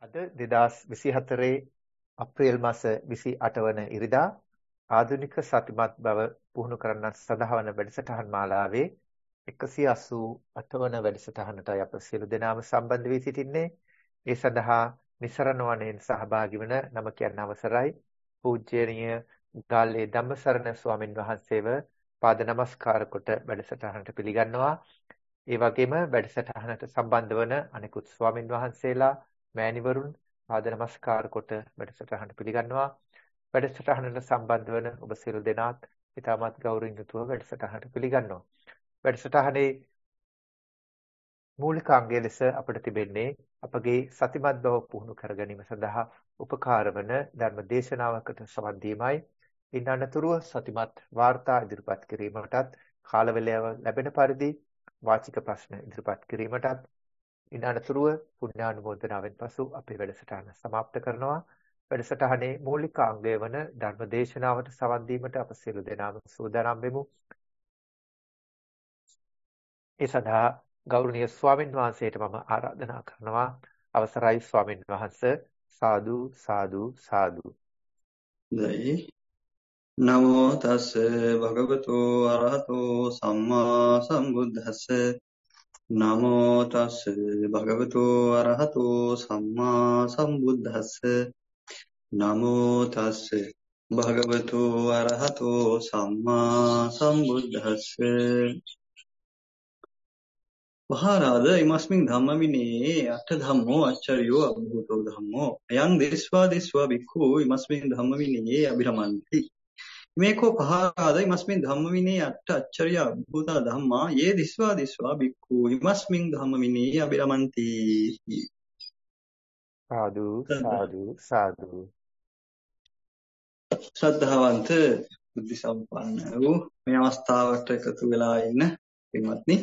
අද 2024 අප්‍රේල් මාස 28 වන ඉරිදා ආධුනික සතිමත් බව පුහුණු කරන්නත් සඳහා වන වැඩසටහන් මාලාවේ 188 වන වැඩසටහනටයි අප සියලු දෙනාම සම්බන්ධ වී සිටින්නේ. ඒ සඳහා නිසරණ වනයෙන් සහභාගී වන නම කියන්න අවසරයි. පූජ්‍යනීය ගාල්ලේ ධම්මසරණ ස්වාමින් වහන්සේව පාද නමස්කාර කොට වැඩසටහනට පිළිගන්නවා. ඒ වගේම වැඩසටහනට සම්බන්ධ වන අනෙකුත් ස්වාමින් වහන්සේලා මෑණිවරුන් පාද නමස්කාර කොට වැඩසටහනට පිළිගන්නවා. වැඩසටහනට සම්බන්ධ වන ඔබ සියලු දෙනාත් ඉතාමත් ගෞරවයෙන් යුතුව වැඩසටහනට පිළිගන්නවා. වැඩසටහනේ මූලික අංගය ලෙස අපට තිබෙන්නේ අපගේ සතිමත් බව පුහුණු කර ගැනීම සඳහා උපකාර වන ධර්ම දේශනාවකට සවන් දීමයි. ඉන් අනතුරුව සතිමත් වාර්තා ඉදිරිපත් කිරීමටත් කාල වේලාව ලැබෙන පරිදි වාචික ප්‍රශ්න ඉදිරිපත් කිරීමටත් ඉන් අනතුරුව පුණ්‍යානුමෝදනාවෙන් පසු අපේ වැඩසටහන સમાપ્ત කරනවා. වැඩසටහනේ මූලික අංගය වන ධර්ම දේශනාවට සවන් දීමට අප සියලු දෙනාම සූදානම් වෙමු. ඒ සඳහා ගෞරවනීය ස්වාමින් වහන්සේට මම ආරාධනා කරනවා. අවසරයි ස්වාමින් වහන්සේ. සාදු සාදු සාදු. දැයි නමෝ තස් භගවතු අරහතෝ සම්මා සම්බුද්දස්ස නමෝ තස් භගවතු අරහතෝ සම්මා සම්බුද්දස්ස නමෝ තස් භගවතු අරහතෝ සම්මා සම්බුද්දස්ස මහරජ ඉමස්මින් ධම්මවිනේ අට ධම්මෝ අච්චරියෝ අභූතෝ ධම්මෝ අයං දේස්වා බික්ඛු ඉමස්මින් ධම්මවිනේ අබිරමන්ති මේකෝ පහරාද ඉමස්මින් ධම්මවිනේ අට අච්චරිය අභූත ධම්මා යේ දිස්වා බික්ඛු ඉමස්මින් ධම්මවිනේ අබිරමන්ති. සාදු සාදු සාදු. ශ්‍රද්ධාවන්ත බුද්ධ සම්පන්න වූ මේ අවස්ථාවට එකතු වෙලා ඉන්න පින්වත්නි,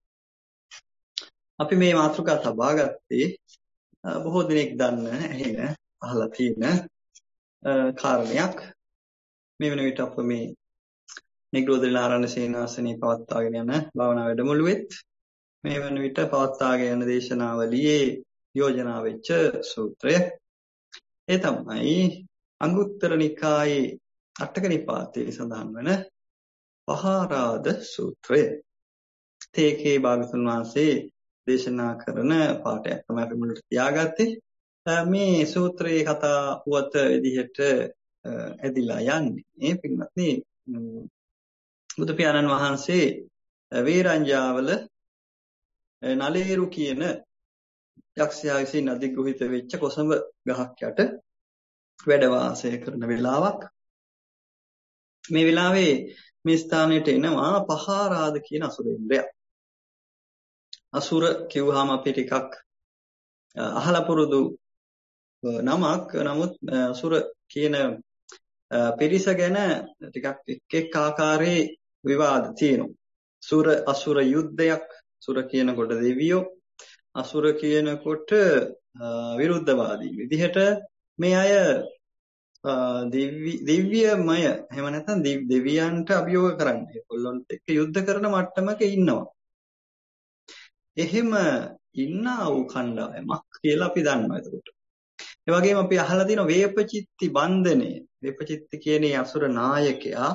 අපි මේ මාතෘකා තබා ගත්තේ බොහෝ දිනක් දන්න ඇහෙන අහලා තියෙන කාරණයක්. මේ වෙන විට අප මේ නිග්‍රෝධනාරායණ සේනාසනේ පවත්වාගෙන යන භාවනා වැඩමුළුවෙත් මේ වෙන විට පවත්වාගෙන යන දේශනාවලියේ යෝජනා වෙච්ච සූත්‍රය. ඒ තමයි අංගුත්තර නිකායේ අටක නිපාතයේ සඳහන් වන පහාරාද සූත්‍රය. ඒකේ භාගතුන් වහන්සේ දේශනා කරන පාඩයක් තමයි අපි මුලට තියාගත්තේ. මේ සූත්‍රයේ කතා පුවත විදිහට ඇදිලා යන්නේ පින්වත්නි, බුදු පියාණන් වහන්සේ වේරංජාවල නලේරු කියන යක්ෂයා විසින් අධිග්‍රහිත වෙච්ච කොසඹ ගහක් යට වැඩ වාසය කරන වෙලාවක්. මේ වෙලාවේ මේ ස්ථානයට එනවා පහාරාද කියන අසුරේන්ද්‍රයා. අසුර කිව්වහම අපි ටිකක් අහලා පුරුදු නමක්. නමුත් අසුර කියන පිරිස ගැන ටිකක් එක් ආකාරයේ විවාද තියෙනවා. සුර අසුර යුද්ධයක්. සුර කියනකොට දෙවියෝ, අසුර කියනකොට විරුද්ධවාදී විදිහට මේ අය දිව්‍යමය එහෙම නැත්නම් දෙවියන්ට අභියෝග කරන්නේ. ඒගොල්ලොන්ට එක්ක යුද්ධ කරන මට්ටමක ඉන්නවා. එහෙම ඉන්නා වූ කණ්ඩායමක් කියලා අපි දන්නවා. එතකොට ඒ වගේම අපි අහලා තියෙනවා වේපචිත්ති බන්ධනය. වේපචිත්ති කියන්නේ අසුර නායකයා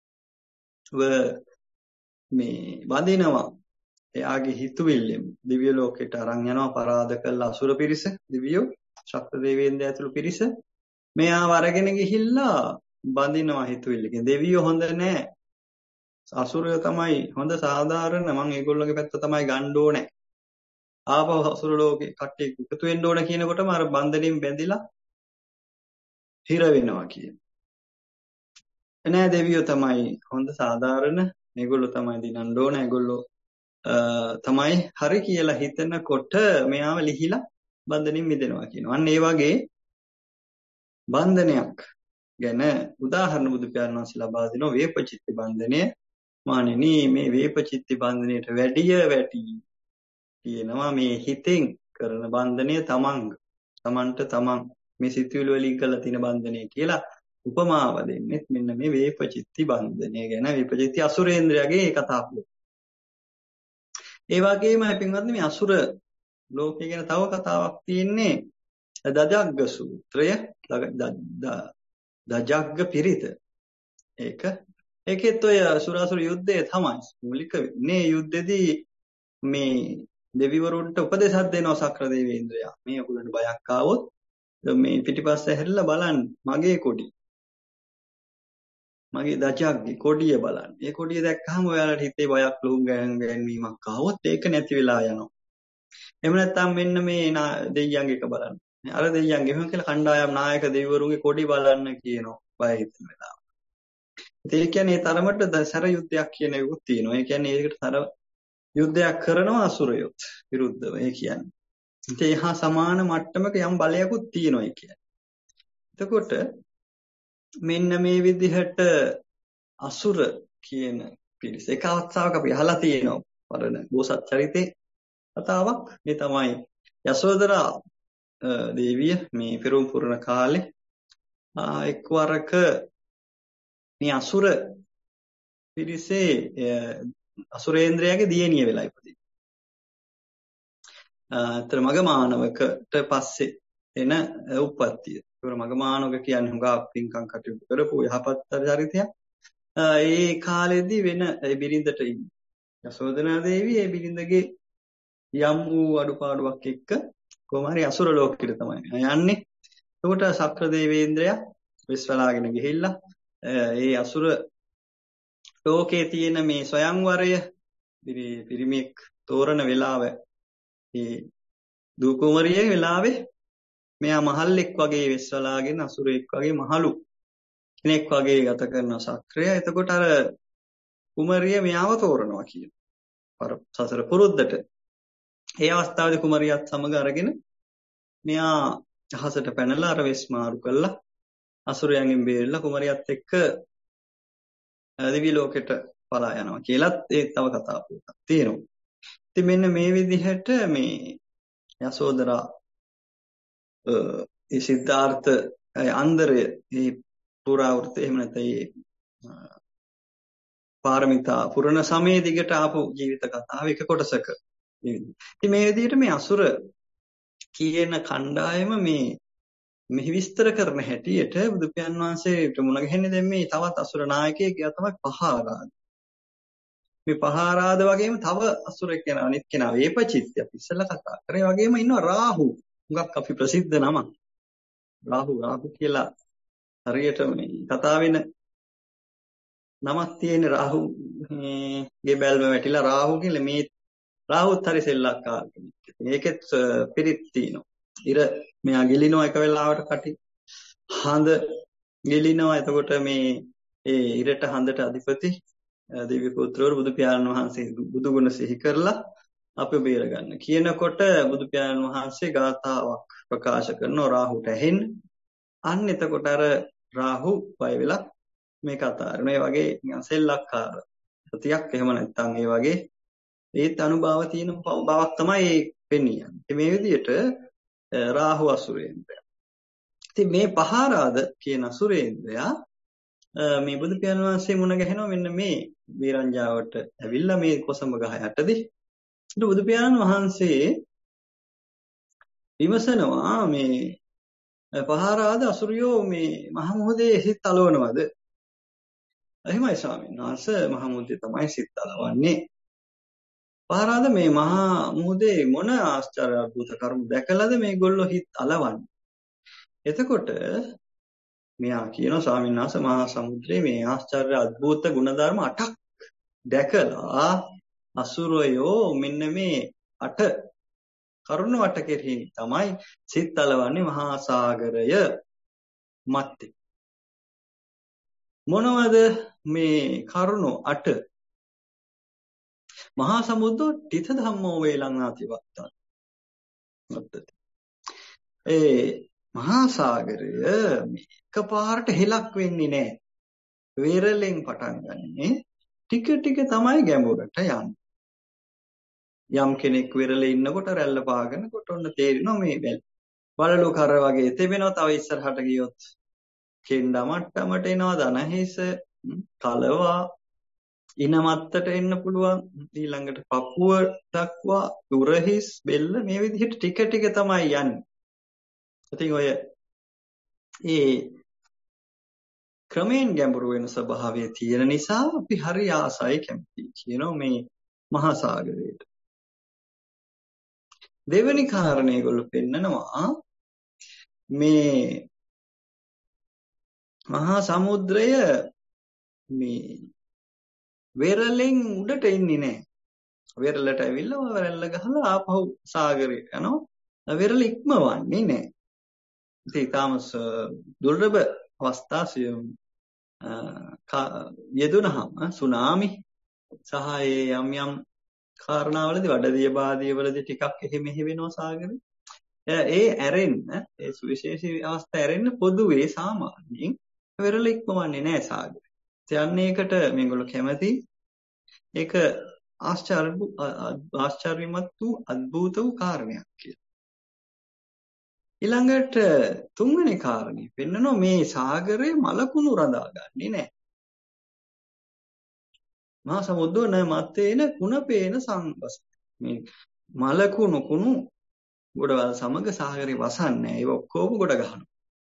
මේ බඳිනවා. එයාගේ හිතුවිල්ලෙන් දිව්‍ය ලෝකයට අරන් යනවා පරාද කළ අසුර පිරිස, දිව්‍යෝ, ශක්‍ර දේවේන්ද්‍ර ඇතුළු පිරිස. මෙයාව අරගෙන ගිහිල්ලා බඳිනවා හිතුවිල්ලකින්. දෙවියෝ හොඳ නැහැ. අසුරයෝ තමයි හොඳ සාධාරණ. මම ඒගොල්ලෝගේ පැත්ත තමයි ගන්න ඕනේ. ආපහු අසුර ලෝකේ කට්ටිය එකතු වෙන්න ඕන කියනකොටම අර බන්ධනෙන් බැඳිලා හිර වෙනවා කියන. නෑ, දෙවියෝ තමයි හොඳ සාධාරණ. මේගොල්ලෝ තමයි දිනන්න ඕන. ඒගොල්ලෝ තමයි හරි කියලා හිතනකොට මෙයාව ලිහිලා බන්ධනෙන් මිදෙනවා කියනවා. අන්න ඒ වගේ බන්ධනයක් ගැන උදාහරණ බුදු පියාණන් වහන්සේ ලබා දෙනවා. වේපචිත්ති බන්ධනය. මානෙනි, මේ වේපචිත්ති බන්ධනයට වැඩි කියනවා මේ හිතෙන් කරන බන්ධනය තමන්ට තමන් මේ සිතුවිලි වලින් කරලා තියෙන බන්ධනය කියලා උපමාව දෙන්නෙත් මෙන්න මේ වේපචිත්ති බන්ධනය ගැන. වේපචිත්ති අසුරේන්ද්‍රයාගේ කතාව. ඒ වගේම පින්වත්නි, මේ අසුර ලෝකය ගැන තව කතාවක් තියෙන්නේ. දජග්ග සූත්‍රය දජග්ග පිරිත. ඒකෙත් ඔය සුරාසුර යුද්ධය තමයි මූලික මේ යුද්ධෙදී මේ දෙවිවරුන්ට උපදේශයක් දෙනවා සක්‍ර දේවේන්ද්‍රයා. මේ ඔයගොල්ලන්ට බයක් ආවොත් මේ පිටිපස්ස හැරිලා බලන්න මගේ කොඩිය. මගේ දජග්ගේ කොඩිය බලන්න. ඒ කොඩිය දැක්කහම ඔයාලට හිතේ බයක් ලොහු ගැන්වීමක් ආවොත් ඒක නැති වෙලා යනවා. එහෙම නැත්නම් මෙන්න මේ දෙයියන්ගේ එක බලන්න. අර දෙයියන්ගේ එහෙම කියලා කණ්ඩායම් නායක දෙවිවරුන්ගේ කොඩි බලන්න කියනවා බය හිතෙන වෙලාව. ඒ කියන්නේ ඒ තරමට සැර යුද්ධයක් කියන එකකුත් තියෙනවා. ඒ කියන්නේ ඒකට සැර යුද්ධයක් කරනවා අසුරයොත් විරුද්ධව. ඒ කියන්නේ. ඒ හා සමාන මට්ටමක යම් බලයක්ත් තියෙනවා ඒ කියන්නේ. එතකොට මෙන්න මේ විදිහට අසුර කියන පිරිස එක අවස්ථාවක අපි අහලා තියෙනවා. පරණ බෝසත් චරිතේ කතාවක්. මේ තමයි යසෝදරා දේවිය මේ පෙරම් පුරන කාලේ එක්වරක මේ අසුර පිරිසේ අසුරේන්ද්‍රයාගේ දියණිය වෙලා ඉපදී. අතර මගමානවකට පස්සේ එන උප්පත්තිය. ඒක මගමානවක කියන්නේ හුඟා පින්කම් කටයුතු කරපු යහපත් චරිතයක්. ඒ කාලෙදී වෙන බිරිඳට ඉන්නේ. යසෝදරා දේවිය ඒ බිරිඳගේ යම් වූ අඩුපාඩුවක් එක්ක කොහොම හරි අසුර ලෝකෙට තමයි යන්නේ. එතකොට සක්‍ර දේවේන්ද්‍රයා විශ්වලාගෙන ගිහිල්ලා ඒ අසුර ලෝකයේ තියෙන මේ ස්වයංවරය පිරිමියෙක් තෝරන වෙලාව ඒ දූ කුමරියේ වෙලාවේ මෙයා මහල්ලෙක් වගේ විශ්වලාගෙන අසුරෙක් වගේ මහලු කෙනෙක් වගේ ගත කරන සක්‍රය. එතකොට අර කුමරිය මෙයාව තෝරනවා කියන සසර පුරුද්දට. ඒ අවස්ථාවේදී කුමරියත් සමග අරගෙන මෙයා අහසට පැනලා අර වෙස් මාරු කළා අසුරයන්ගෙන් බේරලා කුමරියත් එක්ක දිව්‍ය ලෝකෙට පලා යනවා කියලාත් ඒ තව කතාවක් තියෙනවා. ඉතින් මෙන්න මේ විදිහට මේ යසෝදරා ඒ සිද්ධාර්ථ අන්දරය මේ පුරාවෘත එහෙම නැත්නම් පාරමිතා පුරණ සමයේ දිගට ආපු ජීවිත කතාව එක කොටසක. ඉතින් මේ විදිහට මේ අසුර කියන කණ්ඩායම මෙහි විස්තර කරන හැටියට බුදු පියාණන් වහන්සේට මුණ ගැහෙන්නේ දැන් මේ තවත් අසුර නායකයෙක් එයා තමයි පහාරාද. මේ පහාරාද වගේම තව අසුරෙක් කෙනා අනිත් කෙනා වේපචිත්‍ය අපි ඉස්සෙල්ලා කතා කරේ වගේම ඉන්නවා රාහු. හුඟක් අපි ප්‍රසිද්ධ නම. රාහු කියලා හරියට මේ කතා වෙන නමක් තියෙන රාහුගේ බැල්ම වැටිලා රාහු කියලා මේ රාහුත් හරි සෙල්ලක්කාර කෙනෙක්. ඒකෙත් පිරිත් තියෙනවා. ඉර මෙයා ගිලිනවා එක වෙලාවට කටි. හඳ ගිලිනවා. එතකොට මේ ඒ ඉරට හඳට අධිපති දෙවි පුත්‍රවරු බුදු පියාණන් වහන්සේ බුදු ගුණ සිහි කරලා අපේ බේර ගන්න. කියනකොට බුදු පියාණන් වහන්සේ ගාථාවක් ප්‍රකාශ කරනවා රාහුට ඇහෙන්න. අන්න එතකොට අර රාහු වය වෙලා මේ කතා කරන ඒ වගේ සෙල්ලක්කාර ප්‍රතියක් එහෙම නැත්නම් ඒ වගේ ඒත් අනුභව තියෙන බවක් තමයි පෙන්වන්නේ. මේ විදිහට රාහු අසුරේන්ද්‍රයා. ඉතින් මේ පහාරාද කියන අසුරේන්ද්‍රයා මේ බුදු පියාණන් වහන්සේ මුණ ගැහෙනවා මෙන්න මේ වීරංජාවට ඇවිල්ලා මේ කොසඹ ගහ යටදී. ඉතින් බුදු පියාණන් වහන්සේ විමසනවා මේ පහාරාද අසුරියෝ මේ මහ මොහොතේ සිත් අලවනවද? එහෙමයි ස්වාමීන් වහන්සේ මහ මොහොතේ තමයි සිත් අලවන්නේ. පහාරාද මේ මහා මොහොතේ මොන ආශ්චර්ය අద్భుත කර්ම දැකලාද මේගොල්ලෝ හිත් අලවන්නේ? එතකොට මෙයා කියනවා ස්වාමීන් වහන්සේ මහා සමුද්‍රයේ මේ ආශ්චර්ය අద్భుත ගුණධර්ම 8ක් දැකලා අසුරයෝ මෙන්න මේ 8 කරුණ 8 කෙරෙහි තමයි සිත් අලවන්නේ මහා සාගරය මැත්තේ. මොනවද මේ කරුණ 8? මහා සමුද්‍රෝ තිත ධම්මෝ වේලං ආතිවත්තං. ඒ මහා සාගරය එකපාරට හෙලක් වෙන්නේ නැහැ. වෙරළෙන් පටන් ගන්නේ ටික ටික තමයි ගැඹුරට යන්නේ. යම් කෙනෙක් වෙරළේ ඉන්නකොට රැල්ල පාගනකොට ඔන්න තේරෙනවා මේ වලලු කර වගේ තෙමෙනවා. තව ඉස්සරහට ගියොත් කෙන්ඩා මට්ටමට එනවා. දනහිස කලවා ඉනමත්තට එන්න පුළුවන්. ඊළඟට පපුව දක්වා උරහිස් බෙල්ල මේ විදිහට ටික ටික තමයි යන්නේ. ඉතින් ඔය ඒ ක්‍රමයෙන් ගැඹුරු වෙන ස්වභාවය තියෙන නිසා අපි හරි ආසයි කැමති කියනවා මේ මහා සාගරයට. දෙවෙනි කාරණේ ඒගොල්ලෝ පෙන්නනවා මේ මහා සමුද්‍රය මේ වෙරළෙන් උඩට එන්නේ නැහැ. වෙරළට ඇවිල්ලා වෙරළ ගහලා ආපහු සාගරයට යනවා. වෙරළ ඉක්මවන්නේ නැහැ. ඉතින් ඊටම දුර්ලභ අවස්ථා යෙදුනහම සුනාමි සහ යම් යම් කාරණාවලදී වඩදිය බාදියවලදී ටිකක් එහෙ මෙහෙ වෙනවා සාගරේ. ඒ ඇරෙන්න ඒ සුවිශේෂී අවස්ථා ඇරෙන්න පොදුවේ සාමාන්‍යයෙන් වෙරළ ඉක්මවන්නේ නැහැ සාගරේ. යන්නේ ඒකට මේගොල්ලෝ කැමති. ඒක ආශ්චර්යමත් වූ අద్భుත වූ කාරණයක් කියලා. ඊළඟට තුන්වෙනි කාරණේ පෙන්නනවා මේ සාගරේ මලකුණු රඳාගන්නේ නැහැ. මහා සමුද්‍රය නැමතේන කුණපේන සංවස. මේ මලකුණු කුණු ගොඩවල් සමග සාගරේ වසන්නේ නැහැ. ඒක ඔක්කොම ගොඩ ගන්නවා.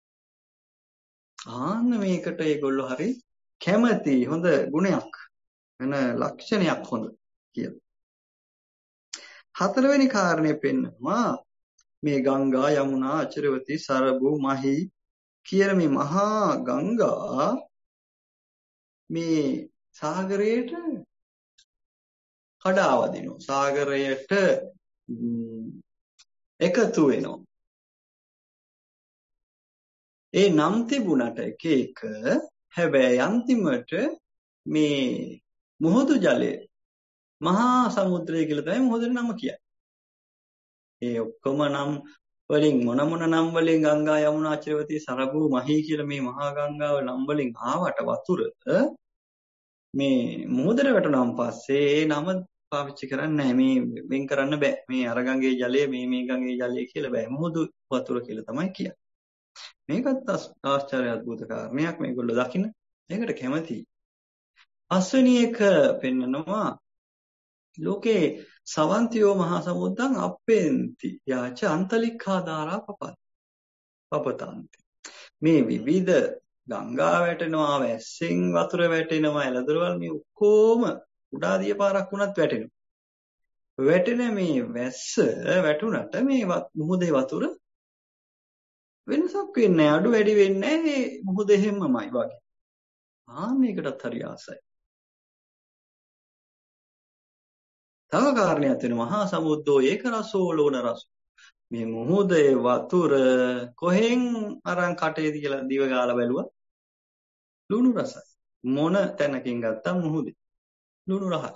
ආන්න මේකට ඒගොල්ලෝ හරි කැමති හොඳ ගුණයක් වෙන ලක්ෂණයක් හොඳ කියලා. හතරවෙනි කාරණේ පෙන්නනවා මේ ගංගා යමුනා අචරවතී සරබු මහි කියන මේ මහා ගංගා මේ සාගරයට කඩා වදිනවා. සාගරයට එකතු වෙනවා. ඒ නම් තිබුණට එක එක හැබැයි අන්තිමට මේ මුහුදු ජලය මහා සමුද්‍රය කියලා තමයි මුහුදේ නම කියන්නේ. ඒ ඔක්කොම නම් වලින් මොන නම් වලින් ගංගා යමුනා චරවතී සරබු මහී කියලා මේ මහා ගංගාව නම් වලින් ආවට වතුර මේ මුහුදට වැටුණාන් පස්සේ ඒ නම පාවිච්චි කරන්නේ නැහැ. මේ වෙන් කරන්න බෑ. මේ අර ගඟේ ජලය මේ ගඟේ ජලය කියලා බෑ. මුහුදු වතුර කියලා තමයි කියන්නේ. මේකත් ආශ්චර්ය අద్భుත කාරණයක් මේගොල්ලෝ දකින්න. ඒකට කැමතියි. පස්වෙනි එක පෙන්නනවා ලෝකේ සවන්තියෝ මහා සමුද්දං අප්පෙන්ති යාච අන්තලික්ඛාදාරා පපතන්ති. මේ විවිධ ගංගා වැටෙනවා, වැස්සෙන් වතුර වැටෙනවා, එළදරවල් මේ ඔක්කොම උඩාදිය පාරක් වුණත් වැටෙනවා. වැටෙන මේ වැස්ස වැටුණට මේ මුහුදේ වතුර වෙනසක් වෙන්නේ නැහැ. අඩු වැඩි වෙන්නේ නැහැ. මුහුදේ හැමමයි වගේ. මේකටත් හරි ආසයි. තව කාරණයක් වෙනවා මහා සමුද්‍රෝ ඒක රසෝ ලෝණ රස. මේ මුහුදේ වතුර කොහෙන් අරන් කටේද කියලා දිව ගාලා බැලුවා ලුණු රසයි. මොන තැනකින් ගත්තම් මුහුදේ ලුණු රහයි.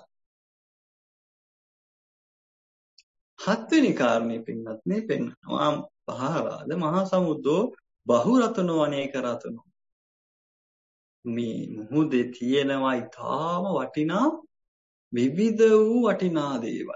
හත්වෙනි කාරණේ පින්නත් මේ පෙන්නනවා පහරාද මහා සමුද්‍රෝ බහුරතනෝ අනේක රතනෝ. මේ මුහුදේ තියෙනවා ඊටාම වටිනා විවිධ වූ වටිනා දේවල්.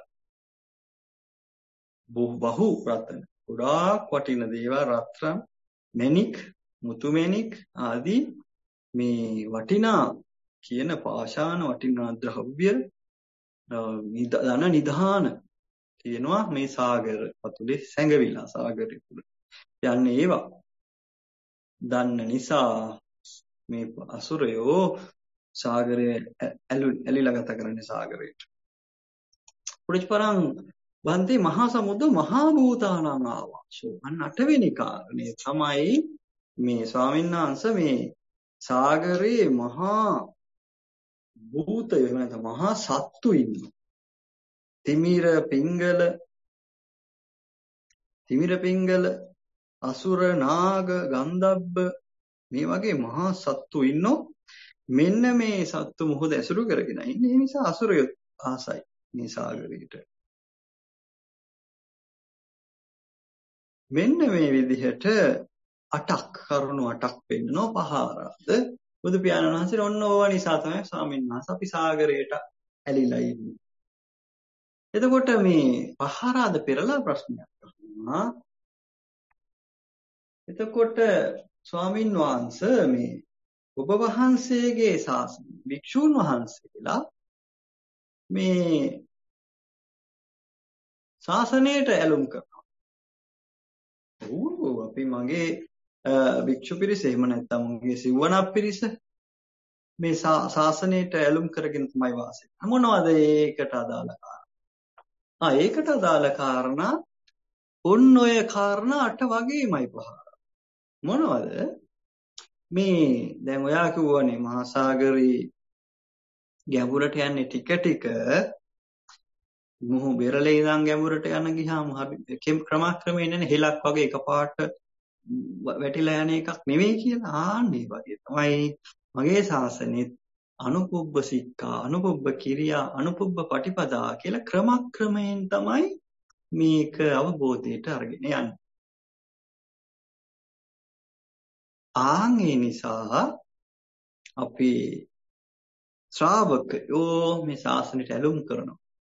බහු රතන ගොඩාක් වටින දේවල් රත්රන් මැණික් මුතු මැණික් ආදී මේ වටිනා කියන පාෂාණ වටිනා ද්‍රව්‍ය ධන නිධාන තියෙනවා මේ සාගර වතුලේ සැඟවිලා සාගරේ තුල යන්නේ ඒවා දන්න නිසා මේ අසුරයෝ සාගරයේ ඇලිලා ගත කරන්නේ සාගරයට. පුරිච්පරං වන්ති මහා සමුද්‍ර මහා භූතානං ආවාසෝ. අන්න 8 වෙනි කාරණේ තමයි මේ ස්වාමීන් වහන්සේ මේ සාගරයේ මහා භූතය නැත්නම් මහා සත්තු ඉන්නවා. තිමිර පිංගල අසුර නාග ගන්ධබ්බ මේ වගේ මහා සත්තු ඉන්නෝ. මෙන්න මේ සත්තු මොහොත ඇසුරු කරගෙන ඉන්නේ. ඒ නිසා අසුරයෝ ආසයි මේ සාගරයට. මෙන්න මේ විදිහට 8ක් කරුණු 8ක් පෙන්නනවා පහාරාද බුදු පියාණන් වහන්සේ ඔන්න ඕවා නිසා තමයි ස්වාමීන් වහන්සේ අපි සාගරයට ඇලිලා ඉන්නේ. එතකොට මේ පහාරාද පෙරලා ප්‍රශ්නයක් අහනවා. එතකොට ස්වාමීන් වහන්සේ මේ ඔබ වහන්සේගේ ශාසන භික්ෂුන් වහන්සේලා මේ ශාසනයට ඇලුම් කරනවා. අපි මගේ භික්ෂු පිරිස එහෙම නැත්නම් මගේ සිව්වනක් පිරිස මේ ශාසනයට ඇලුම් කරගෙන තමයි වාසය. මොනවද ඒකට අදාළ කාරණා? ඒකට අදාළ කාරණා ඔන්න ඔය කාරණා 8 වගේමයි පහර. මොනවද? මේ දැන් ඔයා කිව්වනේ මහා සාගරේ ගැඹුරට යන්නේ ටික ටික මොහු බෙරළේ ඉඳන් ගැඹුරට යන ගියාම හරි ක්‍රමක්‍රමයෙන් එන හෙලක් වගේ එකපාරට වැටිලා යන එකක් නෙවෙයි කියලා. ආන්නේ වගේ තමයි මගේ ශාසනෙත් අනුපුබ්බ සික්ඛා, අනුපුබ්බ කිරියා, අනුපුබ්බ පටිපදා කියලා ක්‍රමක්‍රමයෙන් තමයි මේක අවබෝධයට අරගෙන යන්නේ. ඒ නිසා අපි ශ්‍රාවකයෝ මේ ශාසනයට ඇලුම් කරනවා.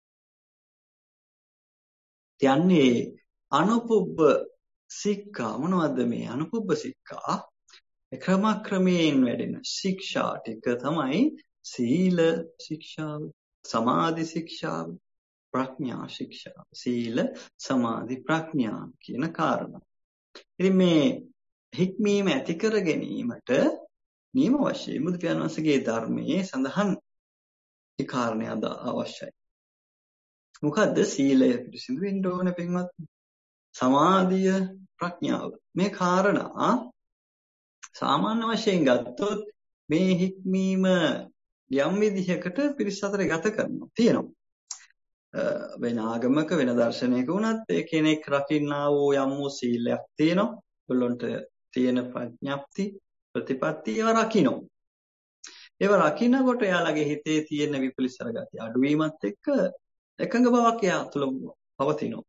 යන්නේ අනුපුබ්බ සික්ඛා. මොනවද මේ අනුපුබ්බ සික්ඛා? ක්‍රමක්‍රමයෙන් වැඩෙන ශික්ෂා ටික තමයි සීල ශික්ෂාව, සමාධි ශික්ෂාව, ප්‍රඥා ශික්ෂාව. සීල, සමාධි, ප්‍රඥා කියන කාරණා. ඉතින් මේ හික්මීම ඇති කර ගැනීමට නියම වශයෙන් බුදු පියාණන් වහන්සේගේ ධර්මයේ සඳහන් ඒ කාරණේ අවශ්‍යයි. මොකද්ද? සීලය පිරිසිදු වෙන්න ඕන පින්වත්. සමාධිය, ප්‍රඥාව. මේ කාරණා සාමාන්‍ය වශයෙන් ගත්තොත් මේ හික්මීම යම් විදිහකට පිරිස අතර ගත කරනවා තියෙනවා. වෙන ආගමක වෙන දර්ශනයක වුණත් ඒ කෙනෙක් රකින්නා වූ යම් වූ සීලයක් තියෙනවා. ඒගොල්ලන්ට තියෙන ප්‍රඥප්ති ප්‍රතිපත්ති ඒවා රකින්න. ඒවා රකින්නකොට එයාලගේ හිතේ තියෙන විපලිසර ගතිය අඩුවීමත් එක්ක එකඟ බවක් එයා තුළ පවතිනවා.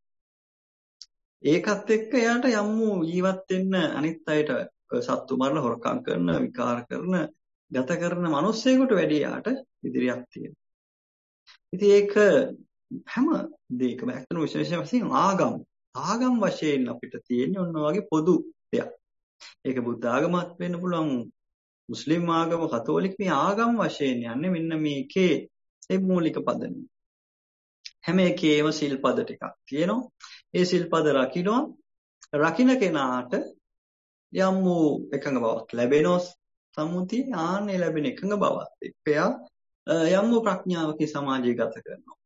ඒකත් එක්ක එයාට යම් වූ ජීවත් වෙන්න අනිත් අයට සත්තු මරලා හොරකම් කරන විකාර කරන ගත කරන මිනිස්සෙකුට වැඩි යාට ඉදිරියක් තියෙනවා. ඉතින් ඒක හැම දෙයකම ඇත්තම විශේෂ වශයෙන් ආගම් වශයෙන් අපිට තියෙන්නේ ඔන්න වගේ පොදු දෙයක්. ඒක බුද්ධ ආගමත් වෙන්න පුළුවන්, මුස්ලිම් ආගම, කතෝලික මේ ආගම් වශයෙන් යන්නේ මෙන්න මේකේ ඒ මූලික පදනම. හැම එකේම සිල්පද ටිකක් තියෙනවා. ඒ සිල්පද රකින්න කෙනාට යම් වූ එකඟ බවක් ලැබෙනවා. සම්මුතිය ආන්නේ ලැබෙන එකඟ බවත් එක්කයා යම් වූ ප්‍රඥාවකින් සමාජය ගත කරනවා.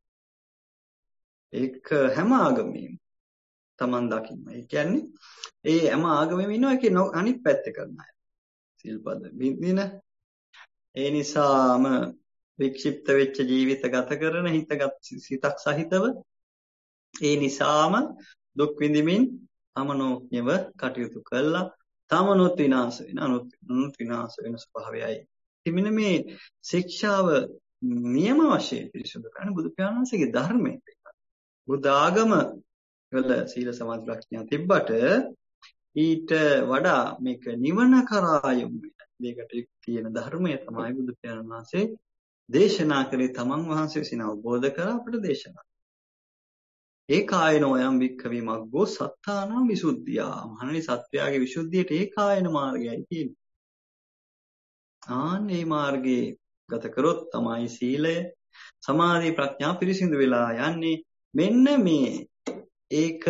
ඒක හැම ආගමෙම Taman දකින්න. ඒ කියන්නේ ඒ හැම ආගමෙම ඉන්නවා ඒකේ අනිත් පැත්තේ කරන අය. සිල්පද විඳින. ඒ නිසාම වික්ෂිප්ත වෙච්ච ජීවිත ගත කරන සිතක් සහිතව ඒ නිසාම දුක් විඳිමින් අමනෝඥව කටයුතු කළා. තමනුත් විනාශ වෙන අනුත් විනාශ වෙන ස්වභාවයයි. ඉතින් මෙන්න මේ ශික්ෂාව නියම වශයෙන් පිරිසුදු කරන්නේ බුදු පියාණන් වහන්සේගේ ධර්මයෙන්. බුද්ධ ආගම වල සීල සමාධි ප්‍රඥා තිබ්බට ඊට වඩා මේක නිවන කරා යොමු වෙන දෙයකට තියෙන ධර්මය තමයි බුදු පියාණන් වහන්සේ දේශනා කළේ. තමන් වහන්සේ විසින් අවබෝධ කරලා අපට දේශනා. ඒකායනෝ යම් වික්ඛවේ මග්ගෝ සත්තානං විසුද්ධියා. මහණනි සත්‍යයේ විසුද්ධියට ඒකායන මාර්ගයයි තියෙන්නේ. මේ මාර්ගේ ගත කරොත් තමයි සීලය, සමාධි, ප්‍රඥා පිරිසිදු වෙලා යන්නේ. මෙන්න මේ ඒක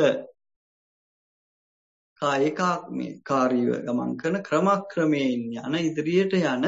කායිකාත්මකාරීව ගමන් කරන ක්‍රමක්‍රමයෙන් යන ඉදිරියට යන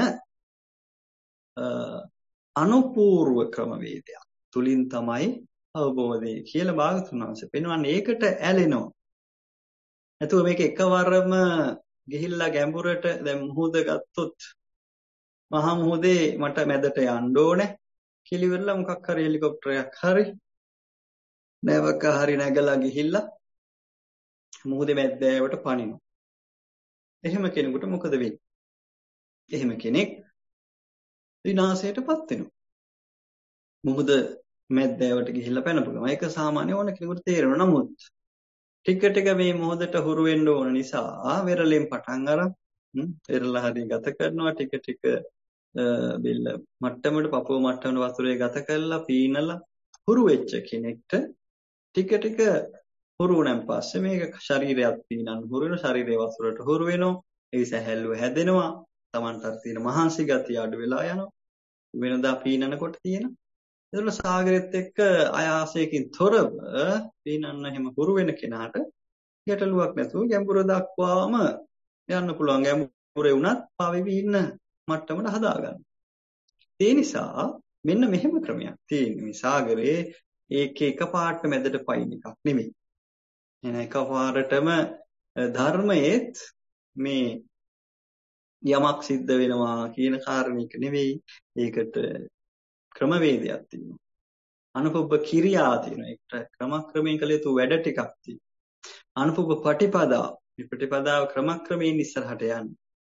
අනුපූර්ව ක්‍රමවේදයක් තුලින් තමයි අවබෝධය කියලා භාගතුන් වහන්සේ පෙන්වන්නේ. ඒකට ඇලෙනවා. නැතුව මේක එකවරම ගිහිල්ලා ගැඹුරට දැන් මුහුද ගත්තොත් මහා මුහුදේ මට මැදට යන්න ඕනේ කිලිවරලා මොකක් හරි හෙලිකොප්ටරයක් හරි නැවක හරි නැගලා ගිහිල්ලා මුහුදේ මැද්දෑවට පනිනවා. එහෙම කෙනෙකුට මොකද වෙන්නේ? එහෙම කෙනෙක් විනාශයටපත් වෙනවා. මුහුද මැද්දෑවට ගිහිල්ලා පැනපු ගමන් ඒක සාමාන්‍ය ඕන කෙනෙකුට තේරෙනවා. නමුත් ටික මේ මුහුදට හුරු වෙන්න ඕන නිසා වෙරළෙන් පටන් අරන් වෙරළ හරිය ගත කරනවා. ටික බෙල්ල මට්ටමට පපුව මට්ටමට වතුරේ ගත කරලා පීනලා හුරු වෙච්ච කෙනෙක්ට ටික හුරු වුණාන් පස්සේ මේක ශරීරයත් පීනන්න හුරු වෙනවා. ශරීරයේ වතුරට හුරු වෙනවා. ඒ සැහැල්ලුව හැදෙනවා. Tamanට තියෙන මහන්සි ගතිය අඩු වෙලා යනවා. වෙනදා පීනනකොට තියෙන. ඒතකොට සාගරෙත් එක්ක ආයාසයෙන් තොරව පීනන්න හැම හුරු වෙන කෙනාට ගැටලුවක් නැතුව ගැඹුර දක්වාම යන්න පුළුවන්. ගැඹුරේ වුණත් පාවෙවි ඉන්න මට්ටමට හදාගන්න. ඒ නිසා මෙන්න මෙහෙම ක්‍රමයක් තියෙනවා. මේ සාගරේ ඒකේ එකපාරට මැදට පයින් එකක් නෙමෙයි. එන එකපාරටම ධර්මයේත් මේ යමක් සිද්ධ වෙනවා කියන කාරණේක නෙවෙයි. ඒකට ක්‍රමවේදයක් තියෙනවා. අනුපුබ්බ කිරියා තියෙනවා. ඒකට ක්‍රමක්‍රමයෙන් කළ යුතු වැඩ ටිකක් තියෙනවා. අනුපුබ්බ පටිපදා. මේ ප්‍රතිපදාව ක්‍රමක්‍රමයෙන් ඉස්සරහට යන්න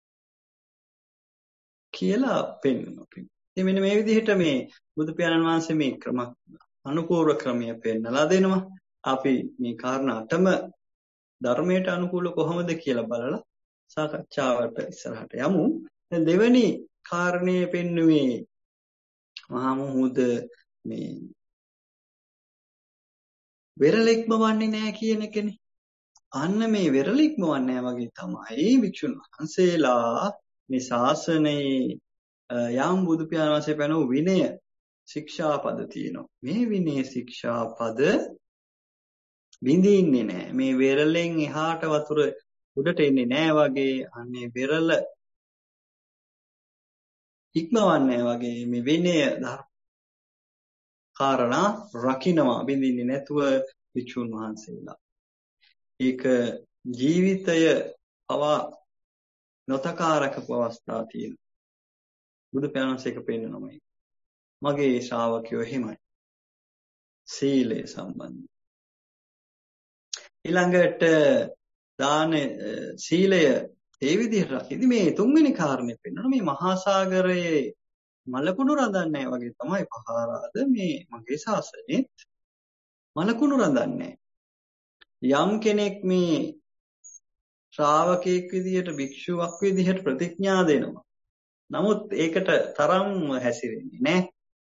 කියලා පෙන්වනවා. ඉතින් මෙන්න මේ විදිහට මේ බුදු පියාණන් වහන්සේ මේ අනුපූර්ව ක්‍රමය පෙන්නලා දෙනවා. අපි මේ කාරණාටම ධර්මයට අනුකූල කොහොමද කියලා බලලා සාකච්ඡාවට ඉස්සරහට යමු. දැන් දෙවෙනි කාරණේ පෙන්වුවේ මහා මුහුද මේ වෙරළෙක්ම වන්නේ නැහැ කියන එකනේ. අන්න මේ වෙරළෙක්ම වන්නේ නැහැ වගේ තමයි වික්ෂුන් වහන්සේලා මේ ශාසනයේ යම් බුදු පියාණන් වහන්සේ පැනව විනය ශික්ෂාපද තියෙනවා. මේ විනය ශික්ෂාපද බිඳින්නේ නැහැ. මේ වෙරළෙන් එහාට වතුර උඩට එන්නේ නැහැ වගේ අන්නේ වෙරළ ඉක්මවන්නේ වගේ මේ විනය කාරණා රකින්නවා බිඳින්නේ නැතුව වික්ෂුන් වහන්සේලා. ඒක ජීවිතය පවා නොතකාරකපු අවස්ථා තියෙනවා. බුදු පියාණන් වහන්සේක පෙන්නනවා. මගේ ශ්‍රාවකයෝ එහෙමයි. සීලය සම්බන්ධ. ඊළඟට දාන සීලය ඒ විදිහට රකිද්දි මේ තුන්වෙනි කාරණේ පෙන්වනවා. මේ මහා සාගරයේ මලකුණු රඳන්නේ වගේ තමයි පහාරාද මේ මගේ ශාසනයේත් මලකුණු රඳන්නේ. යම් කෙනෙක් මේ ශ්‍රාවකෙක් විදිහට භික්ෂුවක් විදිහට ප්‍රතිඥා දෙනවා. නමුත් ඒකට තරම් හැසිරෙන්නේ නැහැ.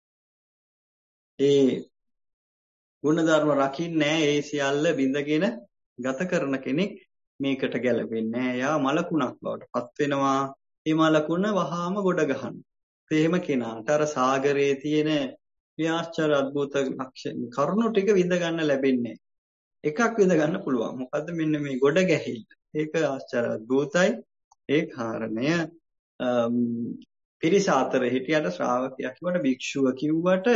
ඒ ගුණධර්ම රකින්නේ නැහැ. ඒ සියල්ල බිඳගෙන ගත කරන කෙනෙක් මේකට ගැලපෙන්නේ නැහැ. යා මලකුණක් බවට පත් වෙනවා. මේ මලකුණ වහාම ගොඩ ගහනවා. එහෙම කෙනාට අර සාගරයේ තියෙන ආශ්චර්ය අద్భుත කරුණු ටික විඳ ගන්න ලැබෙන්නේ. එකක් විඳ ගන්න පුළුවන්. මොකද්ද මෙන්න මේ ගොඩ ගැහිල්ල. ඒක ආශ්චර්ය අద్భుතයි. ඒ කාරණය පිරිස අතර හිටියට ශ්‍රාවකයා කිව්වට භික්ෂුව කිව්වට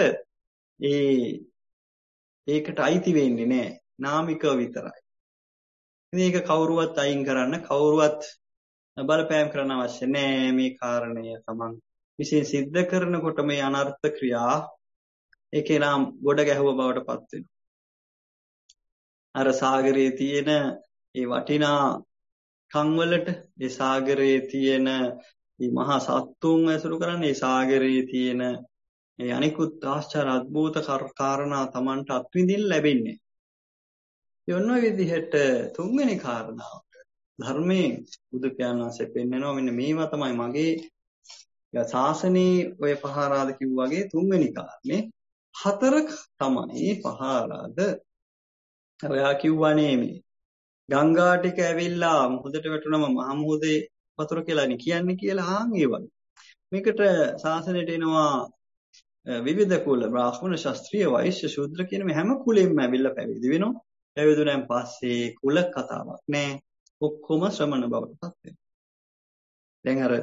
ඒකට අයිති වෙන්නේ නැහැ. නාමිකව විතරයි. ඉතින් ඒක කවුරුවත් අයින් කරන්න කවුරුවත් බලපෑම් කරන්න අවශ්‍ය නැහැ. මේ කාරණය තමන් විශේෂ සිද්ධ කරනකොට මේ අනර්ථ ක්‍රියා ඒකේ නම් ගොඩ ගැහුව බවට පත් වෙනවා. අර සාගරයේ තියෙන ඒ වටිනා කන් වලට ඒ සාගරයේ තියෙන මේ මහා සත්තුන් ඇසුරු කරන්නේ ඒ සාගරයේ තියෙන ඒ අනිකුත් ආශ්චර්ය අద్భుත කාරණා Tamanට අත්විඳින්න ලැබෙන්නේ. ඒ ඔන්න ඔය විදිහට තුන්වෙනි කාරණාව ධර්මයේ බුදු පියාණන් වහන්සේ පෙන්නනවා මෙන්න මේවා තමයි මගේ ශාසනයේ ඔය පහාරාද කිව්වාගේ තුන්වෙනි කාරණේ. හතර තමයි පහාරාද ඔයා කිව්වනේ මේ ගංගා ටික ඇවිල්ලා මුහුදට වැටුනම මහ මුහුදේ වතුර කියලානේ කියන්නේ කියලා ආන් ඒ වගේ. මේකට ශාසනයට එනවා විවිධ කුල බ්‍රාහ්මණ ශාස්ත්‍රීය වෛශ්‍ය ශූද්‍ර කියන මේ හැම කුලෙම ඇවිල්ලා පැවිදි වෙනවා. පැවිදුණාන් පස්සේ කුල කතාවක් නෑ. ඔක්කොම ශ්‍රමණ බවට පත් වෙනවා. දැන් අර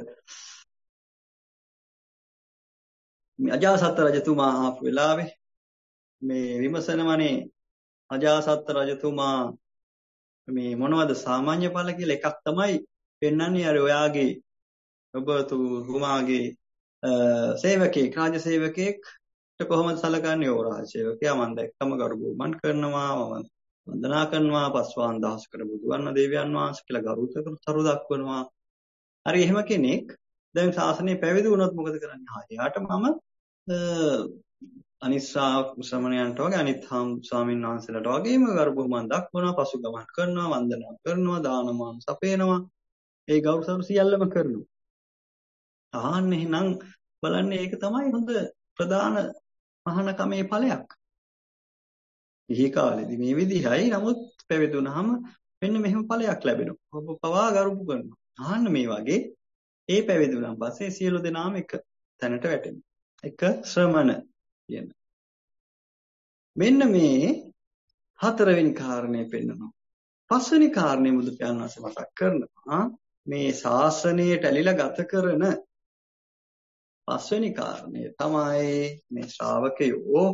අජාසත් රජතුමා ආපු වෙලාවේ මේ විමසනවනේ අජාසත් රජතුමා මේ මොනවද සාමාන්‍ය ඵල කියලා එකක් තමයි පෙන්වන්නේ අර ඔයාගේ ඔබතුමාගේ සේවකෙක් රාජ සේවකෙක්ට කොහොමද සලකන්නේ ඕ රාජ සේවකයා මම දැක්කම ගරු බුමන් කරනවා මම වන්දනා කරනවා පස්වාන් දහස් කර බුදුන් දේවයන් වහන්සේ කියලා ගරුතරු දක්වනවා. හරි එහෙම කෙනෙක් දැන් ශාසනය පැවිදි වුණොත් මොකද කරන්නේ? එයාට මම අනිත් ශ්‍රමණයන්ට වගේ අනිත් ස්වාමීන් වහන්සේලාට වගේම ගරු බුමන් දක්වනවා පසු ගමන් කරනවා වන්දනා කරනවා දානමාන සපේනවා ඒ ගෞරවසරු සියල්ලම කරනවා. ආන්න එහෙනම් බලන්නේ ඒක තමයි හොඳ ප්‍රධාන මහානකමේ ඵලයක්. ඉහි කාලේදී මේ විදිහයි නමුත් පැවිදුණාම මෙන්න මෙහෙම ඵලයක් ලැබෙනවා. ඔබ පවා ගරුපු කරනවා. ආන්න මේ වගේ ඒ පැවිදුණාන් පස්සේ සියලු දෙනාම එක තැනට වැටෙනවා. එක ශ්‍රමණ කියන. මෙන්න මේ හතරවෙනි කාරණේ පෙන්නනවා. පස්වෙනි කාරණේ බුදු පියාණන් වහන්සේ මතක් කරනවා මේ ශාසනයට ඇලිලා ගත කරන පස්වෙනි කාරණය තමයි මේ ශ්‍රාවකයෝ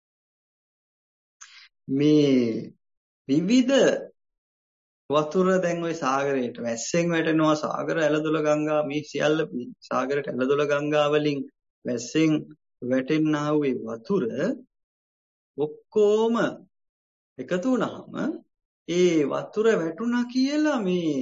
මේ විවිධ වතුර දැන් ওই සාගරයට වැස්සෙන් වැටෙනවා සාගර ඇලදොල ගංගා මේ සියල්ල සාගරයට ඇලදොල ගංගා වලින් වැස්සෙන් වැටෙනා වූ වතුර ඔක්කොම එකතු වුණාම ඒ වතුර වැටුණා කියලා මේ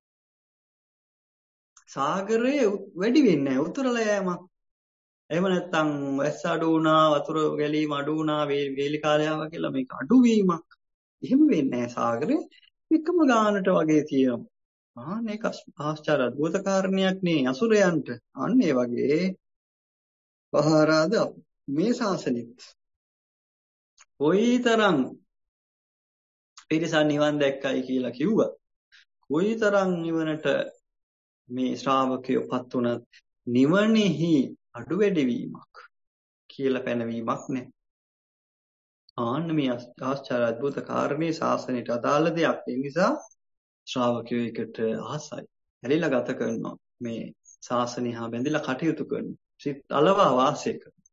සාගරේ වැඩි වෙන්නේ නැහැ උතුරලා යෑමක්. එහෙම නැත්නම් වැස්ස අඩු වුණා වතුර ගැලීම අඩු වුණා වේලි කාලය ආවා කියලා මේක අඩු වීමක්. එහෙම වෙන්නේ නැහැ සාගරේ එකම ගානට වගේ තියෙනවා. මේක ආශ්චර්ය අద్భుත කාරණයක් නේ අසුරයන්ට. අන්න ඒ වගේ පහරාද මේ ශාසනෙත් කොයිතරම් පිරිසන් නිවන් දැක්කයි කියලා කිව්වා. කොයිතරම් නිවනට මේ ශ්‍රාවකයෝපත් උනත් නිවනේහි අඩු වැඩි වීමක් කියලා පැනවීමක් නැහැ. ආන්න මේ ආශ්චර්ය අద్భుත කාරණේ ශාසනයට අදාළ දෙයක්. ඒ නිසා ශ්‍රාවකයෝ එකට ආසයි. ඇලිලා ගත කරනවා. මේ ශාසනය හා බැඳිලා කටයුතු කරනවා. සිත් අලවා වාසය කරනවා.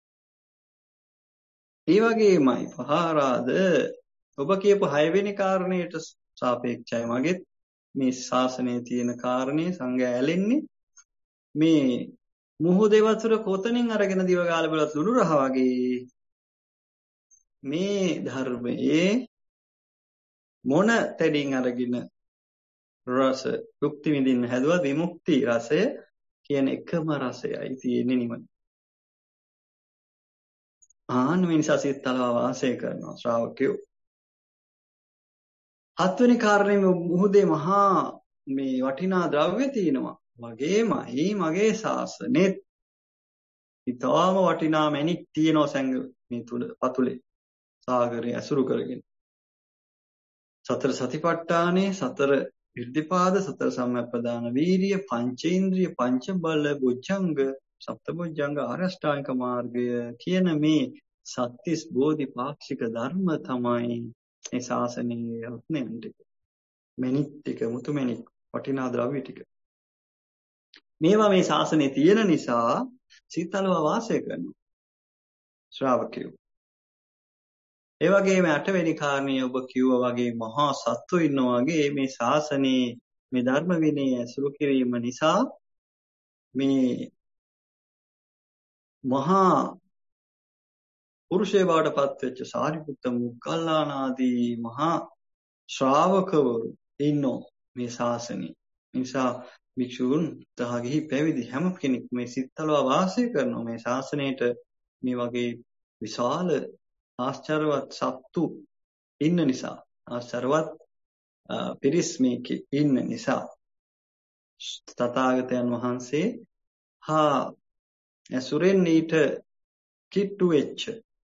ඒ වගේමයි පහරාද ඔබ කියපු 6 වෙනි කාරණේට සාපේක්ෂයි මගෙත් මේ ශාසනයේ තියෙන කාරණේ සංඝයා ඇලෙන්නේ මේ මුහුදේ වතුර කොතනින් අරගෙන දිව ගාලා බලත් ලුණු රහ වගේ මේ ධර්මයේ මොන තැඩින් අරගෙන රස භුක්ති විඳින්න හැදුවා විමුක්ති රසය කියන එකම රසයයි තියෙන්නේ නිවන. ආන්න මේ නිසා සිතලා වාසය කරනවා ශ්‍රාවකයෝ. 7 වෙනි කාරණේ මුහුදේ මහා මේ වටිනා ද්‍රව්‍ය තියෙනවා. වගේමයි මගේ ශාසනෙත් ඊටාම වටිනා මැණික් තියෙනවා සංග මේ තුල පතුලේ සාගරය ඇසුරු කරගෙන. සතර සතිපට්ඨානේ සතර ඉර්ධිපාද සතර සම්‍යක්පදාන වීරිය පංචේන්ද්‍රිය පංච බල බොජ්ජංග සප්තබොජ්ජංග ආරෂ්ඨාංග මාර්ගය කියන මේ සත්‍තිස් බෝධිපාක්ෂික ධර්ම තමයි මේ ශාසනයේ රත්නයන් ටික. මැණික් ටික මුතු මැණික් වටිනා ද්‍රව්‍ය ටික. මේවා මේ ශාසනයේ තියෙන නිසා සීතලව වාසය කරනවා ශ්‍රාවකයෝ. ඒ වගේම 8 වෙනි කාරණේ ඔබ කිව්වා වගේ මහා සත්තු ඉන්නවා වගේ මේ ශාසනයේ මේ ධර්ම විනය ඇසුරු කිරීම නිසා මේ මහා පුරුෂය බවට පත්වෙච්ච සාරිපුත්ත මොග්ගල්ලාන ආදී මහා ශ්‍රාවකවරු ඉන්නෝ මේ ශාසනයේ. නිසා භික්ෂූන් තහගෙහි පැවිදි හැම කෙනෙක් මේ සිත්තලව වාසය කරනවා මේ ශාසනයේට මේ වගේ විශාල ආශ්චර්යවත් සත්තු ඉන්න නිසා ආශ්චර්යවත් පිරිස් මේකේ ඉන්න නිසා තථාගතයන් වහන්සේ හා ඇසුරෙන් ඊට කිට්ටු වෙච්ච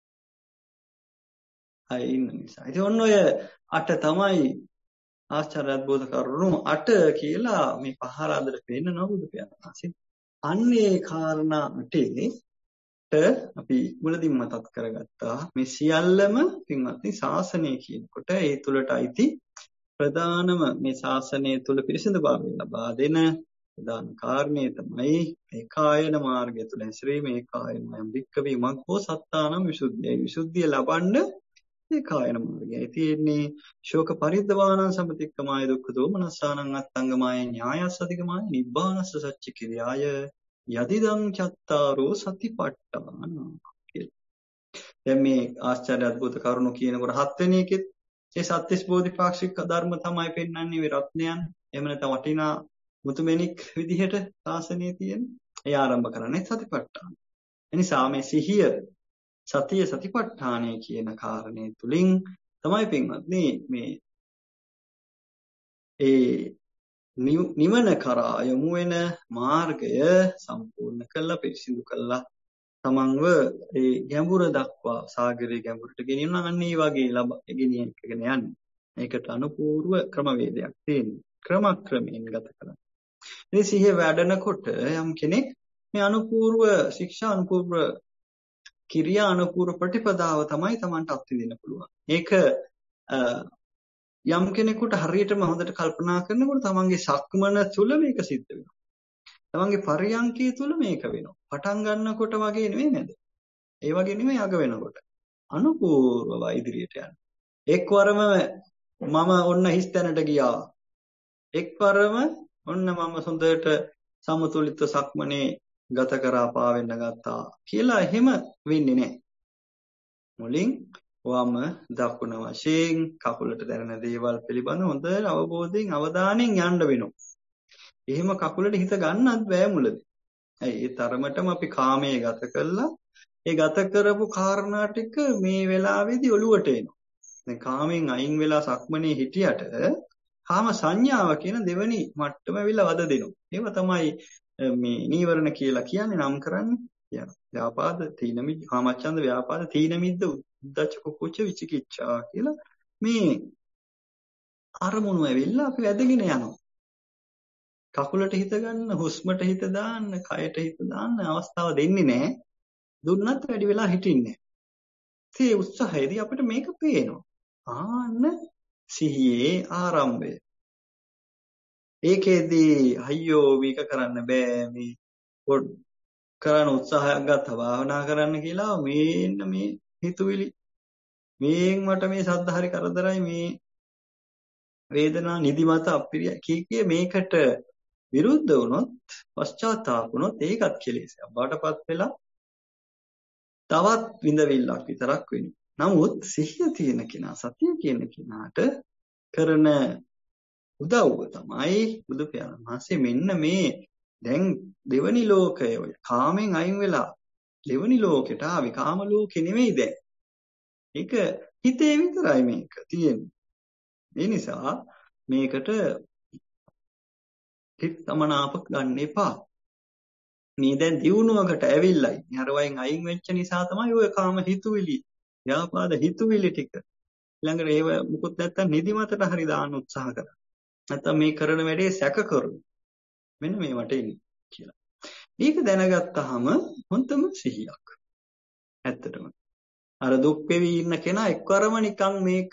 අය ඉන්න නිසා. ඉතින් ඔන්න ඔය 8 තමයි ආශ්චර්ය අද්භූත කරුණු 8 කියලා මේ පහරාදට පෙන්නනවා බුදු පියාණන්. අන්නේ කාරණා 8ට අපි මුලදින් මතක් කරගත්තා මේ සියල්ලම පින්වත්නි ශාසනය කියනකොට ඒ තුලට අයිති ප්‍රධානම මේ ශාසනය තුල පිරිසිදු භාවය ලබා දෙන ප්‍රධාන කාරණේ තමයි මේ කායන මාර්ගය තුල හැසිරීම. ඒ කායනම වික්කවේ මග්ගෝ සත්තානම් විසුද්ධිය. විසුද්ධිය ලබන්න මේ කායන මාර්ගයයි තියෙන්නේ. ශෝක පරිද්දවානං සම්පතික්කමාය දුක්ඛ දෝමනස්සානං අත්තංගමාය ඥායස්ස අධිගමාය නිබ්බානස්ස සච්ච කිරියාය යදිදං චත්තාරෝ සතිපට්ඨාන කියලා. දැන් මේ ආශ්චර්ය අద్భుත කරුණු කියනකොට 7 වෙනි එකෙත් ඒ සත්‍තිස් බෝධිපාක්ෂික ධර්ම තමයි පෙන්වන්නේ මේ රත්නයන්. එහෙම නැත්නම් වටිනා මුතුමැණික් විදිහට ශාසනයේ තියෙන. ඒ ආරම්භ කරන්නේ සතිපට්ඨාන. එනිසා මේ සිහිය සතිය සතිපට්ඨානය කියන කාරණේ තුලින් තමයි පින්වත්නි මේ ඒ නිවන කරා යොමු වෙන මාර්ගය සම්පූර්ණ කළා පිරිසිදු කළා තමන්ව ඒ ගැඹුර දක්වා සාගරයේ ගැඹුරට ගෙනියන අන්න ඒ වගේ ගෙනියන යන්නේ. මේකට අනුපූර්ව ක්‍රමවේදයක් තියෙනවා. ක්‍රමක්‍රමයෙන් ගත කරනවා. මේ සිහිය වැඩනකොට යම් කෙනෙක් මේ අනුපූර්ව ශික්ෂා අනුපූර්ව කිරියා අනුපූර්ව ප්‍රතිපදාව තමයි Tamanට අත්විඳින්න පුළුවන්. ඒක යම් කෙනෙකුට හරියටම හොඳට කල්පනා කරනකොට තමන්ගේ සක්මන තුළ මේක සිද්ධ වෙනවා. තමන්ගේ පරියන්කය තුළ මේක වෙනවා. පටන් ගන්නකොට වගේ නෙවෙයි නේද? ඒ වගේ නෙවෙයි අග වෙනකොට. අනුපූර්වව ඉදිරියට යන්න. එක්වරම මම ඔන්න හිස් තැනට ගියා. එක්වරම ඔන්න මම හොඳට සමතුලිත සක්මනේ ගත කරා පාවෙන්න ගත්තා කියලා එහෙම වෙන්නේ නැහැ. මුලින් වම දකුණ වශයෙන් කකුලට දැනෙන දේවල් පිළිබඳ හොඳ අවබෝධයෙන් අවධානයෙන් යන්න වෙනවා. එහෙම කකුලට හිත ගන්නත් බෑ මුලදී. ඇයි ඒ තරමටම අපි කාමයේ ගත කළා. ඒ ගත කරපු කාරණා ටික මේ වෙලාවේදී ඔළුවට එනවා. දැන් කාමෙන් අයින් වෙලා සක්මනේ හිටියට කාම සංඥාව කියන දෙවෙනි මට්ටම ඇවිල්ලා වද දෙනවා. ඒව තමයි මේ නීවරණ කියලා කියන්නේ නම් කරන්නේ. කියන ව්‍යාපාද තීන මිද්ද කාමච්ඡන්ද ව්‍යාපාද තීන මිද්ද උද්ධච්ච කුක්කුච්ච විචිකිච්ඡා කියලා මේ අරමුණු ඇවිල්ලා අපි වැදගෙන යනවා. කකුලට හිත ගන්න, හුස්මට හිත දාන්න, කයට හිත දාන්න අවස්ථාව දෙන්නේ නැහැ. දුන්නත් වැඩි වෙලා හිටින්නේ නැහැ. ඒ උත්සාහයේදී අපිට මේක පේනවා. ආන්න සිහියේ ආරම්භය. ඒකෙදී අයියෝ මේක කරන්න බෑ මේ කරන උත්සාහයක් ගත්තා භාවනා කරන්න කියලා මේන්න මේ හිතුවිලි මේන් මට මේ සද්ද හරි කරදරයි මේ වේදනා නිදිමත අප්‍රිය කීකේ මේකට විරුද්ධ වුණොත් පශ්චාත්තාප වුණොත් ඒකත් කෙලෙසක් බාටපත් වෙලා තවත් විඳවිල්ලක් විතරක් වෙනවා. නමුත් සිහිය තියෙන කෙනා සතිය කියන කෙනාට කරන උදව්ව තමයි බුදු පියාණන් වහන්සේ මෙන්න මේ දැන් දෙවනි ලෝකය ඔය කාමෙන් අයින් වෙලා දෙවනි ලෝකෙට ආවි. කාම ලෝකෙ නෙමෙයි දැන්. ඒක හිතේ විතරයි මේක තියෙන්නේ. ඒ නිසා මේකට හිත තමනාප ගන්න එපා. මේ දැන් දියුණුවකට ඇවිල්ලයි. අර වයින් අයින් වෙච්ච නිසා තමයි ඔය කාම හිතුවිලි, ව්‍යාපාද හිතුවිලි ටික ළඟට ඒව මුකුත් නැත්තම් නිදිමතට හරි දාන්න උත්සාහ කරා. නැත්තම් මේ කරන වැඩේ සැක කරු. මෙන්න මේවට ඉන්නේ කියලා. මේක දැනගත්තාම හොඳම සිහියක්. ඇත්තටම. අර දුක් වෙවි ඉන්න කෙනා එක්වරම නිකන් මේක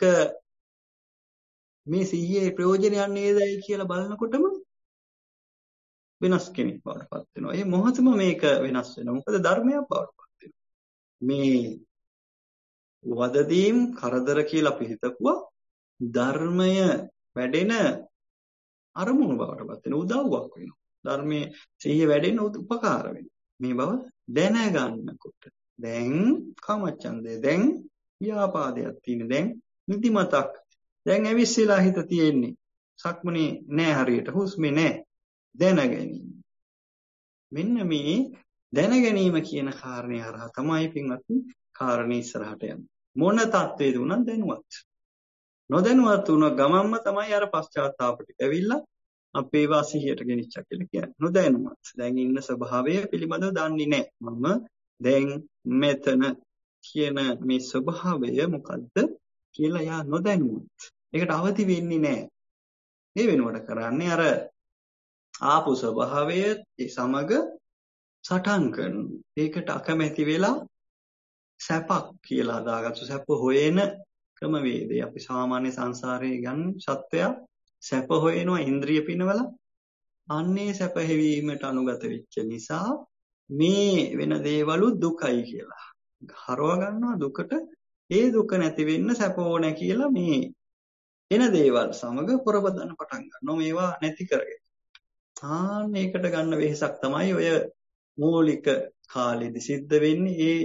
මේ සිහියේ ප්‍රයෝජනයක් නේදයි කියලා බලනකොටම වෙනස් කෙනෙක් බවට පත් වෙනවා. ඒ මොහොතම මේක වෙනස් වෙනවා. මොකද ධර්මයක් බවට පත් වෙනවා. මේ වදදීම් කරදර කියලා අපි හිතපුවා ධර්මය වැඩෙන අරමුණු බවට පත් වෙන උදව්වක් වෙනවා. ධර්මයේ සිහිය වැඩෙන්න උපකාර වෙනවා. මේ බව දැනගන්නකොට දැන් කාමච්ඡන්දේ දැන් ව්‍යාපාදයක් තියෙන දැන් නිදිමතක් දැන් ඇවිස්සලා හිත තියෙන්නේ සක්මනේ නෑ හරියට හුස්මේ නෑ දැනගැනීම. මෙන්න මේ දැනගැනීම කියන කාරණේ හරහා තමයි පින්වත්නි කාරණේ ඉස්සරහට යන්නේ. මොන தത്വෙද උනත් දැනුවත්. නොදැනුවත් වුණ ගමන්ම තමයි අර පශ්චාත්තාප ටික ඇවිල්ලා අපේ වාසියට ගෙනිච්චා කියලා කියන්නේ. නොදැනුවත්. දැන් ඉන්න ස්වභාවය පිළිබඳව දන්නේ නැහැ. මම දැන් මෙතන කියන මේ ස්වභාවය මොකද්ද කියලා යා නොදැනුවත්. ඒකට අවදි වෙන්නේ නැහැ. ඒ වෙනුවට කරන්නේ අර ආපු ස්වභාවය ඒ සමග සටන් කරනවා. ඒකට අකමැති වෙලා සැපක් කියලා දාගත්තු සැප හොයන ක්‍රමවේදය. අපි සාමාන්‍ය සංසාරයේ ගන්න සත්වයා සැප හොයනවා ඉන්ද්‍රිය පිනවල. අන්නේ සැප හැවීමට අනුගත වෙච්ච නිසා මේ වෙන දේවලු දුකයි කියලා හරව ගන්නවා දුකට. ඒ දුක නැති වෙන්න සැප ඕන කියලා මේ එන දේවල් සමග පොරබදන්න පටන් ගන්නවා. මේවා නැති කරගෙන. ඒකට ගන්න වෙහසක් තමයි ඔය මූලික කාලෙදි සිද්ධ වෙන්නේ. ඒ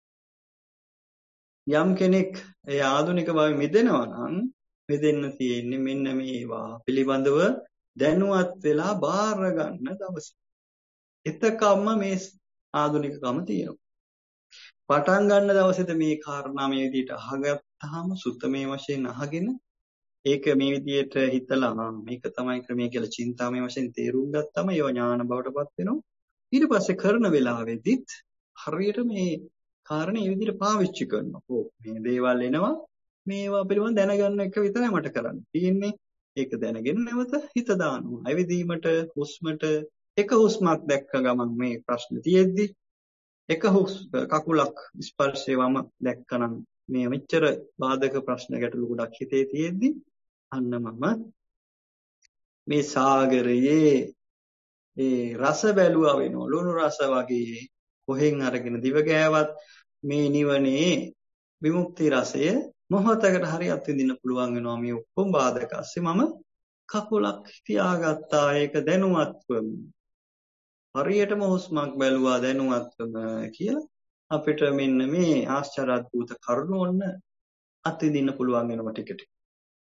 යම් කෙනෙක් ඒ ආධුනික භාවය මිදෙනවා නම් මිදෙන්න තියෙන්නේ මෙන්න මේවා පිළිබඳව දැනුවත් වෙලා බාර ගන්න දවසේ. එතකම්ම මේ ආධුනිකකම තියෙනවා. පටන් ගන්න දවසේද මේ කාරණා මේ විදිහට අහගත්තාම සුත්තමේ වශයෙන් අහගෙන ඒක මේ විදිහට හිතලා මේක තමයි ක්‍රමය කියලා චින්තාමය වශයෙන් තේරුම් ගත්තම ඒව ඥාන බවටපත් වෙනවා. ඊට පස්සේ කරන වෙලාවෙදිත් හරියට මේ කාරණේ මේ විදිහට පාවිච්චි කරනවා. මේ දේවල් එනවා මේවා පිළිබඳව දැනගන්න එක විතරයි මට කරන්න තියෙන්නේ. ඒක දැනගෙන නැවත හිත දානවා. ඇවිදීමට හුස්මට එක හුස්මක් දැක්ක ගමන් මේ ප්‍රශ්න තියෙද්දි එක කකුලක් ස්පර්ශයවම දැක්කනම් මේ මෙච්චර බාධක ප්‍රශ්න ගැටලු ගොඩක් හිතේ තියෙද්දි අන්න මම මේ සාගරයේ ඒ රස බැලුවා වෙනවා. ලුණු රස වගේ කොහෙන් අරගෙන දිව ගෑවත් මේ නිවනේ විමුක්ති රසය මොහොතකට හරි අත්විඳින්න පුළුවන් වෙනවා. මේ ඔක්කොම බාධක ඇස්සේ මම කකුලක් තියාගත්තා. ඒක දැනුවත්වම. හරියටම හුස්මක් බැලුවා දැනුවත්වම කියලා අපිට මෙන්න මේ ආශ්චර්යද්භූත කරුණ ඔන්න අත්විඳින්න පුළුවන් වෙනවා ටික ටික.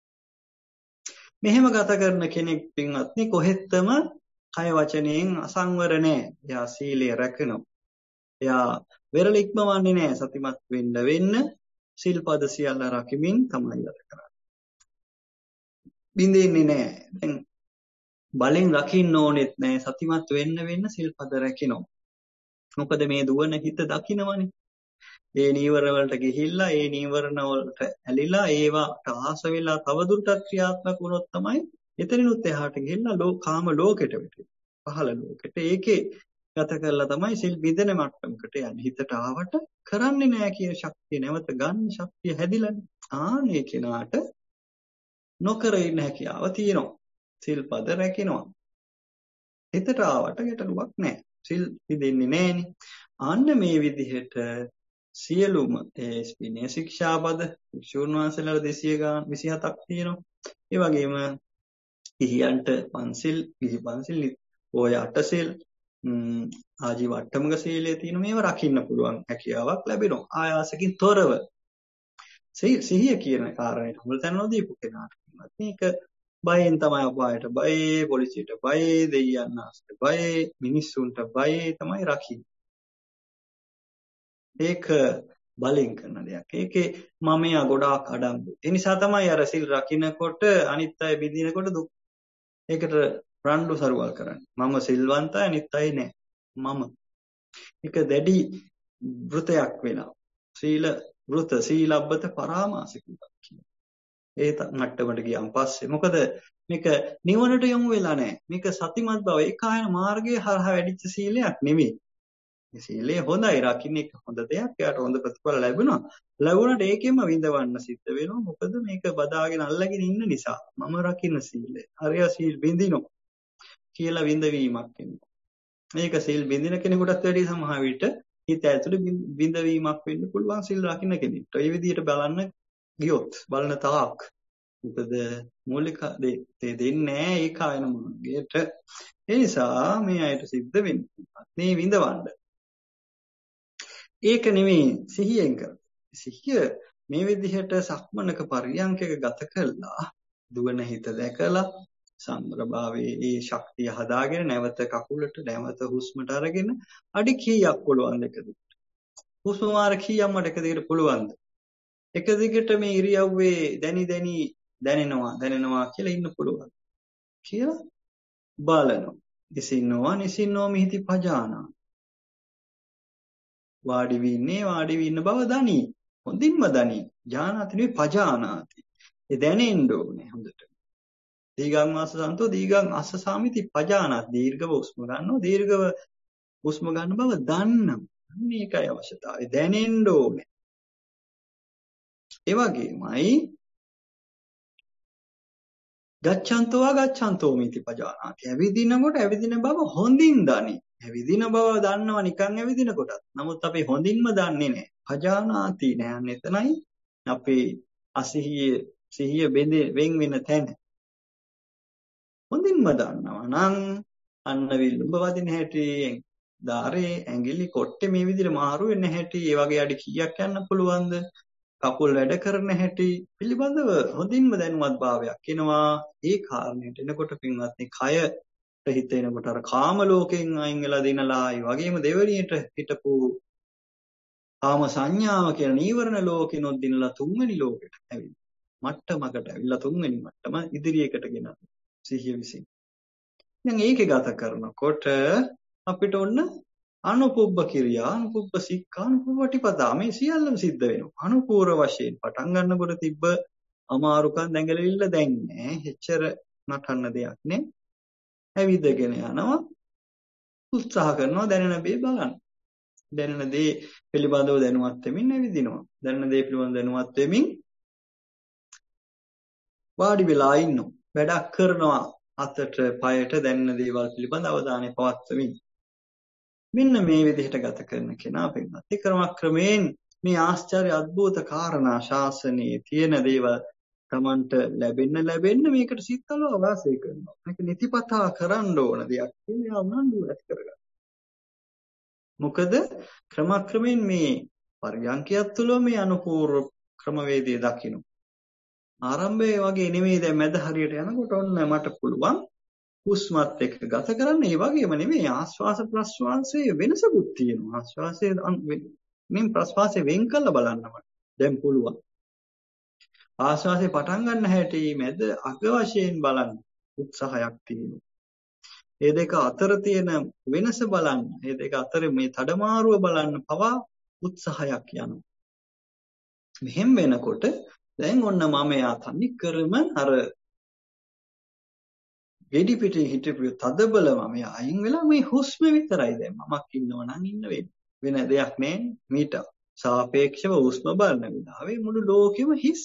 මෙහෙම ගත කරන කෙනෙක් පින්වත්නි කොහෙත්ම කය වචනයෙන් අසංවර නැහැ. එයා සීලය රැකනවා. එයා වෙරළ ඉක්මවන්නේ නැහැ. සතිමත් වෙන්න සිල්පද සියල්ල රකිමින් තමයි ගත කරන්නේ. බින්දෙන්නේ නැහැ. දැන් බලෙන් රකින්න ඕනෙත් නැහැ. සතිමත් වෙන්න සිල්පද රැකිනවා. මොකද මේ දුවන හිත දකින්නවනේ. ඒ නීවරණ වලට ගිහිල්ලා ඒ නීවරණ වලට ඇලිලා ඒවට ආස වෙලා තවදුරටත් ක්‍රියාත්මක වුණොත් තමයි එතනිනුත් එහාට ගිහිල්ලා කාම ලෝකෙට වැටෙන්නේ. පහළ ලෝකෙට. ඒකේ ගත කරලා තමයි සිල් බිඳෙන මට්ටමකට යන්නේ. හිතට ආවට කරන්නේ නැහැ කියන ශක්තිය නැවත ගන්න ශක්තිය හැදිලානේ. ආනේ කෙනාට නොකර ඉන්න හැකියාව තියෙනවා. සිල්පද රැකිනවා. හිතට ආවට ගැටලුවක් නැහැ. සිල් බිඳෙන්නේ නැහෙනි. අන්න මේ විදිහට සියලුම ඒ විනය ශික්ෂාපද වික්ෂුන් වහන්සේලා 227ක් තියෙනවා. ඒ වගේම ගිහියන්ට පන්සිල්, ගිහි පන්සිල්, ඔය අටසිල්, ආජීව අට්ටමක සීලය තියෙන මේවා රකින්න පුළුවන් හැකියාවක් ලැබෙනවා. ආයාසකින් තොරව. සිහිය කියන කාරණේට මුල් තැන නොදීපු කෙනාට මේක බයෙන් තමයි අපායට බයේ, පොලිසියට බයේ, දෙයියන් ආශ්‍රයට බයේ, මිනිස්සුන්ට බයේ තමයි රකින්නේ. ඒක බලෙන් කරන දෙයක්. ඒකේ මමයා ගොඩාක් අඩංගු. ඒ නිසා තමයි අර සිල් රකින්නකොට අනිත් අය බිඳිනකොට දුක්. ඒකට රණ්ඩු සරුවල් කරන්නේ. මම සිල්වන්තයි අනිත් අය නෑ. මම. ඒක දැඩි වෘතයක් වෙනවා. සීල වෘත සීලබ්බත පරාමාස කියලා කියනවා. ඒ මට්ටමට ගියන් පස්සේ මොකද මේක නිවනට යොමු වෙලා නෑ. මේක සතිමත් බව ඒකායන මාර්ගයේ හරහා වැඩිච්ච සීලයක් නෙමෙයි. මේ සීලය හොඳයි රකින්න එක හොඳ දෙයක්. එයාට හොඳ ප්‍රතිඵල ලැබුණා. ලැබුණාට ඒකෙම විඳවන්න සිද්ධ වෙනවා. මොකද මේක බදාගෙන අල්ලගෙන ඉන්න නිසා. මම රකින්න සීලය. හරිය සීල් බින්දිනෝ කියලා විඳවීමක් එනවා. මේක සීල් බින්දින කෙනෙකුටත් වැඩි සමහර විට හිත ඇතුලේ විඳවීමක් වෙන්න පුළුවන් සීල් රකින්න කෙනෙක්ට. ඒ විදිහට බලන්න ගියොත් බලන තාක් මොකද මූලික දේ දෙන්නේ නැහැ ඒ කායන මාර්ගයට. ඒ නිසා මේ අයට සිද්ධ වෙන්නේ මේ විඳවන්න. ඒක නෙමෙයි සිහියෙන් කරන්නේ. සිහිය මේ විදිහට සක්මනක පරියන්කක ගත කළා දුවන හිත දැකලා සම්බරභාවයේ ඒ ශක්තිය හදාගෙන නැවත කකුලට නැවත හුස්මට අරගෙන අඩි කීයක් පුළුවන්ද එක දිගට හුස්ම මාර කීයක් මට එක දිගට පුළුවන්ද එක දිගට මේ ඉරියව්වේ දැනෙනවා කියලා ඉන්න පුළුවන් කියලා බලනවා. නිසින්නවා මිහිති පජානා. වාඩි ඉන්න බව දනි. හොඳින්ම දනි. ඥානාති නෙවෙයි පජානාති. ඒ දැනෙන්න ඕනේ හොඳට. දීගං වාසසන්තෝ දීගං අස්ස සාමිති පජානාති. දීර්ඝව හුස්ම ගන්නවා. දීර්ඝව හුස්ම ගන්න බව දන්නවා. මේකයි අවශ්‍යතාවය. දැනෙන්න ඕනේ. ඒ වගේමයි ගච්ඡන්තෝ මිති පජානාති. ඇවිදිනකොට ඇවිදින බව හොඳින් දනි. ඇවිදින බව දන්නවා නිකන් ඇවිදිනකොටත්. නමුත් අපි හොඳින්ම දන්නේ නැහැ. පජානාති නෑ. එතනයි අපේ සිහිය වෙන් වෙන තැන. හොඳින්ම දන්නවා නම් අන්න විලුඹ වදින හැටි, දාරේ ඇඟිලි කොට්ටේ මේ විදිහට මාරු වෙන හැටි, ඒ වගේ අඩි කීයක් යන්න පුළුවන්ද? කකුල් වැඩ කරන හැටි පිළිබඳව හොඳින්ම දැනුවත් භාවයක් එනවා. ඒ කාරණයට එනකොට පින්වත්නි කයට හිත එනකොට අර කාම ලෝකයෙන් අයින් වෙලා දිනලා ඒ වගේම දෙවෙනියට හිටපු කාම සංඥාව කියන නීවරණ ලෝකෙනොත් දිනලා තුන්වෙනි ලෝකෙට ඇවිල්ලා මට්ටමකට ඇවිල්ලා තුන්වෙනි මට්ටම ඉදිරියකට ගෙනත් සිහිය විසින්. දැන් ඒකේ ගත කරනකොට අපිට ඔන්න අනුපුබ්බ කිරියා, අනුපුබ්බ සික්ඛා, අනුපුබ්බ වටිපදා මේ සියල්ලම සිද්ධ වෙනවා. අනුපූර්ව වශයෙන් පටන් ගන්නකොට තිබ්බ අමාරුකම් දැඟලිල්ල දැන් නෑ. එච්චර නටන්න දෙයක් නෑ. ඇවිදගෙන යනවා. උත්සාහ කරනවා දැනෙන දේ බලන්න. දැනෙන දේ පිළිබඳව දැනුවත් වෙමින් ඇවිදිනවා. දැනෙන දේ පිළිබඳව දැනුවත් වෙමින් වාඩි වෙලා ඉන්නවා. වැඩක් කරනවා. අතට පයට දැනෙන දේවල් පිළිබඳ අවධානය පවත්වමින්. මෙන්න මේ විදිහට ගත කරන කෙනා පින්වත්. ඒ ක්‍රමයෙන් මේ ආශ්චර්ය අద్భుත කාරණා ශාසනයේ තියෙන දේවල් Tamanට ලැබෙන්න මේකට සිත්කලව වාසය කරනවා. මේක නිතිපතා කරන්න ඕන දෙයක්. කියන්නේ උනන්දු ඇති කරගන්න. මොකද ක්‍රමයෙන් මේ පරියන්කයක් තුළ මේ අනුපූර්ව ක්‍රමවේදය දකින්න. ආරම්භයේ වගේ නෙමෙයි දැන් මැද හරියට යනකොට ඔන්න මට පුළුවන් හුස්මත් එක්ක ගත කරන්න. ඒ වගේම නෙමෙයි ආශ්වාස ප්‍රශ්වාසයේ වෙනසකුත් තියෙනවා. ආශ්වාසයේ මින් ප්‍රශ්වාසයේ වෙන් කළ බලන්න මට දැන් පුළුවන්. ආශ්වාසයේ පටන් ගන්න හැටි මැද අග වශයෙන් බලන්න උත්සාහයක් තියෙනවා. මේ දෙක අතර තියෙන වෙනස බලන්න, මේ දෙක අතර මේ තඩමාරුව බලන්න පවා උත්සාහයක් යනවා. මෙහෙම වෙනකොට දැන් ඔන්න මම යා තනි කරම අර ගෙඩි පිටේ හිටපු තදබල මම අයින් වෙලා මේ හුස්ම විතරයි දැන් මමක් ඉන්නව නම් ඉන්න වෙන දෙයක් නෑ. මීට සාපේක්ෂව හුස්ම බලන විලාවේ මුළු ලෝකෙම හිස්.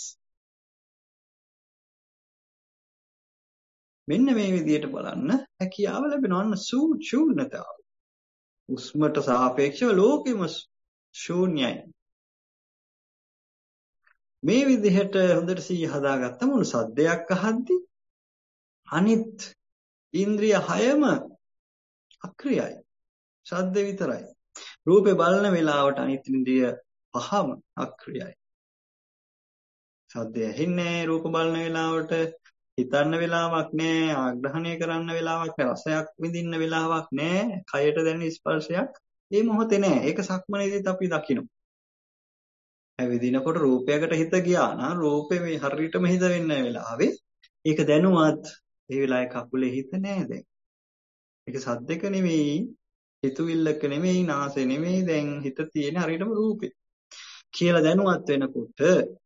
මෙන්න මේ විදිහට බලන්න හැකියාව ලැබෙනවා. ශූන්‍යතාව. හුස්මට සාපේක්ෂව ලෝකෙම ශූන්‍යයි. මේ විදිහට හොඳට සිහිය හදාගත්තම මුළු සද්දයක් අහද්දි අනිත් ඉන්ද්‍රිය 6ම අක්‍රියයි. ශබ්ද විතරයි. රූපේ බලන වෙලාවට අනිත් ඉන්ද්‍රිය 5ම අක්‍රියයි. ශබ්දය ඇහෙන්නේ රූප බලන වෙලාවට, හිතන්න වෙලාවක් නෑ, ආග්‍රහණය කරන්න වෙලාවක් නෑ, රසයක් විඳින්න වෙලාවක් නෑ, කයට දැනෙන ස්පර්ශයක් මේ මොහොතේ නෑ. ඒක සක්මනේදීත් අපි දකිනවා. ඇවිදිනකොට රූපයකට හිත ගියා නම් රූපේ මේ හරියටම හිත වෙන්න වෙලාවේ ඒක දැනුවත් ඒ වෙලාවේ කකුලේ හිත නෑ දැන්. ඒක සද්දක නෙමෙයි, හිතුවිල්ලක නෙමෙයි, නාසය නෙමෙයි, දැන් හිත තියෙන හරියටම රූපේ කියලා දැනුවත් වෙනකොට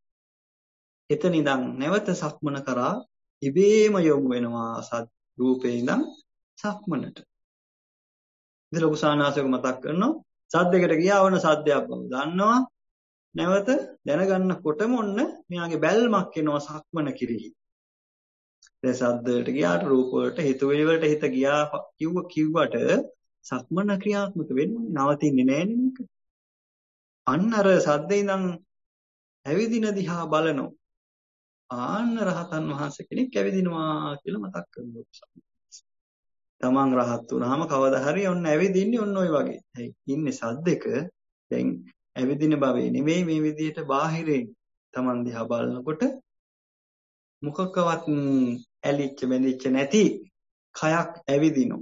එතන ඉඳන් නැවත සක්මන කරා ඉබේම යොමු වෙනවා රූපේ ඉඳන් සක්මනට. ඉතින් ලොකු සානාසයක මතක් කරනවා සද්දයකට ගියා වුණ සද්දයක් බව දන්නවා. නැවත දැනගන්නකොටම ඔන්න මෙයාගේ බැල්මක් එනවා සක්මන කිරිහි. දැන් සද්දයට ගියාට රූප වලට හිතුවිලි වලට හිත ගියා කිව්වට සක්මන ක්‍රියාත්මක වෙන්නේ නවතින්නේ නැහැ නේද? අන්න අර සද්දේ ඉඳන් ඇවිදින දිහා බලනවා. ආන්න රහතන් වහන්සේ කෙනෙක් ඇවිදිනවා කියලා මතක් කරනවා. තමන් රහත් වුණාම කවදා හරි ඔන්න ඇවිදින්නේ ඔන්න ඔය වගේ. හයි ඉන්නේ සද්දක දැන් ඇවිදින බවේ නෙමෙයි මේ විදිහට බාහිරින් තමන් දිහා බලනකොට මොකකවත් ඇලිච්ච බැඳිච්ච නැති කයක් ඇවිදිනවා.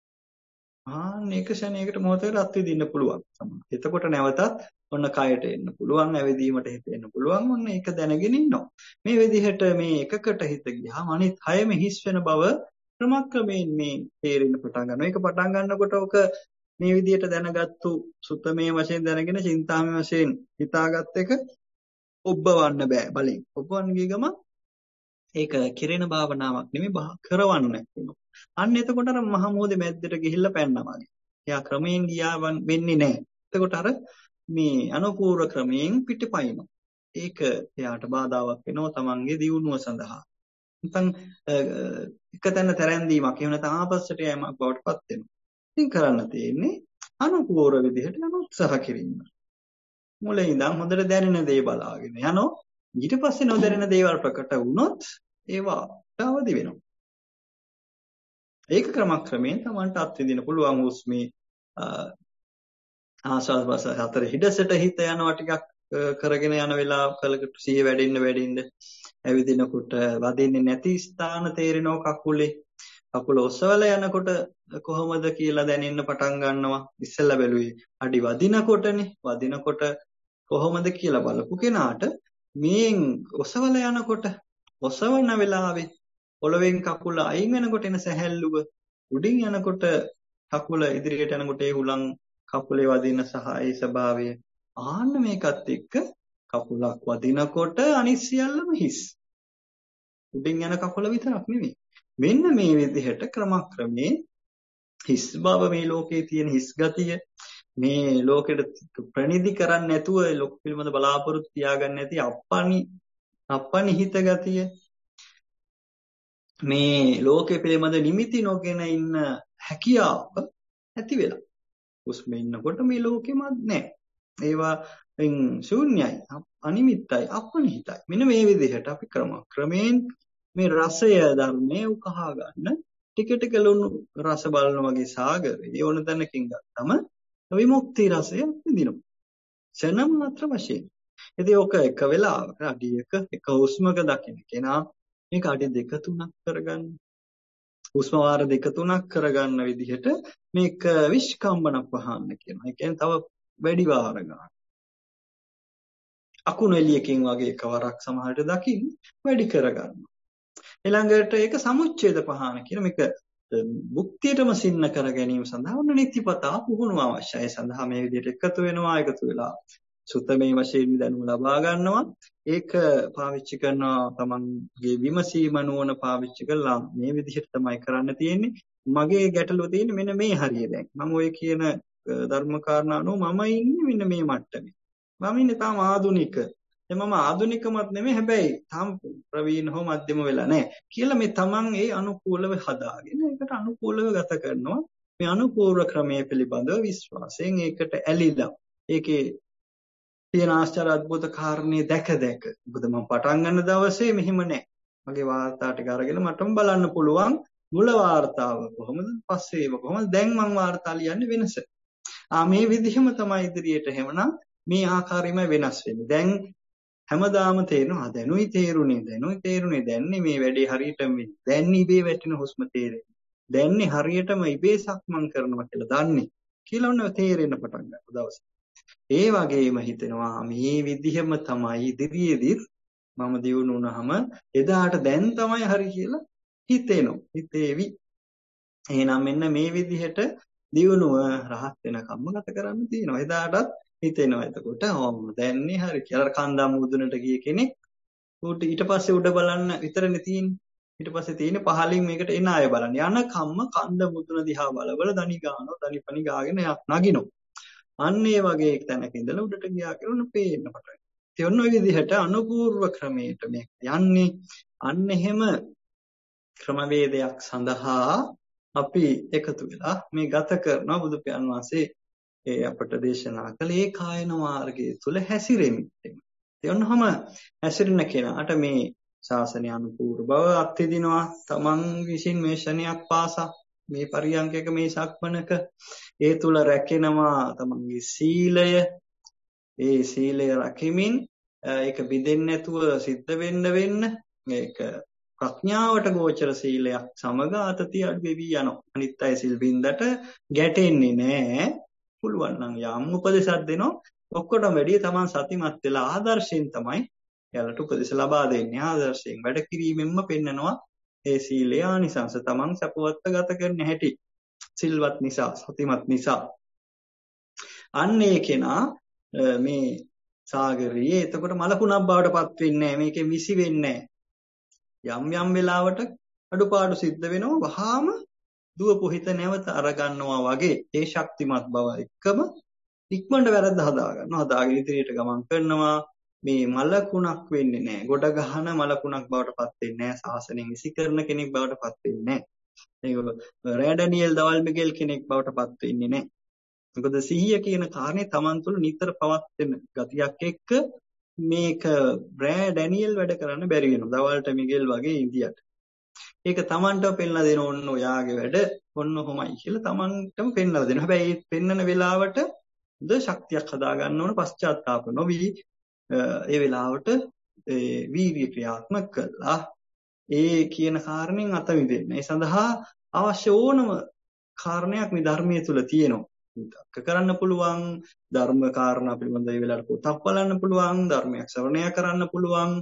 ඒක ශරණයකට මොහොතකට අත්විඳින්න පුළුවන්. එතකොට නැවතත් ඔන්න කයට එන්න පුළුවන්, ඇවිදීමට හිත එන්න පුළුවන්. ඔන්න ඒක දැනගෙන ඉන්නවා. මේ විදිහට මේ එකකට හිත ගියාම අනිත් හයම හිස් වෙන බව ක්‍රමක්‍රමයෙන් මේ තේරෙන්න පටන් ගන්නවා. ඒක පටන් ගන්නකොට ඔක මේ විදිහට දැනගත්තු සුත්තමේ වශයෙන් දැනගෙන චින්තාමේ වශයෙන් හිතාගත් එක ඔබවන්න බෑ බලෙන්. ඔබවන්න ගිය ගම ඒක කිරෙන භාවනාවක් නෙමෙයි කරවන්න වෙනවා. අන්න එතකොට අර මහ මොහොතේ මැද්දට ගිහිල්ලා පැන්නා වගේ. එයා ක්‍රමයෙන් ගියා වෙන්නේ නැහැ. එතකොට අර මේ අනුපූර්ව ක්‍රමයෙන් පිටපයින්නවා. ඒක එයාට බාධාවක් වෙනවා තමන්ගේ දියුණුව සඳහා. නැත්නම් එක තැන තරැන්දීමක් එහෙම නැත්නම් ආපස්සට යෑමක් බවට පත් වෙනවා. ඉතින් කරන්න තියෙන්නේ අනුපූර්ව විදිහට යන උත්සාහ කිරීම. මුලින් ඉඳන් හොඳට දැනෙන දේ බලාගෙන යනවා. ඊට පස්සේ නොදැනෙන දේවල් ප්‍රකට වුණොත් ඒවට අවදි වෙනවා. ඒක ක්‍රමයෙන් තමන්ට අත්විඳින්න පුළුවන් හුස්මේ ආස්වාද ප්‍රසආස අතර හිඩසට හිත යනවා ටිකක් කරගෙන යන වෙලාවකට සිහිය වැඩෙන්න ඇවිදිනකොට වදින්නේ නැති ස්ථාන තේරෙනවා කකුල ඔසවලා යනකොට කොහොමද කියලා දැනෙන්න පටන් ගන්නවා. ඉස්සෙල්ලා බැලුවේ අඩි වදිනකොට කොහොමද කියලා බලපු කෙනාට මේන් ඔසවලා යනකොට ඔසවන වෙලාවේ පොළවෙන් කකුල අයින් වෙනකොට එන සැහැල්ලුව, උඩින් යනකොට කකුල ඉදිරියට යනකොට ඒ හුලං කකුලේ වදින සහ ඒ ස්වභාවය ආන්න මේකත් එක්ක කකුලක් වදිනකොට අනිත් සියල්ලම හිස්. උඩින් යන කකුල විතරක් නෙමෙයි. මෙන්න මේ විදිහට ක්‍රමයෙන් හිස් බව මේ ලෝකේ තියෙන හිස් ගතිය මේ ලෝකෙට ප්‍රනිධි කරන්නේ නැතුව ලෝක පිළිබඳ බලාපොරොත්තු තියාගන්න නැති අපනිහිත ගතිය මේ ලෝකෙ පිළිබඳ නිමිති නොගෙන ඉන්න හැකියාව ඇති වෙලා. හුස්ම ඉන්නකොට මේ ලෝකෙමත් නැහැ. ඒවා ශූන්‍යයි, අනිමිත්තයි, අපනිහිතයි. මෙන්න මේ විදිහට අපි ක්‍රමයෙන් මේ රසය ධර්මයේ උකහා ගන්න ටික ටික ලුණු රස බලන වගේ සාගරේ ඕන තැනකින් ගත්තම විමුක්ති රසය විඳිනවා. ක්ෂණ මාත්‍ර වශයෙන්. ඉතින් ඔක එක වෙලාවක අඩියක එක හුස්මක දකින්න කෙනා මේක අඩි 2-3ක් කරගන්න. හුස්ම වාර 2-3ක් කරගන්න විදිහට මේක විස්කම්බන පහන්න කියනවා. ඒ කියන්නේ තව වැඩි වාර ගන්න. අකුණු එළියකින් වගේ එකවරක් සමහරට දකින්න වැඩි කරගන්නවා. ඊළඟට ඒක සමුච්ඡේද පහන කියන මේක භුක්තියටම සින්න කර ගැනීම සඳහා උන්න නිතිපතා පුහුණුව අවශ්‍යයි. සඳහා මේ විදිහට එකතු වෙලා සුත්තමේ වශයෙන් දැනුම ලබා ගන්නවා. ඒක පාවිච්චි කරනවා තමන්ගේ විමසීම නුවණ පාවිච්චි කරලා මේ විදිහට තමයි කරන්න තියෙන්නේ. මගේ ගැටලුව තියෙන්නේ මෙන්න මේ හරිය දැන්. මම ඔය කියන ධර්ම කාරණා නෝ මම ඉන්නේ මෙන්න මේ මට්ටමේ. මම ඉන්නේ තාම ආදුනික. මම ආදුනිකමත් නෙමෙයි හැබැයි තාම ප්‍රවීණ හෝ මධ්‍යම වෙලා නැහැ කියලා මේ තමන් ඒ අනුකූලව හදාගෙන ඒකට අනුකූලව ගත කරනවා. මේ අනුපූර්ව ක්‍රමයේ පිළිබඳව විශ්වාසයෙන් ඒකට ඇලිලා ඒකේ තියෙන ආශ්චර්ය අద్భుත කාරණේ දැක මොකද මම පටන් ගන්න දවසේ මෙහිම නැහැ. මගේ වාර්තා ටික අරගෙන මටම බලන්න පුළුවන් මුල වාර්තාව කොහොමද පස්සේ ඒව කොහොමද දැන් මම වාර්තා ලියන්නේ වෙනස. මේ විදිහම තමයි ඉදිරියට හැමනම් මේ ආකාරයෙන්ම වෙනස් වෙන්නේ. දැන් හැමදාම තේරෙනවා දැනුයි තේරුනේ දැන්නේ මේ වැඩේ හරියටම වෙන්නේ. දැන් ඉබේ වැටෙන හුස්ම තේරෙන්නේ. දැන්නේ හරියටම ඉබේ සක්මන් කරනවා කියලා දන්නේ. කියලා ඔන්න තේරෙන්න පටන් ගන්නවා දවසේ. ඒ වගේම හිතෙනවා මේ විදිහම තමයි ඉදිරියේදීත් මම දියුණු වුණාම එදාට දැන් තමයි හරි කියලා හිතේවි. එහෙනම් මෙන්න මේ විදිහට දියුණුව රහත් වෙනකම්ම ගත කරන්න තියෙනවා. එදාටත් හිතෙනවා එතකොට දැන්නේ හරි කියලා කන්දම් මුදුනට ගිය කෙනෙක් ඊට පස්සේ උඩ බලන්න විතරනේ තියෙන්නේ. ඊට පස්සේ තියෙන්නේ පහලින් මේකට එන අය බලන්න. යන කම්ම කන්ද මුදුන දිහා බලවල දණි පණි ගාගෙන නගිනවා. අන්න ඒ වගේ තැනක ඉඳලා උඩට ගියා කියලා පේන්න පටන් ගන්නවා. ඒ ඔන්න ඔය විදිහට අනුපූර්ව ක්‍රමයට මේක යන්නේ. අන්න එහෙම ක්‍රමවේදයක් සඳහා අපි එකතු වෙලා මේ ගත කරන බුදු පියාණන් වහන්සේ අපට දේශනා කළේ කායන මාර්ගයේ තුල හැසිරෙමින්. ඒ ඔන්නම හැසිරෙන කෙනාට මේ ශාසනය අනුපූර්ව බව අත්විඳිනවා. තමන් විසින් මේ ශණයක් පාසා මේ පරියන්කක මේ සක්මනක ඒ තුල රැකෙනවා තමන්ගේ සීලය. ඒ සීලය රැකීමෙන් ඒක බිඳෙන්නේ නැතුව සිද්ධ වෙන්න මේක ප්‍රඥාවට ගෝචර සීලයක් සමග අතතිය අඩු වෙවි යනවා. අනිත් අය සිල් බින්දට ගැටෙන්නේ නැහැ. පුළුවන් නම් යම් උපදේශයක් දෙනවා. ඔක්කොටම වැඩිය තමන් සතිමත් වෙලා ආදර්ශයෙන් තමයි එයාලට උපදේශ ලබා දෙන්නේ. ආදර්ශයෙන් වැඩ කිරීමෙන්ම පෙන්නනවා ඒ සීලය ආනිසංස තමන් සපවත්ත ගත කරන්න හැටි. සිල්වත් නිසා සතිමත් නිසා අන්න ඒ කෙනා මේ සාගරයේ එතකොට මලකුණක් බවට පත් වෙන්නේ නැහැ. මේකෙන් විසි වෙන්නේ නැහැ. යම් වෙලාවට අඩුපාඩු සිද්ධ වෙනවා. වහාම දුවපු හිත නැවත අරගන්නවා වගේ ඒ ශක්තිමත් බව එක්කම ඉක්මනට වැරද්ද හදාගන්නවා. හදාගෙන ඉදිරියට ගමන් කරනවා. මේ මලකුණක් වෙන්නේ නැහැ. ගොඩ ගහන මලකුණක් බවට පත් වෙන්නේ නැහැ. සාසනෙන් විසි කරන කෙනෙක් බවට පත් වෙන්නේ නැහැ. ඒක රෑඩනියල් දවල් මිගෙල් කෙනෙක් බවට පත් වෙන්නේ නැහැ. මොකද සිහිය කියන කාරණේ Taman තුල නිතර පවත්වෙන ගතියක් එක්ක මේක රෑඩනියල් වැඩ කරන්න බැරි වෙනවා. දවල්ට මිගෙල් වගේ ඉඳියට. ඒක Tamanටම පෙන්ලා දෙන ඕන්න ඔයාගේ වැඩ ඔන්න ඔහොමයි කියලා Tamanටම පෙන්ලා දෙනවා. හැබැයි මේ පෙන්නන වෙලාවට ද ශක්තියක් හදා ගන්න ඕන පශ්චාත්තාප නොවි ඒ වෙලාවට වීර්ය ක්‍රියාත්මක කළා ඒ කියන කාරණෙන් අත මිදෙන්න. ඒ සඳහා අවශ්‍ය ඕනම කාරණයක් මේ ධර්මයේ තුල තියෙනවා. විතක්ක කරන්න පුළුවන්, ධර්ම කාරණා පිළිබඳව ඒ වෙලාවට පොතක් බලන්න පුළුවන්, ධර්මයක් ශ්‍රවණය කරන්න පුළුවන්.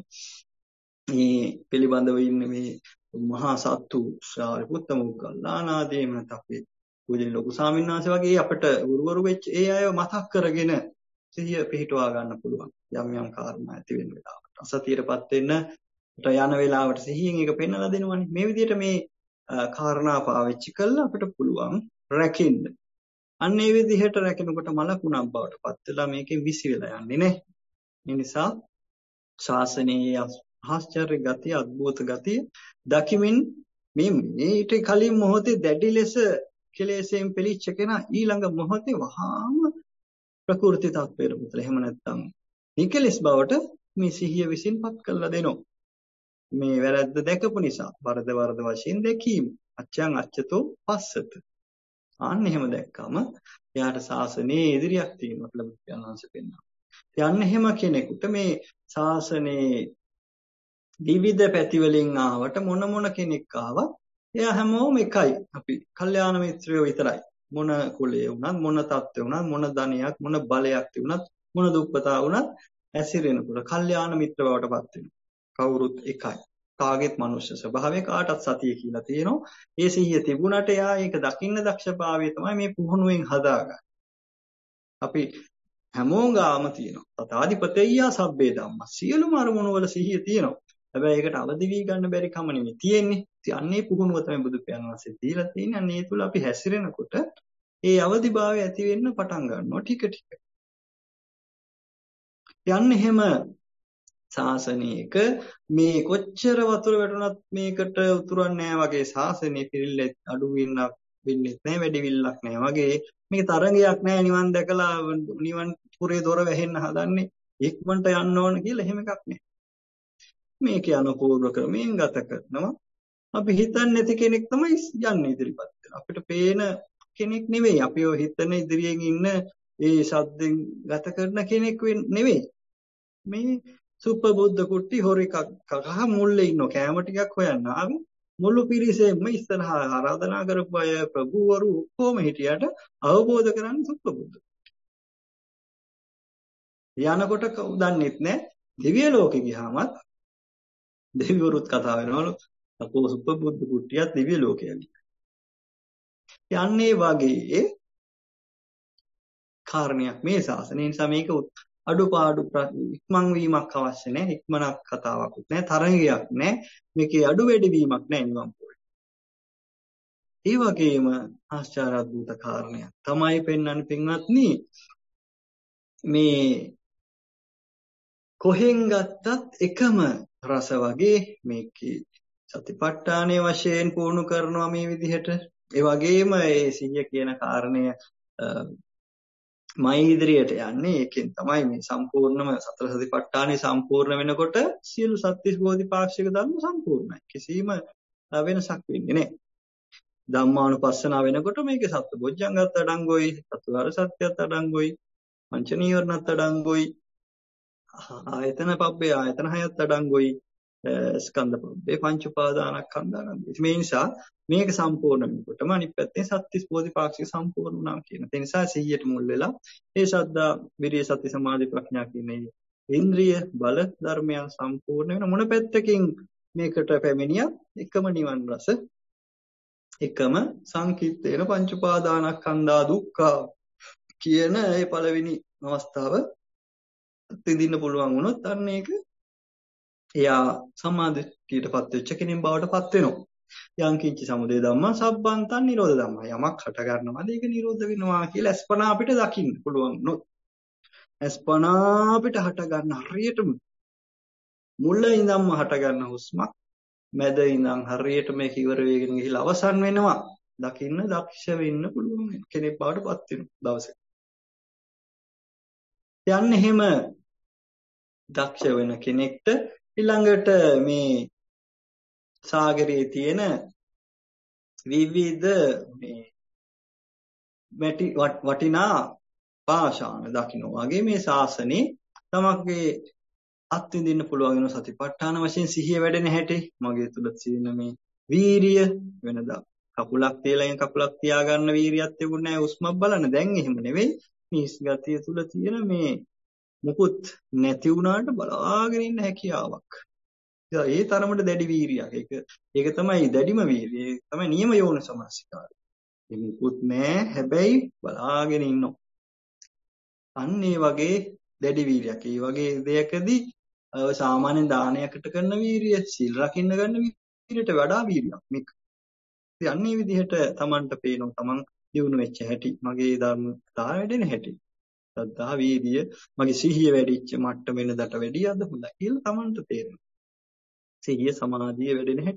මේ පිළිබඳව ඉන්නේ මේ මහා සත්තු සාරිපුත්ත මොග්ගල්ලාන ආදී මත අපේ පූජනීය ලොකු ස්වාමීන් වහන්සේ වගේ අපිට උරුවරු වෙච්ච ඒ අයව මතක් කරගෙන සිහිය පිහිටවා ගන්න පුළුවන්. යම් කාරණා ඇති වෙන වෙලාවට අසතියටපත් වෙන්න යන වෙලාවට සිහියෙන් ඒක පෙන්වලා දෙනවනේ. මේ විදිහට මේ කාරණා පාවිච්චි කළා අපිට පුළුවන් රැකෙන්න. අන්න ඒ විදිහට රැකෙනකොට මලකුණක් බවට පත් වෙලා මේකෙන් විසි වෙලා යන්නේ නැහැ. ඒ නිසා ශාසනයේ ආශ්චර්ය ගතිය, අద్భుත ගතිය දකිමින් ඊට කලින් මොහොතේ දැඩි ලෙස කෙලෙසෙන් පිළිච්ච කෙනා ඊළඟ මොහොතේ වහාම ප්‍රකෘති තත්ත්වයට පුතල. එහෙම නැත්නම් නිකලස් බවට මේ සිහිය විසින්පත් කළා දෙනවා. මේ වැරද්ද දැකපු නිසා වරද වශයෙන් දැකීම. අච්ඡං අච්ඡතෝ පස්සත. අන්න එහෙම දැක්කම එයාට ශාසනයේ ඉදිරියක් තියෙනවා කියලා බුදුන් වහන්සේ පෙන්නනවා. යන්න එහෙම කෙනෙකුට මේ ශාසනයේ විවිධ පැති වලින් ආවට මොන කෙනෙක් ආවත් එයා හැමෝම එකයි. අපි කල්යාණ මිත්‍රයෝ විතරයි. මොන කුලයේ වුණත් මොන තත්ත්වේ වුණත් මොන ධනයක් මොන බලයක් තිබුණත් මොන දුප්පතා වුණත් ඇසිරෙනකොට කල්යාණ මිත්‍ර බවට පත් වෙනවා. කවුරුත් එකයි. කාගෙත් මනුෂ්‍ය ස්වභාවය කාටත් සතිය කියලා තියෙනවා. ඒ සිහිය තිබුණට එයා ඒක දකින්න දක්ෂභාවය තමයි මේ පුහුණුවෙන් හදාගන්නේ. අපි හැමෝම ගාම තියෙනවා. තථාදිපතේය සබ්බේ ධම්ම. සියලුම අරමුණු වල සිහිය තියෙනවා. හැබැයි ඒකට අවදි වී ගන්න බැරි කම නෙමෙයි තියෙන්නේ. අන්නේ පුහුණුව තමයි බුදු පියාණන් වහන්සේ දීලා තියෙන්නේ. අන්නේ තුල අපි හැසිරෙනකොට ඒ අවදිභාවය ඇති වෙන්න පටන් ගන්නවා ටික ටික. යන්න එහෙම ශාසනයක මේ කොච්චර වතුර වැටුණත් මේකට උතුරන්නේ නැහැ වගේ ශාසනය පිළිල්ල අඩු වෙන්නක් වෙන්නේ නැහැ, වැඩිවිල්ලක් නැහැ වගේ මේක තරංගයක් නැහැ. නිවන් දැකලා නිවන් පුරේ දොර වැහෙන්න හදන්නේ ඉක්මනට යන්න ඕන කියලා එහෙම එකක් නැහැ. මේක අනුපූර්ව ක්‍රමයෙන් ගත කරනවා. අපි හිතන්නේ නැති කෙනෙක් තමයි යන්නේ ඉදිරිපත් වෙන. අපිට පේන කෙනෙක් නෙවෙයි. අපි ඔය හිතන ඉදිරියෙන් ඉන්න ඒ ශබ්දෙන් ගත කරන කෙනෙක් නෙවෙයි. මේ සුපබුද්ධ කුට්ටි හොරෙක් කකහ මුල්ලේ ඉන්න කෑම ටිකක් හොයන්න ආවේ මුළු පිරිසෙම ඉස්සරහා ආරාධනා කරපු අය ප්‍රභූවරු කොහොම හිටියට අවබෝධ කරගන්න සුපබුද්ධ. යනකොට දන්නෙත් නැහැ. දිව්‍ය ලෝකෙ ගියාමත් දෙවිවරුත් කතා වෙනවලු. අපෝ සුපබුද්ධ කුට්ටියත් දිව්‍ය ලෝකයයි. යන්නේ වගේ කාරණයක් මේ ශාසනය නිසා මේක අඩුපාඩු ඉක්මන් වීමක් අවශ්‍ය නැහැ. ඉක්මනක් කතාවකුත් නැහැ. තරංගයක් නැහැ. මේකේ අඩු වැඩි වීමක් නැහැ නිවන් පොයේ. ඒ වගේම ආශ්චර්යද්භූත කාරණයක් තමයි පෙන්වන්නේ පින්වත්නි. මේ කොහෙන් ගත්තත් එකම රස වගේ මේකේ සතිපට්ඨානයේ වශයෙන් පුහුණු කරනවා මේ විදිහට. ඒ වගේම ඒ සිහිය කියන කාරණය මයි ඉදිරියට යන්නේ ඒකෙන් තමයි මේ සම්පූර්ණම සතර සතිපට්ඨානෙ සම්පූර්ණ වෙනකොට සියලු සත්‍තිස් බෝධිපාක්ෂික ධර්ම සම්පූර්ණයි. කිසිම වෙනසක් වෙන්නේ නැහැ. ධම්මානුපස්සනාව වෙනකොට මේකේ සත්බොජ්ජංගත් අඩංගුයි, චතුරාර්ය සත්‍යයත් අඩංගුයි, පංච නීවරණත් අඩංගුයි, ආයතන පබ්බේ ආයතන හයත් අඩංගුයි, ස්කන්ධ පබ්බේ පංච උපාදානස්කන්ධානන්දයි. මේ නිසා මේක සම්පූර්ණ වෙනකොටම අනිත් පැත්තේ සත්‍තිස් බෝධිපාක්ෂික සම්පූර්ණ වුණා කියන. ඒ නිසා සිහියට මුල් වෙලා ඒ ශ්‍රද්ධා, විරිය, සති, සමාධි, ප්‍රඥා කියන ඉන්ද්‍රිය බල ධර්මයන් සම්පූර්ණ වෙන මොන පැත්තකින් මේකට පැමිණියත් එකම නිවන් රස, එකම සංකිට්ඨේන පංච උපාදානස්කන්ධා දුක්ඛ කියන ඒ පළවෙනි අවස්ථාව තිදින්න පුළුවන් වුණොත් අන්න ඒක එයා සම්මාදිට්ඨියටපත් වෙච්ච කෙනෙක් බවට පත් වෙනවා. යං කිංචි සමුදය ධම්මා සබ්බන්තං නිරෝධ ධම්මා. යමක් හට ගන්නවාද ඒක නිරෝධ වෙනවා කියලා අස්පනා අපිට දකින්න පුළුවන් නෝ. අස්පනා අපිට හට ගන්න හරියටම මුල ඉඳන්ම හට ගන්න හුස්මක් මැද ඉඳන් හරියට මේක ඉවර වෙගෙන ගිහිලා අවසන් වෙනවා. දකින්න දක්ෂ වෙන්න පුළුවන් කෙනෙක් බවට පත් වෙනවා දවසක. යන්න එහෙම දක්ෂ වෙන කෙනෙක්ට ඊළඟට මේ සාගරයේ තියෙන විවිධ මේ වටිනා පාෂාණ දකින්න වගේ මේ ශාසනේ තමක්ගේ අත්විඳින්න පුළුවන් වෙන සතිපට්ඨාන වශයෙන් සිහිය වැඩෙන හැටි මගේ තුල තියෙන මේ වීරිය වෙනදා කකුලක් තියලා කකුලක් තියාගන්න වීරියක් තිබුණේ නැහැ උස්මක් බලන්න. දැන් එහෙම නෙවෙයි. මේ ගතිය තුල තියෙන මේ මුකුත් නැති වුණාට බලාගෙන ඉන්න හැකියාවක්. ඒ තරමට දැඩි වීරියක්. ඒක තමයි දැඩිම වීරිය. ඒක තමයි නියම යෝන සමස්කාරය. ඒක මුකුත් නැහැ. හැබැයි බලාගෙන ඉන්නවා. අන්න ඒ වගේ දැඩි වීරියක්. ඒ වගේ දෙයකදී සාමාන්‍ය දානයකට කරන වීරිය, සීල් රකින්න ගන්න වීරියට වඩා වීරියක් මේක. ඉතින් අන්න ඒ විදිහට Tamanට පේනවා Taman දිනු වෙච්ච හැටි, මගේ ධර්මතාව වැඩෙන හැටි. ශ්‍රද්ධා, වීර්ය, මගේ සිහිය වැඩිච්ච මට්ටම වෙනදට වැඩිය අද හොඳයි කියලා Tamanට තේරෙනවා. සිහිය සමාධිය වැඩෙන හැටි.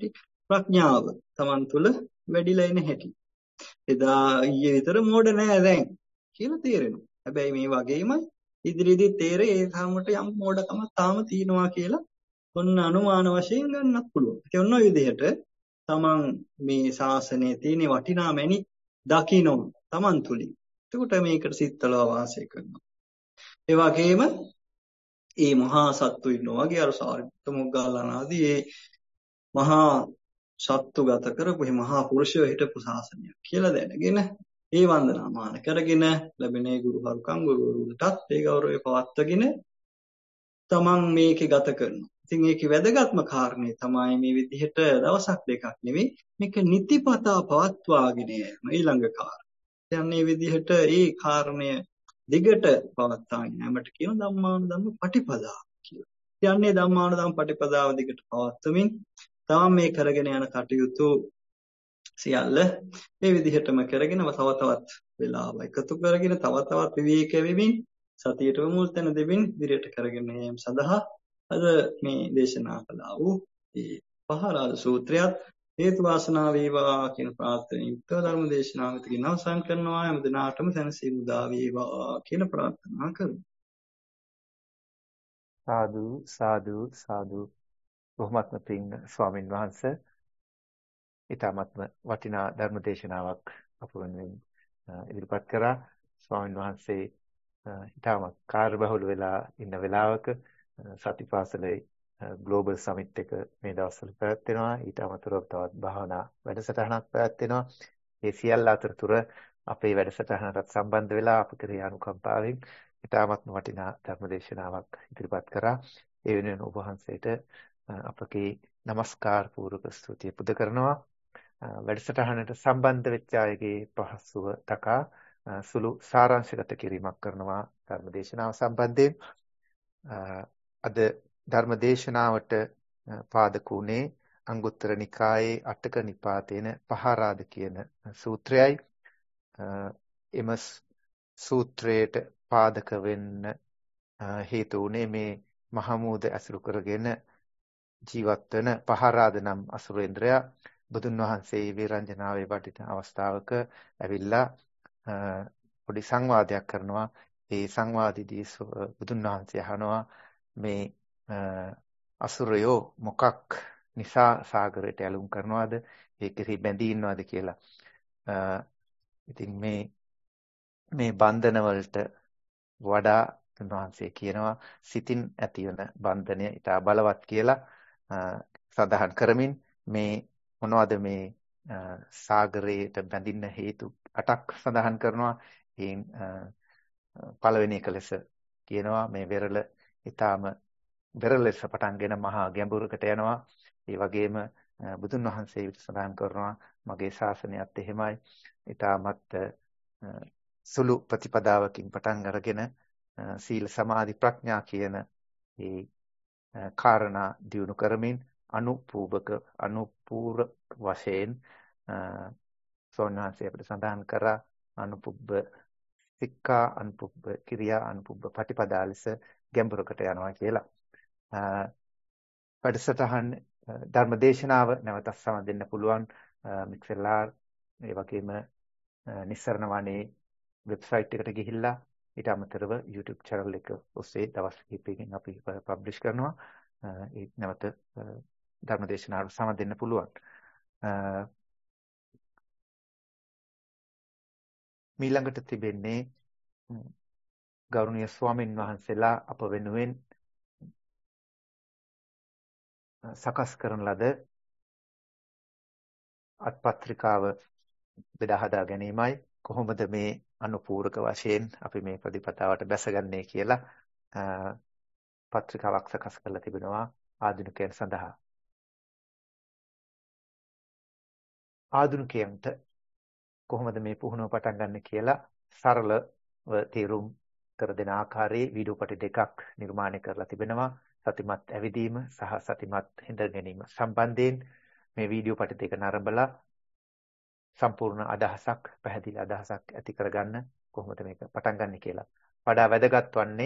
ප්‍රඥාව Taman තුල වැඩිලා එන හැටි. එදා ඊයේ විතර මෝඩ නෑ දැන් කියලා තේරෙනවා. හැබැයි මේ වගේමයි ඉදිරියේදී තේරෙයි ඒ තාමට යම් මෝඩකමක් තාම තියෙනවා කියලා ඔන්න අනුමාන වශයෙන් ගන්නත් පුළුවන්. ඒ ඔන්න ඔය විදිහට තමන් මේ ශාසනයේ තියෙන වටිනා මැණික් දකින්න තමන් තුලින්. එතකොට මේකට සිත්තලව වාසය කරනවා. ඒ වගේම මේ මහා සත්තු ඉන්නවා වගේ අර සාරිපුත්ත මොග්ගල්ලාන ආදී මේ මහා සත්තු ගත කරපු මේ මහා පුරුෂයෝ හිටපු ශාසනයක් කියලා දැනගෙන ඒ වන්දනාමාන කරගෙන ලැබෙන ගුරු හරුකම් ගුරුවරුන්ටත් ඒ ගෞරවය පවත්වාගෙන තමන් මේකේ ගත කරනවා. ඉතින් ඒකේ වැදගත්ම කාරණේ තමයි මේ විදිහට දවසක් දෙකක් නෙවෙයි මේක නිතිපතා පවත්වාගෙන යෑම ඊළඟ කාරණය. කියන්නේ විදිහට ඒ කාරණය දිගට පවත්වාගෙන යෑමට කියන ධම්මානුධම්ම පටිපදා කියලා. කියන්නේ ධම්මානුධම්ම පටිපදාව දිගට පවත්වමින් තමන් මේ කරගෙන යන කටයුතු සියල්ල මේ විදිහටම කරගෙන තව තවත් වෙලාව එකතු කරගෙන තව තවත් විවේක වෙමින් සතියට මුල් තැන දෙමින් ඉදිරියට කරගෙන යාම සඳහා අද මේ දේශනා කළා වූ මේ පහරාද සූත්‍රයත් හේතු වාසනා වේවා කියන ප්‍රාර්ථනාවෙන් යුක්තව ධර්ම දේශනාව මෙතකින් අවසන් කරනවා. හැම දිනාටම සැනසීම උදා වේවා කියන ප්‍රාර්ථනා කරමු. සාදු සාදු සාදු. බොහොමත්ම පිං ස්වාමින් වහන්සේ ඊටමත්ම වටිනා ධර්ම දේශනාවක් අප වෙනුවෙන් ඉදිරිපත් කරා. ස්වාමින් වහන්සේ ඊටමත් කාර්යබහුල වෙලා ඉන්න වෙලාවක සතිපාසලේ ග්ලෝබල් සමිට් එක මේ දවස්වල පැවැත්වෙනවා. ඊට අමතරව තවත් භාවනා වැඩසටහනක් පැවැත්වෙනවා. මේ සියල්ල අතරතුර අපේ වැඩසටහනට සම්බන්ධ වෙලා අප කෙරෙහි අනුකම්පාවෙන් ඊටමත්ම වටිනා ධර්මදේශනාවක් ඉදිරිපත් කරා. ඒ වෙනුවෙන් ඔබ වහන්සේට අපගේ নমස්කාර පූර්වක ස්තුතිය පුද කරනවා. වැඩසටහනට සම්බන්ධ වෙච්ච අයගේ පහසුව තකා සුළු සාරාංශගත කිරීමක් කරනවා ධර්මදේශනාව සම්බන්ධයෙන්. අද ධර්මදේශනාවට පාදක වුණේ අංගුත්තර නිකායේ අටක නිපාතේන පහාරාද කියන සූත්‍රයයි. එම සූත්‍රයට පාදක වෙන්න හේතු වුණේ මේ මහමූද ඇසුරු කරගෙන ජීවත් වෙන පහාරාද නම් අසුරේන්ද්‍රයා බුදුන් වහන්සේ වේරංජනාවේ වටින අවස්ථාවක ඇවිල්ලා පොඩි සංවාදයක් කරනවා. ඒ සංවාදයේදී බුදුන් වහන්සේ අහනවා මේ අසුරයෝ මොකක් නිසා සාගරයට ඇලුම් කරනවද? ඒකෙහි බැඳී ඉන්නවද කියලා. ඉතින් මේ බන්ධන වලට වඩා උන්වහන්සේ කියනවා සිතින් ඇතිවන බන්ධනය ඉතා බලවත් කියලා සඳහන් කරමින් මේ මොනවද මේ සාගරයට බැඳින්න හේතු 8ක් සඳහන් කරනවා. එයින් පළවෙනි එක ලෙස කියනවා මේ වෙරළ ඊටාම වෙරළ ලෙස පටන්ගෙන මහා ගැඹුරකට යනවා. ඒ වගේම බුදුන් වහන්සේ විතර සඳහන් කරනවා මගේ ශාසනයත් එහෙමයි. ඊටමත් සුළු ප්‍රතිපදාවකින් පටන් අරගෙන සීල සමාධි ප්‍රඥා කියන මේ කාරණා දියුණු කරමින් අනුපූර වශයෙන් සෝන්වහන්සේ අපිට සඳහන් කරා අනුපුබ්බ සික්ඛා අනුපුබ්බ කිරියා අනුපුබ්බ පටිපදා ලෙස ගැඹුරකට යනවා කියලා. වැඩසටහන් ධර්මදේශනාව නැවතත් සමදෙන්න පුළුවන් මික්සර්ලාර් ඒ වගේම නිස්සරණ වනේ වෙබ්සයිට් එකට ගිහිල්ලා ඊට අමතරව YouTube channel එක ඔස්සේ දවස් කිහිපයකින් අපි පබ්ලිෂ් කරනවා. ඒ නැවත ධර්මදේශනාවට සමදෙන්න පුළුවන්. මීළඟට තිබෙන්නේ ගෞරවනීය ස්වාමින් වහන්සේලා අප වෙනුවෙන් සකස් කරන ලද අත්පත්‍රිකාව බෙදා හදා ගැනීමයි. කොහොමද මේ අනුපූරක වශයෙන් අපි මේ ප්‍රතිපදාවට බැසගන්නේ කියලා පත්‍රිකාවක් සකස් කරලා තිබෙනවා ආධුනිකයන් සඳහා. ආධුනිකයන්ට කොහොමද මේ පුහුණුව පටන් ගන්න කියලා සරලව තේරුම් කර දෙන ආකාරයේ වීඩියෝ පටි දෙකක් නිර්මාණය කරලා තිබෙනවා. සතිමත් ඇවිදීම සහ සතිමත් හිඳ ගැනීම සම්බන්ධයෙන් මේ වීඩියෝ පටි දෙක නරඹලා සම්පූර්ණ අදහසක් පැහැදිලි අදහසක් ඇති කරගන්න කොහොමද මේක පටන් ගන්න කියලා. වඩා වැදගත් වන්නේ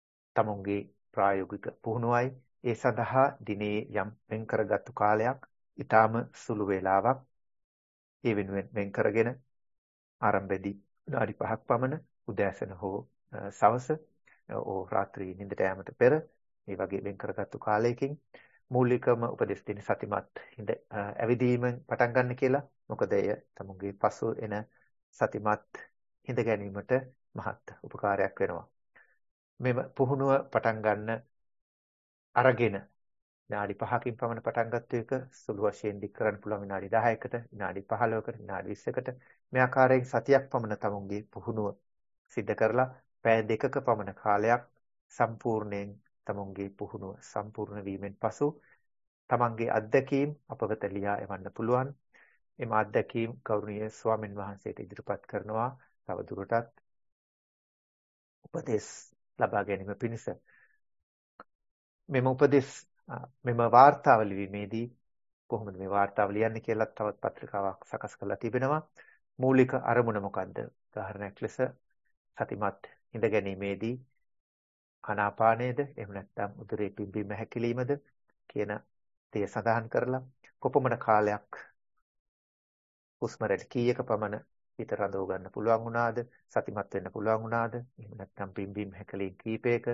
තමුන්ගේ ප්‍රායෝගික පුහුණුවයි. ඒ සඳහා දිනේ යම් වෙන් කරගත්තු කාලයක් ඊටාම සුළු වේලාවක් ඒ වෙනුවෙන් වෙන් කරගෙන ආරම්භයේදී විනාඩි 5ක් පමණ උදෑසන හෝ සවස රාත්‍රී නිින්දට යාමට පෙර මේ වගේ වෙන් කරගත්තු කාලයකින් මූලිකම උපදෙස් දෙන සතිමත් හිඳ ඇවිදීමෙන් පටන් ගන්න කියලා. මොකද එය තමුන්ගේ පසු එන සතිමත් හිඳ ගැනීමට මහත් උපකාරයක් වෙනවා. මෙම පුහුණුව පටන් ගන්න අරගෙන විනාඩි 5කින් පමණ පටන් ගත්ත එක සුළු වශයෙන් දික් කරන්න පුළුවන් විනාඩි 10කට, විනාඩි 15කට, විනාඩි 20කට මේ ආකාරයෙන් සතියක් පමණ තමුන්ගේ පුහුණුව සිද්ධ කරලා පැය 2ක පමණ කාලයක් සම්පූර්ණයෙන් තමුන්ගේ පුහුණුව සම්පූර්ණ වීමෙන් පසු තමන්ගේ අත්දැකීම් අප වෙත ලියා එවන්න පුළුවන්. එම අත්දැකීම් ගෞරවනීය ස්වාමින් වහන්සේට ඉදිරිපත් කරනවා තව දුරටත් උපදෙස් ලබා ගැනීම පිණිස. මෙම උපදෙස් මෙම වාර්තාව ලිවීමේදී කොහොමද මේ වාර්තාව ලියන්නේ කියලා තවත් පත්‍රිකාවක් සකස් කරලා තිබෙනවා. මූලික අරමුණ මොකද්ද? උදාහරණයක් ලෙස සතිමත් හිඳ ගැනීමේදී ආනාපානයේද එහෙම නැත්නම් උදරේ පිම්බීම හැකිලීමද කියන දේ සඳහන් කරලා කොපමණ කාලයක් හුස්ම රැලි කීයක පමණ හිත රඳව ගන්න පුළුවන් වුණාද? සතිමත් වෙන්න පුළුවන් වුණාද? එහෙම නැත්නම් පිම්බීම හැකිලීම් කීපයක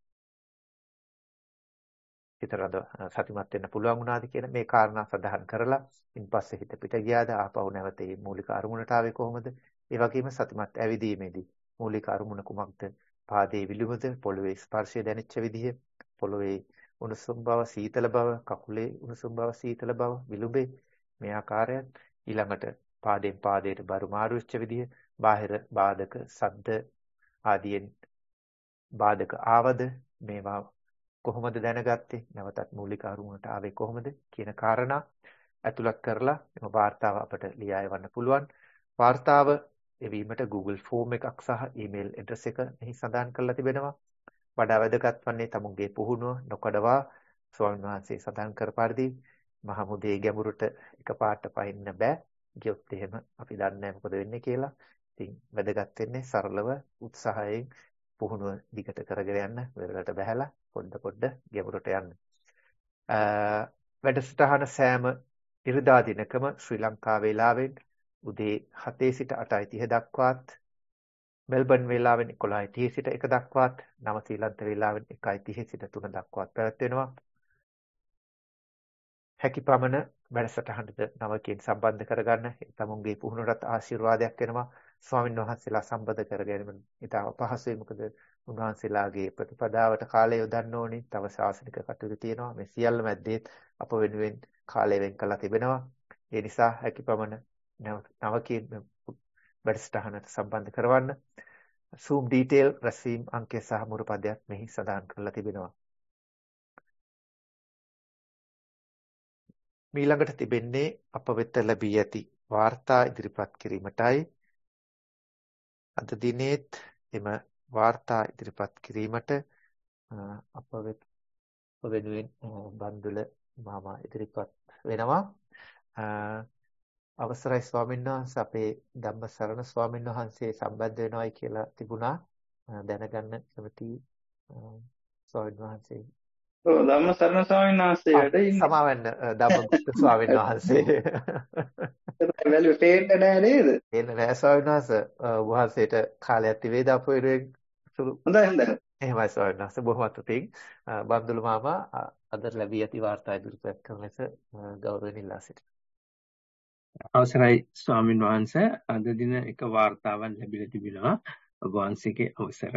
හිත සතිමත් වෙන්න පුළුවන් වුණාද කියන මේ කාරණා සඳහන් කරලා ඉන්පස්සේ හිත පිට ගියාද? ආපහු නැවත මේ මූලික අරමුණට ආවේ කොහොමද? ඒ වගේම සතිමත් ඇවිදීමේදී මූලික අරමුණ කුමක්ද? පාදයේ විලුඹද, පොළවේ ස්පර්ශය දැනෙච්ච විදිහ, පොළවේ උණුසුම් බව, සීතල බව, කකුලේ උණුසුම් බව, සීතල බව, විලුඹේ මේ ආකාරයන්. ඊළඟට පාදයෙන් පාදයට බරු මාරු වෙච්ච විදිහ, බාහිර බාධක, ශබ්ද ආදියෙන් බාධක ආවද? මේවා කොහොමද දැනගත්තේ? නැවතත් මූලික අරමුණට ආවේ කොහොමද කියන කාරණා ඇතුළත් කරලා එම වාර්තාව අපට ලියා එවන්න පුළුවන්. වාර්තාව එවීමට Google ෆෝම් එකක් සහ ඊමේල් ඇඩ්‍රස් එක මෙහි සඳහන් කරලා තිබෙනවා. වඩා වැදගත් වන්නේ තමුන්ගේ පුහුණුව නොකඩවා ස්වාමීන් වහන්සේ සඳහන් කර පරිදි මහමුදේ ගැඹුරට එකපාරට පයින්න බෑ. ගියොත් එහෙම අපි දන්නේ නැහැ මොකද වෙන්නේ කියලා. ඉතින් වැදගත් වෙන්නේ සරලව උත්සාහයෙන් පුහුණුව දිගට කරගෙන යන්න, වෙරළට බහැලා පොඩ ගැඹුරට යන්න. වැඩසටහන සෑම ඉරිදා දිනකම ශ්‍රී ලංකා වේලාවෙන් උදේ 7 සිට 8:30 දක්වාත්, මෙල්බන් වේලාවෙන් 11:30 සිට 1 දක්වාත්, නව ශ්‍රීලන්ත වේලාවෙන් 1:30 සිට 3 දක්වාත් පැවැත්වෙනවා. හැකි පමණ වැඩසටහනට නවකයෙන් සම්බන්ධ කරගන්න. තමුන්ගේ පුහුණුවටත් ආශිර්වාදයක් වෙනවා. ස්වාමීන් වහන්සේලා සම්බන්ධ කරගැනීම ඉතාම පහසුයි. මොකද උන්වහන්සේලාගේ ප්‍රතිපදාවට කාලය යොදන්න ඕනේ. තව ශාසනික කටයුතු තියෙනවා. මේ සියල්ල මැද්දේ අප වෙනුවෙන් කාලය වෙන් කරලා තිබෙනවා. ඒ නිසා හැකි පමණ නවකයෙන් වැඩසටහනට සම්බන්ධ කරවන්න. Zoom detail රැස්වීම් අංකය සහ මුරපදයක් මෙහි සඳහන් කරලා තිබෙනවා. මීළඟට තිබෙන්නේ අප වෙත ලැබී ඇති වාර්තා ඉදිරිපත් කිරීමටයි. අද දිනේත් එම වාර්තා ඉදිරිපත් කිරීමට අප වෙනුවෙන් බන්දුල මාමා ඉදිරිපත් වෙනවා. අවසරයි ස්වාමීන් වහන්සේ, අපේ ධම්මසරණ ස්වාමීන් වහන්සේ සම්බන්ධ වෙනවයි කියලා තිබුණා. දැනගන්න කැමතියි ස්වාමීන් වහන්සේ. ඔව්, ධම්මසරණ ස්වාමීන් වහන්සේට සමාවෙන්න ධම්මගුප්ත ස්වාමීන් වහන්සේ. වැලු පේන්න නෑ නේද? එන්න නෑ ස්වාමීන් වහන්සේ. වහන්සේට කාලයක් තිබේද අප වෙනුවෙන් සුළු? හොඳයි. එහෙමයි ස්වාමීන් වහන්සේ, බොහොමත් පිං. බන්දුල මාමා අද ලැබී ඇති වාර්තා ඉදිරිපත් කරන ලෙස ගෞරවයෙන් ඉල්ලා සිටිනවා. අවසරයි ස්වාමින් වහන්සේ, අද දින එක වාර්තාවක් ලැබිලා තිබෙනවා ඔබ වහන්සේගේ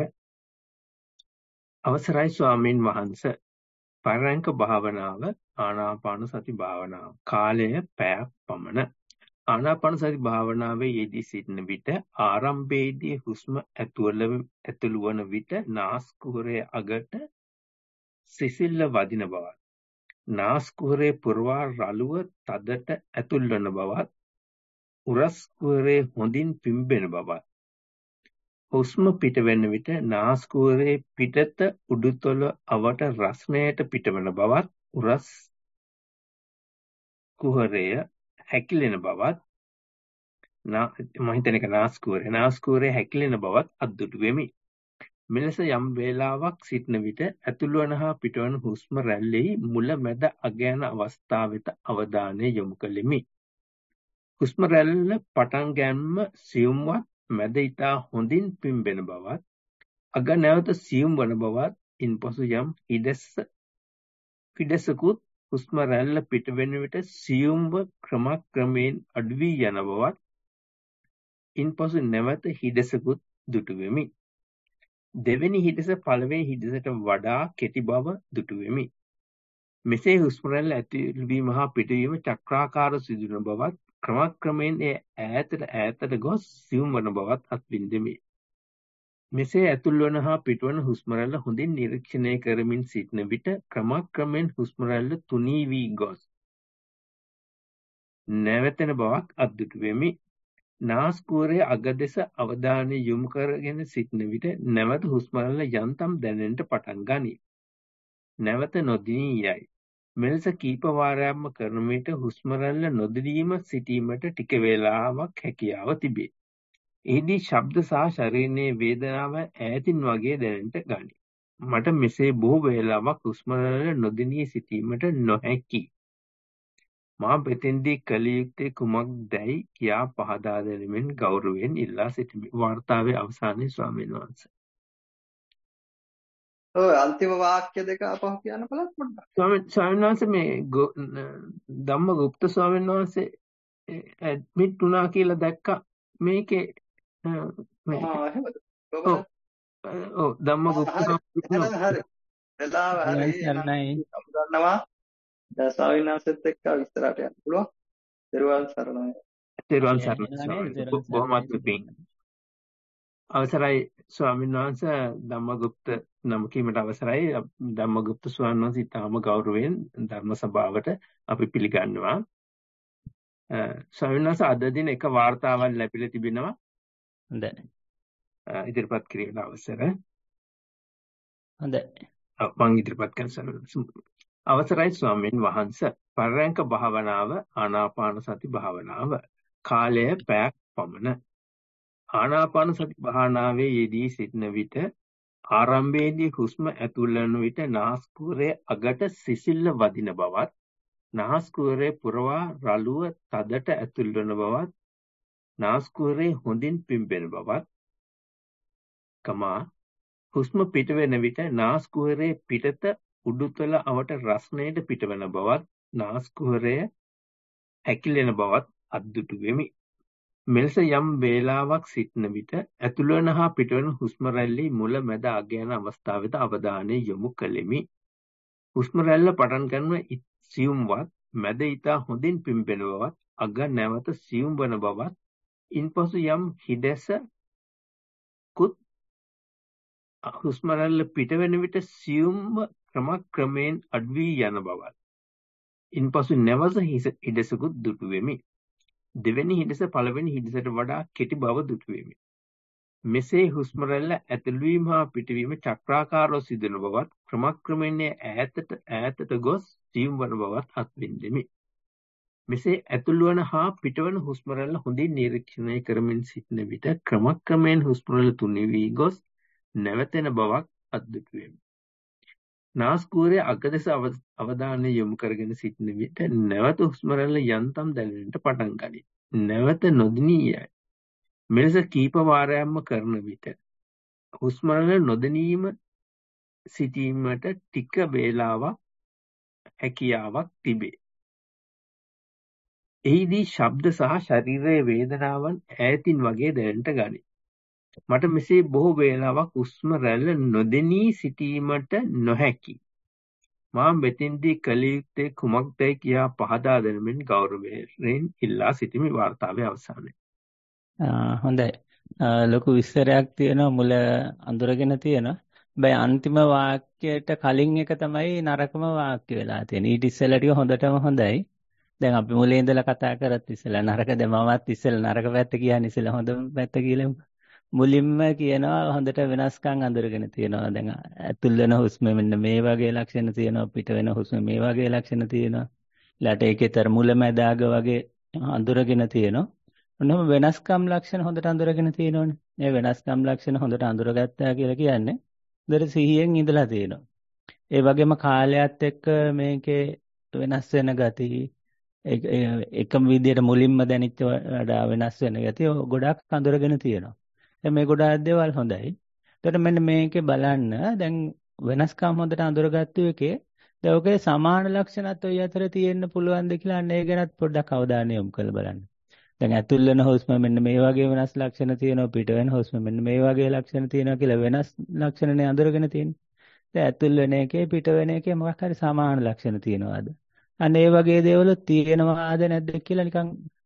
අවසරයි ස්වාමින් වහන්සේ. පරයන්ක භාවනාව, ආනාපාන සති භාවනාව කාලය පැයක් පමණ. ආනාපාන සති භාවනාවේ යෙදී සිටින විට ආරම්භයේදී හුස්ම ඇතුළු වන විට නාස්කුහරයේ අගට සිසිල්ල වදින බවත්, නාස්කුහරයේ පුරවා රළුව තදට ඇතුල් වන බවත්, උරස් කුහරයේ හොඳින් පිම්බෙන බවත්, හුස්ම පිටවෙන විට නාස්කුහරයේ පිටත උඩුතොල අවට රස්නයට පිටවන බවත්, උරස් කුහරය හැකිලෙන බවත්, මම හිතන එක නාස්කුහරය හැකිලෙන බවත් අද්දුටු වෙමි. මෙලෙස යම් වේලාවක් සිටන විට ඇතුළුවන හා පිටවන හුස්ම රැල්ලෙහි මුල මැද අග යන අවස්ථා වෙත අවධානය යොමු කළෙමි. හුස්ම රැල්ල පටන් ගැනීම සියුම්වත් මැද ඉතා හොඳින් පිම්බෙන බවත් අග නැවත සියුම් වන බවත් ඉන්පසු යම් හිඩැසකුත් හුස්ම රැල්ල පිටවෙන විට සියුම්ව ක්‍රමක්‍රමයෙන් අඩු වී යන බවත් ඉන්පසු නැවත හිඩැසකුත් දුටුවෙමි. දෙවෙනි හිඩැස පළවෙනි හිඩැසට වඩා කෙටි බව දුටුවෙමි. මෙසේ හුස්ම රැල්ල ඇතුල්වීම හා පිටවීම චක්‍රාකාරව සිදුවන බවත් ක්‍රමක්‍රමයෙන් එය ඈතට ගොස් සියුම් වන බවත් අත්විඳෙමි. මෙසේ ඇතුල්වන හා පිටවන හුස්ම රැල්ල හොඳින් නිරීක්ෂණය කරමින් සිටන විට ක්‍රමක්‍රමයෙන් හුස්ම රැල්ල තුනී වී ගොස් නැවතෙන බවක් අත්දුටුවෙමි. නාස්කුවරේ අග දෙස අවධානය යොමු කරගෙන සිටන විට නැවත හුස්ම රැල්ල යන්තම් දැනෙන්නට පටන් ගනී. නැවත නොදිනී යයි. මෙලෙස කීප වාරයක්ම කරන විට හුස්ම රැල්ල නොදිනීම සිටීමට ටික වේලාවක් හැකියාව තිබේ. එහිදී ශබ්ද සහ ශරීරයේ වේදනාව ඈතින් වගේ දැනෙන්නට ගනී. මට මෙසේ බොහෝ වේලාවක් හුස්ම රැල්ල නොදිනී සිටීමට නොහැකි. මා මෙතෙන්දී කළ යුත්තේ කුමක්දැයි කියා පහදා දෙනෙමින් ගෞරවයෙන් ඉල්ලා සිටිමි. වාර්තාවේ අවසානයේ ස්වාමීන් වහන්සේ. ඔය අන්තිම වාක්‍ය දෙක අපහ කියන්න බලන්න පොඩ්ඩක්. ස්වාමීන් වහන්සේ මේ ධම්මගුප්ත ස්වාමීන් වහන්සේ ඇඩ්මිට් වුණා කියලා දැක්කා මේකේ ධම්මගුප්ත හරි. වෙලාව හරි. දන්නවා. දැන් ස්වාමීන් වහන්සේත් එක්ක විස්තරයට යන්න පුළුවන්. දරුවන් සරණයි. දරුවන් සරණයි. බොහොමත් පිං. අවසරයි ස්වාමීන් වහන්සේ ධම්මගුප්ත නම කීමට අවසරයි. ධම්මගුප්ත ස්වාමීන් වහන්සේ තාම ගෞරවයෙන් ධර්ම සභාවට අපි පිළිගන්නවා. ස්වාමීන් වහන්සේ අද දින එක වාර්තාවක් ලැබිලා තිබෙනවා. හොඳයි. ඉදිරිපත් කිරීමට අවසර. හොඳයි. මම ඉදිරිපත් කරනවා. අවසරයි ස්වාමීන් වහන්සේ. පරයන්ක භාවනාව ආනාපාන සති භාවනාව කාලය පැයක් පමණ. ආනාපාන සති භාවනාවේ යෙදී සිටින විට ආරම්භයේදී හුස්ම ඇතුල් වන විට නාස්කුරේ අගට සිසිල්ල වදින බවත් නාස්කුරේ පුරවා රළුව තදට ඇතුල් වන බවත් නාස්කුරේ හොඳින් පිම්බෙන බවත් හුස්ම පිටවෙන විට නාස්කුරේ පිටත උඩුතල අවට රස්නයට පිටවන බවත් නාස්කුරය හැකිලෙන බවත් අත්දුටු වෙමි. මෙලෙස යම් වේලාවක් සිටන විට ඇතුළවන හා පිටවන හුස්ම රැල්ලේ මුල මැද අග යන අවස්ථාව වෙත අවධානය යොමු කළෙමි. හුස්ම රැල්ල පටන් ගන්නව සියුම්වත් මැද ඉතා හොඳින් පිම්බෙන බවත් අග නැවත සියුම් වන බවත් ඉන්පසු යම් හිඩැසකුත් හුස්ම රැල්ල පිටවෙන විට සියුම්ව ක්‍රමක්‍රමයෙන් අඩු වී යන බවත් ඉන්පසු නැවත හිඩැසකුත් දුටු වෙමි. දෙවැනි හිඩැස පළවෙනි හිඩැසට වඩා කෙටි බව දුටු වෙමි. මෙසේ හුස්ම රැල්ල ඇතුළුවීම හා පිටවීම චක්‍රාකාරව සිදුවන බවත් ක්‍රමක්‍රමයෙන් ඈතට ගොස් සියුම් වන බවත් අත්විඳෙමි. මෙසේ ඇතුළුවන හා පිටවන හුස්ම රැල්ල හොඳින් නිරීක්ෂණය කරමින් සිටින විට ක්‍රමක්‍රමයෙන් හුස්ම රැල්ල තුනී වී ගොස් නැවතෙන බවක් අත්දුටු වෙමි. නාස්කුරේ අග දෙස අවධානය යොමු කරගෙන සිටින විට නැවත හුස්ම රැල්ල යන්තම් දැනෙන්නට පටන් ගනී. නැවත නොදිනී යයි. මෙලෙස කීප වාරයක්ම කරන විට හුස්ම රැල්ල නොදැනීම සිටීමට ටික වේලාවක් හැකියාවක් තිබේ. එහිදී ශබ්ද සහ ශරීරයේ වේදනාවන් ඈතින් වගේ දැනෙන්නට ගනී. මට මෙසේ බොහෝ වේලාවක් හුස්ම රැල්ල නොදෙනී සිටීමට නොහැකි. මා මෙතෙන්දී කළ යුත්තේ කුමක්දයි කියා පහදා දෙනමින් ගෞරවයෙන් ඉල්ලා සිටිමි. වාර්තාවේ අවසානයේ. හොඳයි. ලොකු විස්තරයක් තියෙනවා මුල අඳුරගෙන තියෙනවා. හැබැයි අන්තිම වාක්‍යයට කලින් එක තමයි නරකම වාක්‍ය වෙලා තියෙන්නේ. ඊට ඉස්සෙල්ලා ටික හොඳටම හොඳයි. දැන් අපි මුලින් ඉඳලා කතා කරත් ඉස්සෙල්ලා නරක දැමමත් ඉස්සෙල්ලා නරක පැත්ත කියන්නේ ඉස්සෙල්ලා හොඳ පැත්ත කියලා. මුලින්ම කියනවා හොඳට වෙනස්කම් අඳුරගෙන තියෙනවා. දැන් ඇතුල් වෙන හුස්ම මෙන්න මේ වගේ ලක්ෂණ තියෙනවා, පිට වෙන හුස්ම මේ වගේ ලක්ෂණ තියෙනවා. ඊළාට ඒකේතර මුල මැද අග වගේ අඳුරගෙන තියෙනවා. ඔන්නම වෙනස්කම් ලක්ෂණ හොඳට අඳුරගෙන තියෙනවනේ. මේ වෙනස්කම් ලක්ෂණ හොඳට අඳුරගත්තා කියලා කියන්නේ හොඳට සිහියෙන් ඉඳලා තියෙනවා. ඒ වගේම කාලයත් එක්ක මේකේ වෙනස් වෙන ගති එකම විදියට මුලින්ම දැනෙච්ච වඩා වෙනස් වෙන ගති ගොඩක් අඳුරගෙන තියෙනවා. දැන් මේ ගොඩාක් දේවල් හොඳයි. එතකොට මෙන්න මේකේ බලන්න දැන් වෙනස්කම් හොඳට අඳුරගත්තු එකේ දැන් ඔකේ සමාන ලක්ෂණත් ඔය අතර තියෙන්න පුළුවන්ද කියලා අන්න ඒ ගැනත් පොඩ්ඩක් අවධානය යොමු කරලා බලන්න. දැන් ඇතුල් වෙන හුස්ම මෙන්න මේ වගේ වෙනස් ලක්ෂණ තියෙනවා පිට වෙන හුස්ම මෙන්න මේ වගේ ලක්ෂණ තියෙනවා කියලා වෙනස් ලක්ෂණනේ අඳුරගෙන තියෙන්නේ. දැන් ඇතුල් වෙන එකේ පිට වෙන එකේ මොකක් හරි සමාන ලක්ෂණ තියෙනවාද? අන්න ඒ වගේ දේවල් තියෙනවාද නැද්ද කියලා නිකන්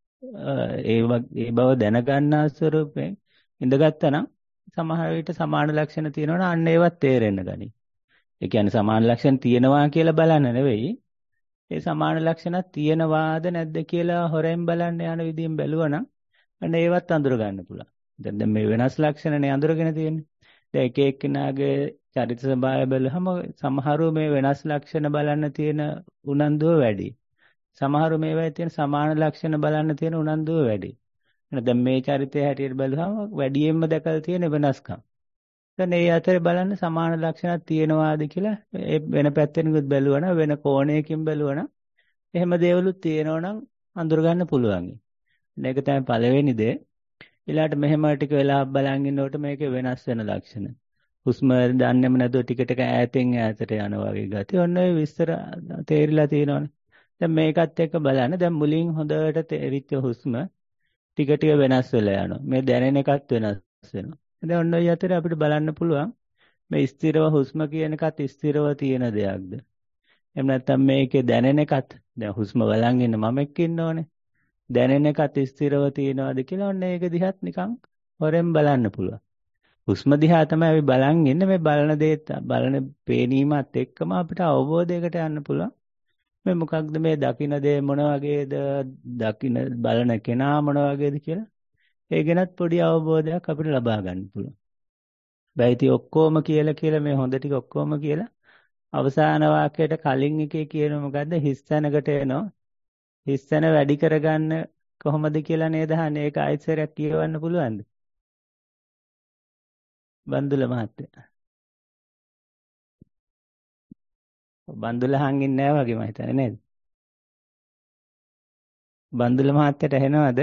ඒ බව දැනගන්නා ස්වරූපයෙන් ඉඳගත්තා නම් සමහර විට සමාන ලක්ෂණ තියෙනවනම් අන්න ඒවත් තේරෙන්න ගනි. ඒ කියන්නේ සමාන ලක්ෂණ තියෙනවා කියලා බලන්න නෙවෙයි. ඒ සමාන ලක්ෂණත් තියෙනවාද නැද්ද කියලා හොරෙන් බලන්න යන විදිහෙන් බැලුවනම් අන්න ඒවත් අඳුර ගන්න පුළුවන්. දැන් මේ වෙනස් ලක්ෂණනේ අඳුරගෙන තියෙන්නේ. දැන් එක එක්කෙනාගේ චරිත ස්වභාවය බලහම සමහරව මේ වෙනස් ලක්ෂණ බලන්න තියෙන උනන්දුව වැඩි. සමහරව මේවායේ තියෙන සමාන ලක්ෂණ බලන්න තියෙන උනන්දුව වැඩි. දැන් මේ චරිතය හැටියට බලුවම වැඩියෙන්ම දැකලා තියෙන වෙනස්කම්. දැන් ඒ අතරේ බලන්න සමාන ලක්ෂණක් තියෙනවාද කියලා ඒ වෙන පැත්තෙන්කුත් බැලුවනම් වෙන කෝණයකින් බැලුවනම් එහෙම දේවලුත් තියෙනවනම් අඳුර ගන්න පුළුවන්. මේක තමයි පළවෙනි දේ. ඊළාට මෙහෙම ටික වෙලාවක් බලන් ඉන්නකොට මේකේ වෙනස් වෙන ලක්ෂණ. හුස්ම දන්නේම නැතුව ටික ටික ඈතින් ඈතට යනවා වගේ ගතිය. ඔන්න ඔය විස්තර තේරිලා තියෙනවනේ. දැන් මේකත් එක්ක බලන්න. දැන් මුලින් හොඳට තේරිච්ච හුස්ම ටික ටික වෙනස් වෙලා යනවා. මේ දැනෙන එකත් වෙනස් වෙනවා. දැන් ඔන්න ඔය අතරේ අපිට බලන්න පුළුවන් මේ ස්ථිරව හුස්ම කියන එකත් ස්ථිරව තියෙන දෙයක්ද? එහෙම නැත්නම් මේකේ දැනෙන එකත් දැන් හුස්ම බලන් ඉන්න මමෙක් ඉන්නෝනේ. දැනෙන එකත් ස්ථිරව තියෙනවද කියලා ඔන්න ඒක දිහාත් නිකන් හොරෙන් බලන්න පුළුවන්. හුස්ම දිහා තමයි අපි බලන් ඉන්නේ මේ බලන දේත් බලන පේනීමත් එක්කම අපිට අවබෝධයකට යන්න පුළුවන්. මේ මොකක්ද මේ දකින්න දේ මොන වගේද දකින්න බලන කෙනා මොන වගේද කියලා ඒ ගැනත් පොඩි අවබෝධයක් අපිට ලබා ගන්න පුළුවන්. බයිති ඔක්කොම කියලා මේ හොඳ ටික ඔක්කොම කියලා අවසාන වාක්‍යයට කලින් එකේ කියන මොකද්ද හිස් තැනකට එනවා. හිස් තැන වැඩි කරගන්න කොහොමද කියලා නේද අහන්නේ. ඒක ආයෙත් කියවන්න පුළුවන්ද? බන්දුල මහත්තයා. බන්දුල හංගින්නේ නැහැ වගේ මම හිතන්නේ නේද? බන්දුල මහත්තයට ඇහෙනවද?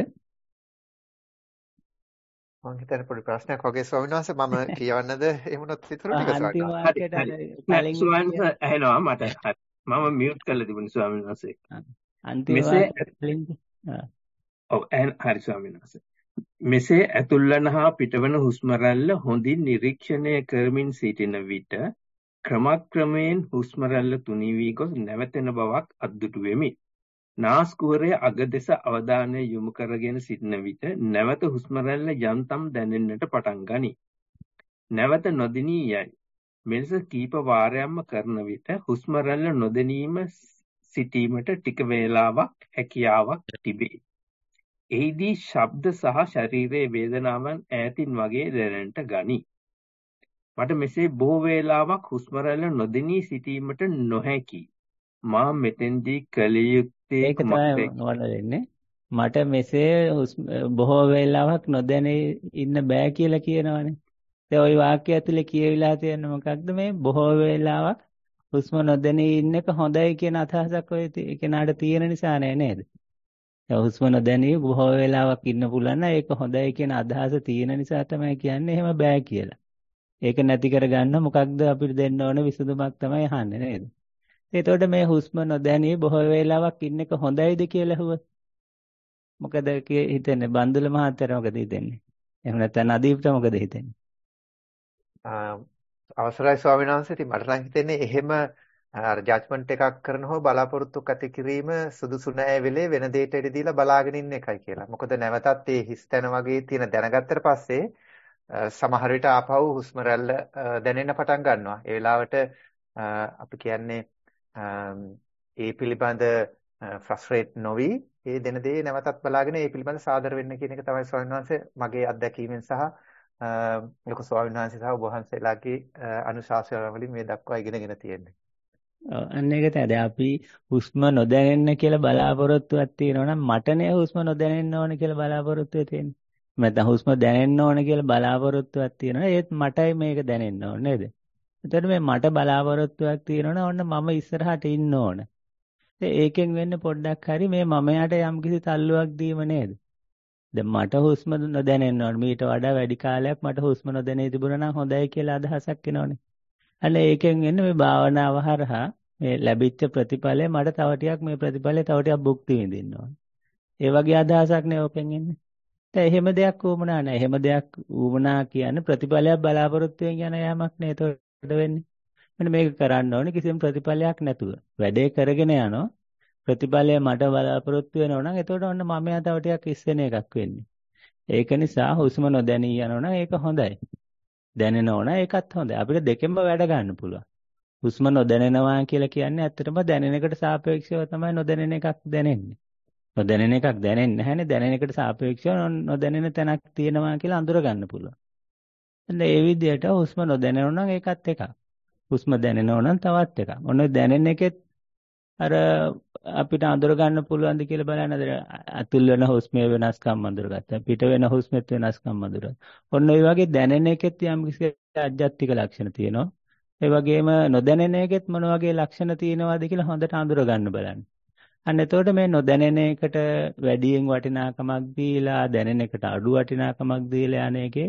මම හිතන්නේ පොඩි ප්‍රශ්නයක් වගේ ස්වාමීන් වහන්සේ මම කියවන්නද එහෙමනොත් විතර ටික අන්තිම ස්වාමීන් වාක්‍යයට කලින් ස්වාමීන් වහන්සේ ඇහෙනවා මට. හරි. මම මියුට් කරලා තිබුණේ ස්වාමීන් වහන්සේ. අන්තිම මෙසේ වාක්‍යයට කලින් ඔව් හරි ස්වාමීන් වහන්සේ. මෙසේ ඇතුල්වන හා පිටවන හුස්ම රැල්ල හොඳින් නිරීක්ෂණය කරමින් සිටින විට ක්‍රමක්‍රමයෙන් හුස්ම රැල්ල තුනී වී ගොස් නැවතෙන බවක් අද්දුටු වෙමි. නාස්කුහරයේ අග දෙස අවධානය යොමු කරගෙන සිටින විට නැවත හුස්ම රැල්ල යන්තම් දැනෙන්නට පටන් ගනී. නැවත නොදෙනී යයි. මෙලෙස කීප වාරයක්ම කරන විට හුස්ම රැල්ල නොදැනීම සිටීමට ටික වේලාවක් හැකියාවක් තිබේ. එහිදී ශබ්ද සහ ශරීරයේ වේදනාවන් ඈතින් වගේ දැනෙන්නට ගනී. මට මෙසේ බොහෝ වේලාවක් හුස්ම රැල්ල නොදෙනී සිටීමට නොහැකි. මා මෙතෙන්දී කළ යුත්තේ ඒක තමයි වල වෙන්නේ. මට මෙසේ බොහෝ වේලාවක් නොදැනී ඉන්න බෑ කියලා කියනවනේ. දැන් ওই වාක්‍යය ඇතුලේ කියවිලා තියෙන මොකක්ද මේ බොහෝ වේලාවක් හුස්ම නොදැනී ඉන්න එක හොඳයි කියන අදහසක් ඔය කෙනාට තියෙන නිසා නේද? හුස්ම නොදැනී බොහෝ වේලාවක් ඉන්න පුළුවන් නම් ඒක හොඳයි කියන අදහස තියෙන නිසා තමයි කියන්නේ එහෙම බෑ කියලා. ඒක නැති කරගන්න මොකක්ද අපිට දෙන්න ඕන විසඳුමක් තමයි අහන්නේ නේද? එතකොට මේ හුස්ම නොදැනී බොහෝ වේලාවක් ඉන්න එක හොඳයිද කියලා අහුවොත් මොකද හිතන්නේ? බන්දුල මහත්තයාට මොකද හිතන්නේ? එහෙම නැත්නම් අදීප්ට මොකද හිතන්නේ? අවසරයි ස්වාමීන් වහන්සේ. ඉතින් මට නම් හිතෙන්නේ එහෙම අර ජජ්මන්ට් එකක් කරන හෝ බලාපොරොත්තු ඇති කිරීම සුදුසු නෑ වෙලේ වෙන දෙයකට ඉඩ දීලා බලාගෙන ඉන්න එකයි කියලා. මොකද නැවතත් ඒ හිස්තැන වගේ තියෙන දැනගත්තට පස්සේ සමහර විට ආපහු හුස්ම රැල්ල දැනෙන්න පටන් ගන්නවා. ඒ වෙලාවට අපි කියන්නේ ඒ පිළිබඳ ෆ්‍රස්ට්‍රේට් නොවි ඒ දෙන දේ නැවතත් බලාගෙන ඒ පිළිබඳ සාදර වෙන්න කියන එක තමයි ස්වාමීන් වහන්සේ මගේ අත්දැකීමෙන් සහ ලොකු ස්වාමීන් වහන්සේ සහ ඔබ වහන්සේලාගේ අනුශාසනාවලින් මේ දක්වා ඉගෙනගෙන තියෙන්නේ. අන්න ඒක තමයි. දැන් අපි හුස්ම නොදැනෙන්න කියලා බලාපොරොත්තුවක් තියෙනවා නම් මටනේ හුස්ම නොදැනෙන්න ඕන කියලා බලාපොරොත්තුව තියෙන්නේ. නැත්නම් හුස්ම දැනෙන්න ඕන කියලා බලාපොරොත්තුවක් තියෙනවා. ඒත් මටයි මේක දැනෙන්න ඕන නේද? එතකොට මේ මට බලාපොරොත්තුවක් තියෙනවනේ ඔන්න මම ඉස්සරහට ඉන්න ඕන. ඒකෙන් වෙන්නේ පොඩ්ඩක් හරි මේ මමයාට යම්කිසි තල්ලුවක් දීම නේද? දැන් මට හුස්ම නොදැනෙන්න ඕන. මීට වඩා වැඩි කාලයක් මට හුස්ම නොදැනී තිබුණා නම් හොඳයි කියලා අදහසක් එනවනේ. අන්න ඒකෙන් වෙන්නේ මේ භාවනාව හරහා මේ ලැබිච්ච ප්‍රතිඵලය මට තව ටිකක් මේ ප්‍රතිඵලය තව ටිකක් භුක්ති විඳින්න ඕන. ඒ වගේ අදහසක් නේ ඕකෙන් එන්නේ. දැන් එහෙම දෙයක් වුමනා නැහැ. එහෙම දෙයක් වුමනා කියන්නේ ප්‍රතිඵලයක් බලාපොරොත්තු වෙන යමක් නේ ඒතකොට වෙන්නේ. මෙන්න මේක කරන්න ඕනේ කිසිම ප්‍රතිඵලයක් නැතුව. වැඩේ කරගෙන යනවා. ප්‍රතිඵලය මට බලාපොරොත්තු වෙනවා නම් එතකොට ඔන්න මම තව ටිකක් ඉස්සෙන එකක් වෙන්නේ. ඒක නිසා හුස්ම නොදැනී යනවා නම් ඒක හොඳයි. දැනෙනවා නම් ඒකත් හොඳයි. අපිට දෙකෙන්ම වැඩ ගන්න පුළුවන්. හුස්ම නොදැනෙනවා කියලා කියන්නේ ඇත්තටම දැනෙන එකට සාපේක්ෂව තමයි නොදැනෙන එකක් දැනෙන්නේ. නොදැනෙන එකක් දැනෙන්නේ නැහැනේ. දැනෙන එකට සාපේක්ෂව නොදැනෙන තැනක් තියෙනවා කියලා අඳුර ගන්න පුළුවන්. එන්න ඒ විදිහට හුස්ම නොදැනෙනවා නම් ඒකත් එකක්. හුස්ම දැනෙනවා නම් තවත් එකක්. ඔන්න දැනෙන එකෙත් අර අපිට අඳුර ගන්න පුළුවන්ද කියලා බලන්න. අතුල් වෙන හුස්මේ වෙනස්කම් අඳුරගත්තා. පිට වෙන හුස්මෙත් වෙනස්කම් අඳුරගත්තා. ඔන්න ඒ වගේ දැනෙන එකෙත් යම් කිසි අජ්ජත්තික ලක්ෂණ තියෙනවා. ඒ වගේම නොදැනෙන එකෙත් මොන වගේ ලක්ෂණ තියෙනවද කියලා හොඳට අඳුර ගන්න බලන්න. අන්න එතකොට මේ නොදැනෙන එකට වැඩියෙන් වටිනාකමක් දීලා දැනෙන එකට අඩු වටිනාකමක් දීලා යන එකේ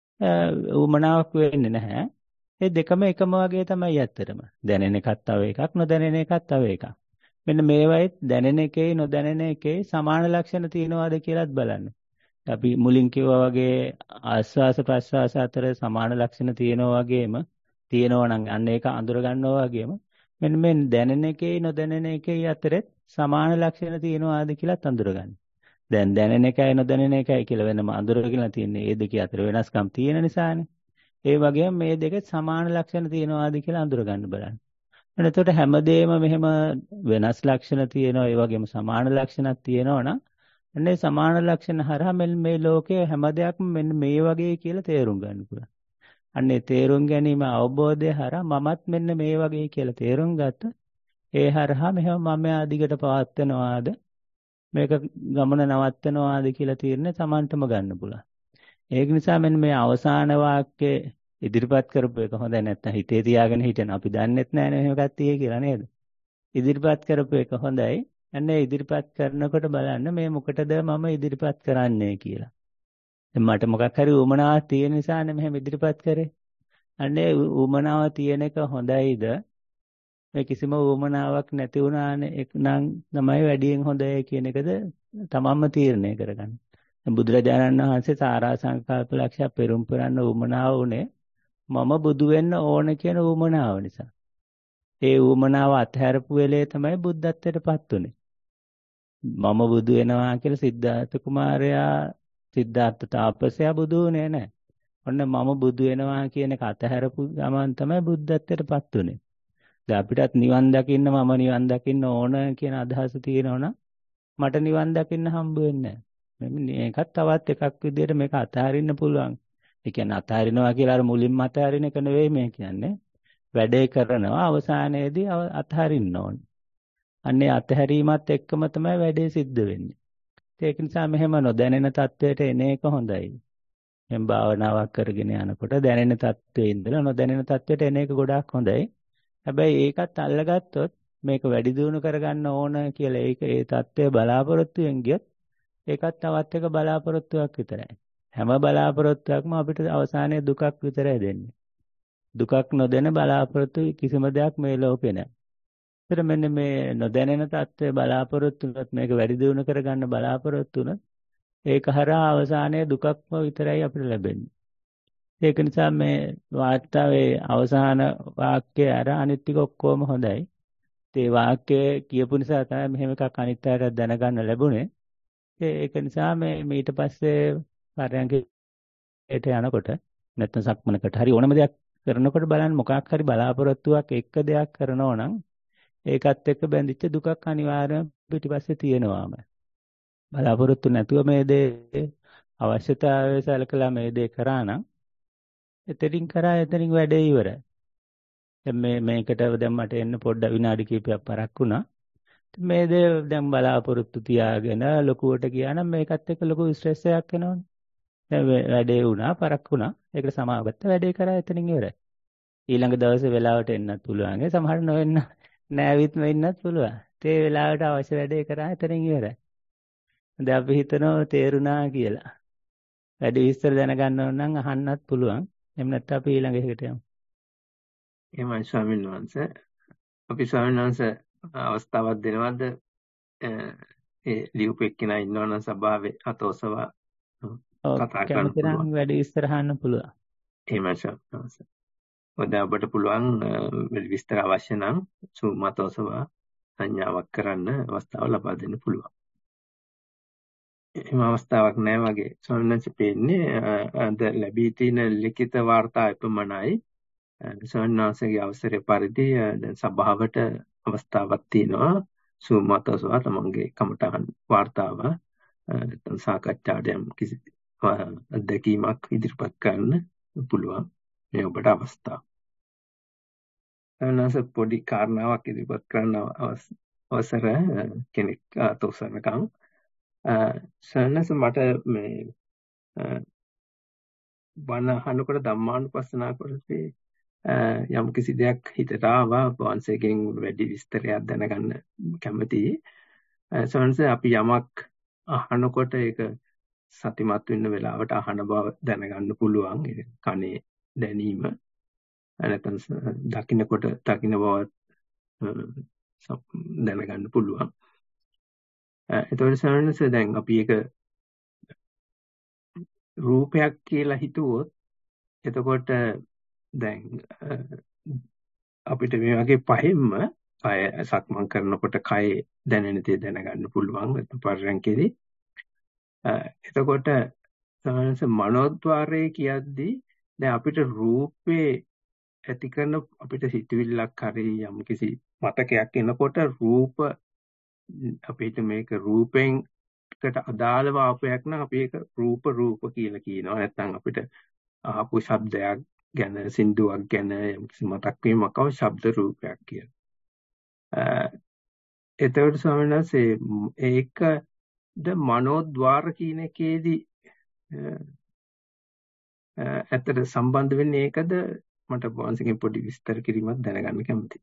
උමනාවක් වෙන්නේ නැහැ. ඒ දෙකම එකම වගේ තමයි ඇත්තටම. දැනෙන එකත් තව එකක්, නොදැනෙන එකත් තව එකක්. මෙන්න මේවයිත් දැනෙන එකේ නොදැනෙන එකේ සමාන ලක්ෂණ තියෙනවද කියලාත් බලන්න. අපි මුලින් කිව්වා වගේ ආස්වාස ප්‍රස්වාස අතර සමාන ලක්ෂණ තියෙනවා වගේම තියෙනවා නම් අන්න ඒක අඳුර ගන්නවා වගේම මෙන්න මේ දැනෙන එකේ නොදැනෙන එකේ අතරේ සමාන ලක්ෂණ තියෙනවාද කියලාත් අඳුර ගන්න. දැන් දැනෙන එකයි නොදැනෙන එකයි කියලා වෙනම අඳුරගෙන තියෙන්නේ ඒ දෙක අතර වෙනස්කම් තියෙන නිසානේ. ඒ වගේම මේ දෙකේ සමාන ලක්ෂණ තියෙනවාද කියලා අඳුර ගන්න බලන්න. එතකොට හැමදේම මෙහෙම වෙනස් ලක්ෂණ තියෙනවා ඒ වගේම සමාන ලක්ෂණක් තියෙනවා නම් අන්නේ සමාන ලක්ෂණ හරහා මේ ලෝකයේ හැම දෙයක්ම මෙන්න මේ වගේ කියලා තේරුම් ගන්න පුළුවන්. අන්නේ තේරුම් ගැනීම අවබෝධය හරහා මමත් මෙන්න මේ වගේ කියලා තේරුම් ගත්ත. ඒ හරහා මෙහෙම මම ආදිකට පවත්වනවාද මේක ගමන නවත්වනවාද කියලා තීරණය Tamanටම ගන්න පුළුවන්. ඒක නිසා මෙන්න මේ අවසාන වාක්‍යයේ ඉදිරිපත් කරපු එක හොඳ නැත්නම් හිතේ තියාගෙන හිටන අපි දන්නෙත් නැහැ නේ මේක තියෙයි කියලා නේද? ඉදිරිපත් කරපු එක හොඳයි. අන්නේ ඉදිරිපත් කරනකොට බලන්න මේ මොකටද මම ඉදිරිපත් කරන්නේ කියලා. මට මොකක් හරි උමනාවක් තියෙන නිසානේ මෙහෙම ඉදිරිපත් කරේ. අන්නේ උමනාව තියෙන එක හොඳයිද? මේ කිසිම උමනාවක් නැති වුණානේ නම් තමයි වැඩියෙන් හොඳයි කියන එකද තමන්ම තීරණය කරගන්න. බුදුරජාණන් වහන්සේ සාරා සංකල්ප ලක්ෂ්‍ය පෙරම් පුරන්න උමනාව උනේ මම බුදු වෙන්න ඕන කියන උමනාව නිසා. ඒ උමනාව අත්හැරපු වෙලේ තමයි බුද්ධත්වයටපත් උනේ. මම බුදු වෙනවා කියලා සිද්ධාර්ථ කුමාරයා සිද්ධාර්ථ තාපසයා බුදු වුණේ නැහැ. ඔන්න මම බුදු වෙනවා කියන එක අතහැරපු ගමන් තමයි බුද්ධත්වයටපත් උනේ. දැන් අපිටත් නිවන් දකින්න මම නිවන් දකින්න ඕන කියන අදහස තියෙනවනම් මට නිවන් දකින්න හම්බ වෙන්නේ නැහැ. මේකත් තවත් එකක් විදිහට මේක අතහරින්න පුළුවන්. ඒ කියන්නේ අතහරිනවා කියලා අර මුලින්ම අතහරින එක නෙවෙයි මේ කියන්නේ. වැඩේ කරනවා අවසානයේදී අතහරින්න ඕනේ. අන්නේ අතහැරීමත් එක්කම තමයි වැඩේ සිද්ධ වෙන්නේ. ඒක නිසා මෙහෙම නොදැනෙන තත්වයට එන එක හොඳයි. මෙම් භාවනාවක් කරගෙන යනකොට දැනෙන තත්වයේ ඉඳලා නොදැනෙන තත්වයට එන එක ගොඩාක් හොඳයි. හැබැයි ඒකත් අල්ලගත්තොත් මේක වැඩි දියුණු කරගන්න ඕන කියලා ඒක ඒ தත්ත්වය බලාපොරොත්තුෙන් ගියොත් ඒකත් තවත් එක බලාපොරොත්තුවක් විතරයි. හැම බලාපොරොත්තුවක්ම අපිට අවසානයේ දුකක් විතරයි දෙන්නේ. දුකක් නොදෙන බලාපොරොත්තු කිසිම දෙයක් මේ ලෝකේ නැහැ. ඒතර මෙන්න මේ නොදැනෙන தත්ත්වය බලාපොරොත්තුනොත් මේක වැඩි දියුණු කරගන්න බලාපොරොත්තුනොත් ඒක හරහා අවසානයේ දුකක්ම විතරයි අපිට ලැබෙන්නේ. ඒක නිසා මේ වාර්තාවේ අවසාන වාක්‍යය අර අනිත් ටික ඔක්කොම හොඳයි. ඒ වාක්‍යය කියපු නිසා තමයි මෙහෙම එකක් අනිත් අයට දැනගන්න ලැබුණේ. ඒක නිසා මේ ඊට පස්සේ පරයන්කයට යනකොට නැත්නම් සක්මනකට හරි ඕනම දෙයක් කරනකොට බලන්න මොකක් හරි බලාපොරොත්තුවක් එක්ක දෙයක් කරනවා නම් ඒකත් එක්ක බැඳිච්ච දුකක් අනිවාර්යයෙන් පිටිපස්සේ තියෙනවාම. බලාපොරොත්තු නැතුව මේ දේ අවශ්‍යතාවය සැලකලා මේ දේ කරා නම් එතනින් කරා එතනින් වැඩේ ඉවරයි. මේකට දැන් මට එන්න පොඩ්ඩක් විනාඩි කිහිපයක් පරක් වුණා. මේ දේ දැන් බලාපොරොත්තු තියාගෙන ලොකුවට ගියා නම් මේකත් එක්ක ලොකු ස්ට්‍රෙස් එකක් එනවනේ. දැන් වැඩේ වුණා පරක් වුණා. ඒකට සමාව ගත්ත වැඩේ කරා එතනින් ඉවරයි. ඊළඟ දවසේ වෙලාවට එන්නත් පුළුවන්. සමහර නොවෙන්න නෑවිත්ම ඉන්නත් පුළුවන්. ඒ වෙලාවට අවශ්‍ය වැඩේ කරා එතනින් ඉවරයි. දැන් අපි හිතනවා තේරුණා කියලා. වැඩි විස්තර දැනගන්න ඕන නම් අහන්නත් පුළුවන්. එහෙම නැත්නම් අපි ඊළඟ එකට යමු. එහෙමයි ස්වාමීන් වහන්සේ. අපි ස්වාමීන් වහන්සේ අවස්ථාවක් දෙනවද ඒ ලියුප එක්කෙනා ඉන්නවනම් සභාවේ අතෝසවා කතා කරන්න කැමති නම් පුළුවන්. වැඩි විස්තර අහන්න පුළුවන්. එහෙමයි ස්වාමීන් වහන්සේ. ඔය දැන් ඔබට පුළුවන් වැඩි විස්තර අවශ්‍ය නම් සුමතෝසවා සංඥාවක් කරන්න අවස්ථාව ලබා දෙන්න පුළුවන්. එහෙම අවස්ථාවක් නැහැ වගේ ස්වාමීන් වහන්සේ පෙන්නේ අද ලැබී තියෙන ලිඛිත වාර්තා එපමණයි. ස්වාමීන් වහන්සේගේ අවසරය පරිදි දැන් සභාවට අවස්ථාවක් තියෙනවා සුමතෝසවා තමන්ගේ කමටහන් වාර්තාව නැත්නම් සාකච්ඡාට යම් කිසි අත්දැකීමක් ඉදිරිපත් කරන්න පුළුවන්. මේ ඔබට අවස්ථාව. අනස පොඩි කාරණාවක් ඉදිරිපත් කරන්න අවසර කෙනෙක් තෝසනකම් සනස මට මේ බණ අහනකොට ධම්මානුපස්සනා කරද්දී යම් කිසි දෙයක් හිතට ආවා වංශයෙන් වැඩි විස්තරයක් දැනගන්න කැමතියි. සනස අපි යමක් අහනකොට ඒක සතිමත් වෙන්න වෙලාවට අහන බව දැනගන්න පුළුවන්. කනේ දැනීම නැත්නම් දකින්නකොට දකින්න බව දැනගන්න පුළුවන්. එතකොට සරණස දැන් අපි ඒක රූපයක් කියලා හිතුවොත් එතකොට දැන් අපිට මේ වගේ පහෙන්ම කය සක්මන් කරනකොට කය දැනෙන දේ දැනගන්න පුළුවන් පරයන්කේදී. එතකොට සරණස මනෝද්වාරයේ කියද්දී දැන් අපිට රූපේ ඇති කරන අපිට සිතුවිල්ලක් හරි යම් කිසි මතකයක් එනකොට රූප අපිට මේක රූපෙන්කට අදාළව ආපයක් නම් අපි ඒක රූප කියලා කියනවා. නැත්නම් අපිට ආපු ශබ්දයක් ගැන සින්දුවක් ගැන යම් කිසි මතක් වීමක් ආව ශබ්ද රූපයක් කියලා. එතකොට ස්වාමීන් වහන්සේ ඒකද මනෝද්වාර කියන එකේදී ඇත්තට සම්බන්ධ වෙන්නේ ඒකද මට වංශයෙන් පොඩි විස්තර කිරීමක් දැනගන්න කැමතියි.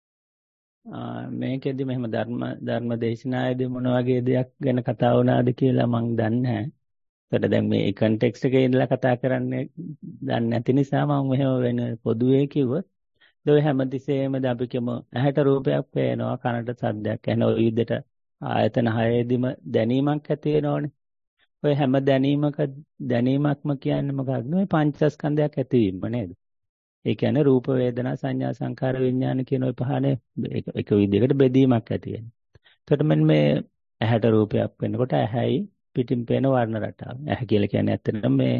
මේකෙදි මෙහෙම ධර්ම දේශනාවේදී මොන වගේ දෙයක් ගැන කතා වුණාද කියලා මම දන්නේ නැහැ. ඒකට දැන් මේ කන්ටෙක්ස්ට් එකේ ඉඳලා කතා කරන්නේ දන්නේ නැති නිසා මම මෙහෙම වෙන පොදුවේ කිව්වොත් ඒ හැමතිස්සෙම අපි කියමු ඇහැට රූපයක් පේනවා කනට ශබ්දයක් ඇහෙන ඔය විදිහට ආයතන හයේදීම දැනීමක් ඇති වෙනවනේ. ඔය හැම දැනීමක්ම කියන්නේ මොකක්ද? මේ පංචස්කන්ධයක් ඇතිවීම නේද? ඒ කියන්නේ රූප වේදනා සංඥා සංකාර විඥාන කියන ওই පහනේ එක විදිහකට බෙදීමක් ඇති වෙනවා. එතකොට මෙන්න මේ ඇහැට රූපයක් වෙනකොට ඇහැයි පිටින් පේන වර්ණ රටාව. ඇහැ කියලා කියන්නේ ඇත්තටම මේ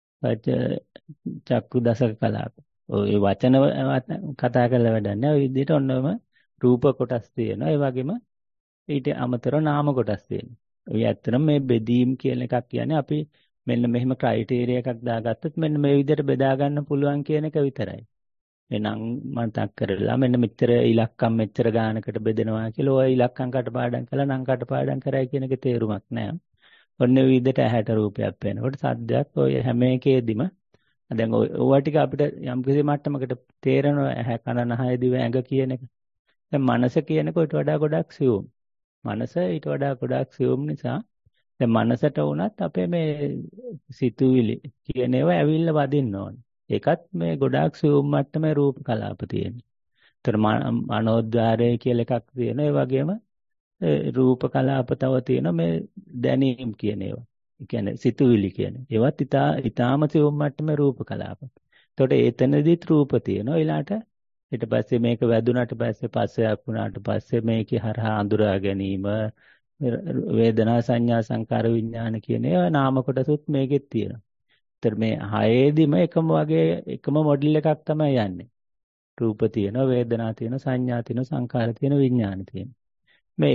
චක්කු දසක කලාප. ඔය වචන කතා කරලා වැඩක් නැහැ. ওই විදිහට ඔන්නම රූප කොටස් තියෙනවා. ඒ වගේම ඊට අමතරව නාම කොටස් තියෙනවා. ඔය ඇත්තටම මේ බෙදීම් කියන එකක් කියන්නේ අපි මෙන්න මෙහෙම ක්‍රයිටීරියා එකක් දාගත්තොත් මෙන්න මේ විදිහට බෙදා ගන්න පුළුවන් කියන එක විතරයි. එනම් මතක් කරලා මෙන්න මෙච්චර ඉලක්කම් මෙච්චර ගානකට බෙදෙනවා කියලා ඔය ඉලක්කම් කටපාඩම් කළා නම් කටපාඩම් කරයි කියන එකේ තේරුමක් නැහැ. ඔන්න ඔය විදිහට ඇහැට රූපයක් පේනකොට සද්දයක් ඔය හැම එකේදීම දැන් ඔය ටික අපිට යම් කිසි මට්ටමකට තේරෙනවා ඇහැ කන නහය දිව ඇඟ කියන එක. දැන් මනස කියනකොට ඊට වඩා ගොඩක් සියුම්. මනස ඊට වඩා ගොඩක් සියුම් නිසා දැන් මනසට වුණත් අපේ මේ සිතුවිලි කියන ඒවා ඇවිල්ලා වදින්න ඕනේ. ඒකත් මේ ගොඩාක් සියුම් මට්ටමේ රූප කලාප තියෙනවා. ඒතර මනෝද්වාරය කියලා එකක් තියෙනවා. ඒ වගේම රූප කලාප තව තියෙනවා මේ දැනීම් කියන ඒවා. ඒ කියන්නේ සිතුවිලි කියන්නේ. ඒවත් ඊටාම සියුම් මට්ටමේ රූප කලාප. එතකොට ඒතනදිත් රූප තියෙනවා. ඊළාට ඊට පස්සේ මේක වැදුනට පස්සේ පස්සයක් වුණාට පස්සේ මේකේ හරහා අඳුරා ගැනීම වේදනා සංඥා සංකාර විඥාන කියන ඒවා නාම කොටසුත් මේකෙත් තියෙනවා. ඒතර මේ හයේදිම එකම මොඩල් එකක් තමයි යන්නේ. රූප තියෙනවා, වේදනා තියෙනවා, සංඥා තියෙනවා, සංකාර තියෙනවා, විඥාන තියෙනවා. මේ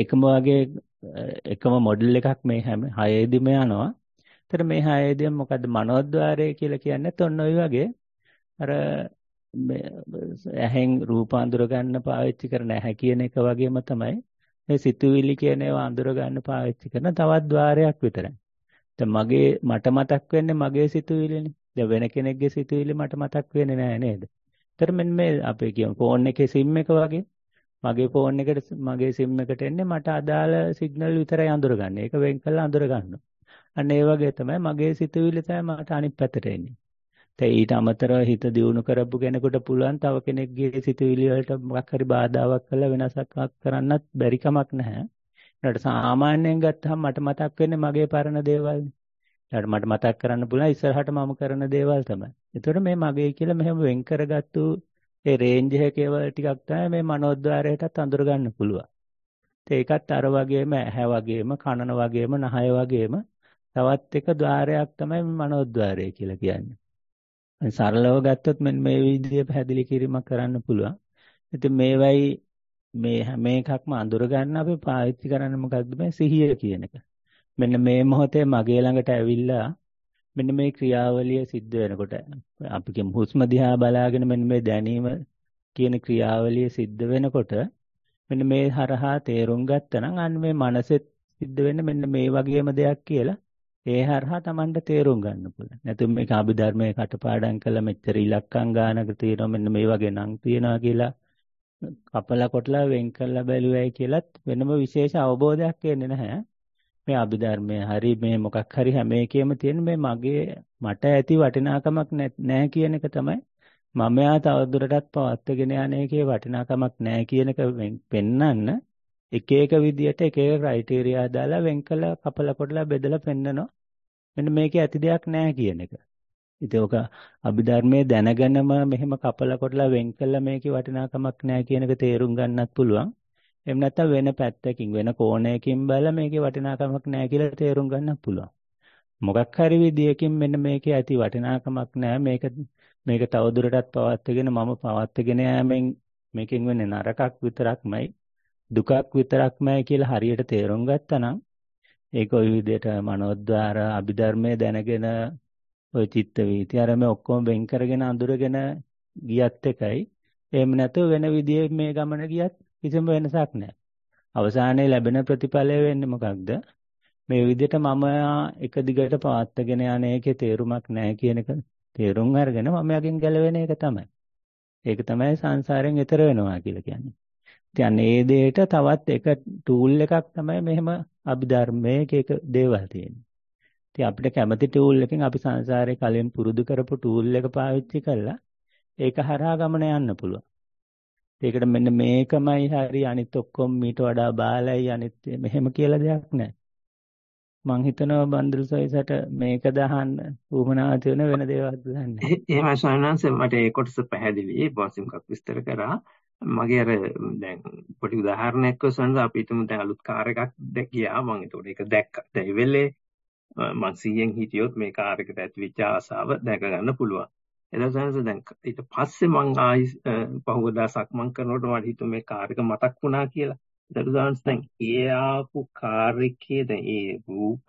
එකම මොඩල් එකක් මේ හැම හයේදිම යනවා. ඒතර මේ හයේදිම මොකද්ද මනෝද්වාරය කියලා කියන්නේ? ඔන්න ඔය වගේ අර ඇහෙන් රූප අඳුර ගන්න පාවිච්චි කරන ඇහැ කියන එක වගේම තමයි මේ සිතුවිලි කියන ඒවා අඳුර ගන්න පාවිච්චි කරන තවත් ద్వාරයක් විතරයි. දැන් මට මතක් වෙන්නේ මගේ සිතුවිලිනේ. දැන් වෙන කෙනෙක්ගේ සිතුවිලි මට මතක් වෙන්නේ නැහැ නේද? ඒතර මෙන්න මේ අපේ කියමු ෆෝන් එකේ SIM එක වගේ මගේ ෆෝන් එකට මගේ SIM එකට එන්නේ මට අදාළ සිග්නල් විතරයි අඳුරගන්නේ. ඒක වෙන් කරලා අඳුර ගන්නවා. අන්න ඒ වගේ තමයි මගේ සිතුවිලි තමයි මට අනිත් පැත්තට එන්නේ. ඊට අමතරව හිත දියුණු කරපු කෙනෙකුට පුළුවන් තව කෙනෙක්ගේ සිතුවිලි වලට මොකක් හරි බාධාවක් කරලා වෙනසක් කරන්නත් බැරි කමක් නැහැ. ඒකට සාමාන්‍යයෙන් ගත්තහම මට මතක් වෙන්නේ මගේ පරණ දේවල්. ඒකට මට මතක් කරන්න පුළුවන් ඉස්සරහට මම කරන දේවල් තමයි. ඒතකොට මේ මගේ කියලා මෙහෙම වෙන් කරගත්තු ඒ රේන්ජ් එකේ වල ටිකක් තමයි මේ මනෝද්වාරයටත් අඳුර ගන්න පුළුවන්. ඒකත් අර වගේම ඇහැ වගේම කනන වගේම නහය වගේම තවත් එක ద్వාරයක් තමයි මනෝද්වාරය කියලා කියන්නේ. සරලව ගත්තොත් මෙන්න මේ විදිහේ පැහැදිලි කිරීමක් කරන්න පුළුවන්. ඉතින් මේවයි මේ හැම එකක්ම අඳුර ගන්න අපි පාවිච්චි කරන්නේ මොකක්ද මේ සිහිය කියන එක. මෙන්න මේ මොහොතේ මගේ ළඟට ඇවිල්ලා මෙන්න මේ ක්‍රියාවලිය සිද්ධ වෙනකොට අපි කියමු හුස්ම දිහා බලාගෙන මෙන්න මේ දැනීම කියන ක්‍රියාවලිය සිද්ධ වෙනකොට මෙන්න මේ හරහා තේරුම් ගත්තනම් අන්න මේ මනසෙත් සිද්ධ වෙන්නේ මෙන්න මේ වගේම දෙයක් කියලා ඒ හරහා Tamanට තේරුම් ගන්න පුළුවන්. නැත්නම් මේක අභිධර්මයේ කටපාඩම් කළා මෙච්චර ඉලක්කම් ගානක තියෙනවා මෙන්න මේ වගේ නම් තියෙනවා කියලා කපලා කොටලා වෙන් කරලා බැලුවයි කියලත් වෙනම විශේෂ අවබෝධයක් එන්නේ නැහැ. මේ අභිධර්මයේ හරි මේ මොකක් හරි හැම එකෙම තියෙන මේ මට ඇති වටිනාකමක් නැහැ කියන එක තමයි මමයා තවදුරටත් පවත්වාගෙන යන එකේ වටිනාකමක් නැහැ කියන එක පෙන්නන්න එක එක විදියට එක එක ක්‍රයිටීරියා දාලා වෙන් කළා කපලා කොටලා බෙදලා පෙන්නනවා. මෙන්න මේකේ ඇති දෙයක් නැහැ කියන එක. ඉතින් ඔක අභිධර්මයේ දැනගෙනම මෙහෙම කපලා කොටලා වෙන් කළා මේකේ වටිනාකමක් නැහැ කියන එක තේරුම් ගන්නත් පුළුවන්. එහෙම නැත්නම් වෙන පැත්තකින් වෙන කෝණයකින් බලලා මේකේ වටිනාකමක් නැහැ කියලා තේරුම් ගන්නත් පුළුවන්. මොකක් හරි විදියකින් මෙන්න මේකේ ඇති වටිනාකමක් නැහැ මේක තවදුරටත් පවත්වාගෙන මම පවත්වාගෙන යෑමෙන් මේකෙන් වෙන්නේ නරකක් විතරක්මයි දුකක් විතරක්මයි කියලා හරියට තේරුම් ගත්තා නම් ඒක ওই විදිහට මනෝද්වාර අභිධර්මයේ දැනගෙන ওই චිත්ත වීති අර මේ ඔක්කොම වෙන් කරගෙන අඳුරගෙන ගියත් එකයි එහෙම නැතුව වෙන විදිහේ මේ ගමන ගියත් කිසිම වෙනසක් නැහැ. අවසානයේ ලැබෙන ප්‍රතිඵලය වෙන්නේ මොකක්ද? මේ විදිහට මම එක දිගට පවත්වාගෙන යන එකේ තේරුමක් නැහැ කියන එක තේරුම් අරගෙන මම යකින් ගැලවෙන එක තමයි. ඒක තමයි සංසාරයෙන් එතර වෙනවා කියලා කියන්නේ. ඉතින් මේ දෙයට තවත් එක ටූල් එකක් තමයි මෙහෙම අභිධර්මයේ එක දේවල් තියෙන්නේ. ඉතින් අපිට කැමති ටූල් එකකින් අපි සංසාරේ කලින් පුරුදු කරපු ටූල් එක පාවිච්චි කරලා ඒක හරහා ගමන යන්න පුළුවන්. ඒකට මෙන්න මේකමයි හරි අනිත් ඔක්කොම මීට වඩා බාලයි අනිත් මෙහෙම කියලා දෙයක් නැහැ. මං හිතනවා බන්දුල් සොයිසට මේක දහන්න උවමනාව තියෙන වෙන දේවල් දන්නේ. එහෙමයි ස්වාමීන් වහන්සේ මට ඒ කොටස පැහැදිලි බොසිම්කක් විස්තර කරා. මගේ අර දැන් පොඩි උදාහරණයක් වශයෙන් අපි හිතමු දැන් අලුත් කාර් එකක් ගියා මම ඒතකොට ඒක දැක්කා. දැන් ඒ වෙලේ මං 100න් හිටියොත් මේ කාර් එකට ඇතිවෙච්ච ආසාව දැක ගන්න පුළුවන්. එතකොට දැන් ඊට පස්සේ මං ආයි පහුවදා සක්මන් කරනකොට මට හිතුනේ මේ කාර් එක මතක් වුණා කියලා. ඒතකොට දැන් ඒ ආපු කාර් එකේ දැන් ඒ රූප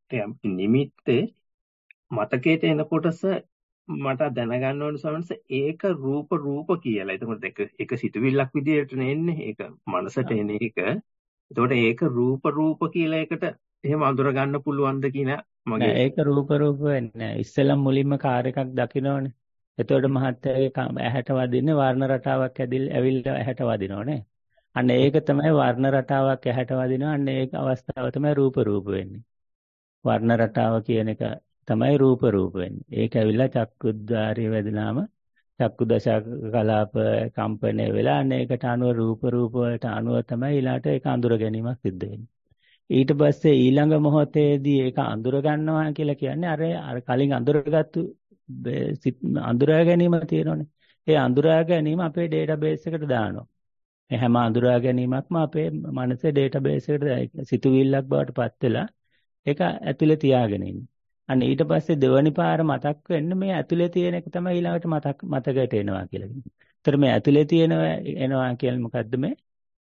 නිමිත්තේ මතකයට එන කොටස මට දැනගන්න ඕන සමහරවිට ඒක රූප කියලා. එතකොට ඒක සිතුවිල්ලක් විදියට නෙන්නේ. ඒක මනසට එන එක. එතකොට ඒක රූප කියලා එකට එහෙම අඳුර ගන්න පුළුවන්ද කියන මගේ ඒක රූප වෙන්නේ. ඉස්සෙල්ලා මුලින්ම කාර් එකක් දකින්නෝනේ. එතකොට මහත්තයාගේ ඇහැට වදින්නේ වර්ණ රටාවක් ඇවිල්ලා ඇහැට වදිනෝනේ. අන්න ඒක තමයි වර්ණ රටාවක් ඇහැට වදිනවා. අන්න ඒක අවස්ථාව තමයි රූප වෙන්නේ. වර්ණ රටාව කියන එක තමයි රූප වෙන්නේ. ඒක ඇවිල්ලා චක්කුද්්වාරයේ වැදිනාම චක්කු දශක කලාප කම්පණය වෙලා අන්න ඒකට අනුව රූප වලට අනුව තමයි ඊළාට ඒක අඳුර ගැනීමක් සිද්ධ වෙන්නේ. ඊට පස්සේ ඊළඟ මොහොතේදී ඒක අඳුර ගන්නවා කියලා කියන්නේ අර කලින් අඳුරගත්තු අඳුරා ගැනීම තියෙනෝනේ. ඒ අඳුරා ගැනීම අපේ ඩේටාබේස් එකට දානවා. මේ හැම අඳුරා ගැනීමක්ම අපේ මනසේ ඩේටාබේස් එකට සිතුවිල්ලක් බවට පත් වෙලා ඒක ඇතුලේ තියාගෙන ඉන්නේ. අන්න ඊට පස්සේ දෙවනි පාර මතක් වෙන්න මේ ඇතුලේ තියෙන එක තමයි ඊළඟට මතකයට එනවා කියලා කියන්නේ. ඒතර මේ ඇතුලේ එනවා කියන්නේ මොකද්ද මේ?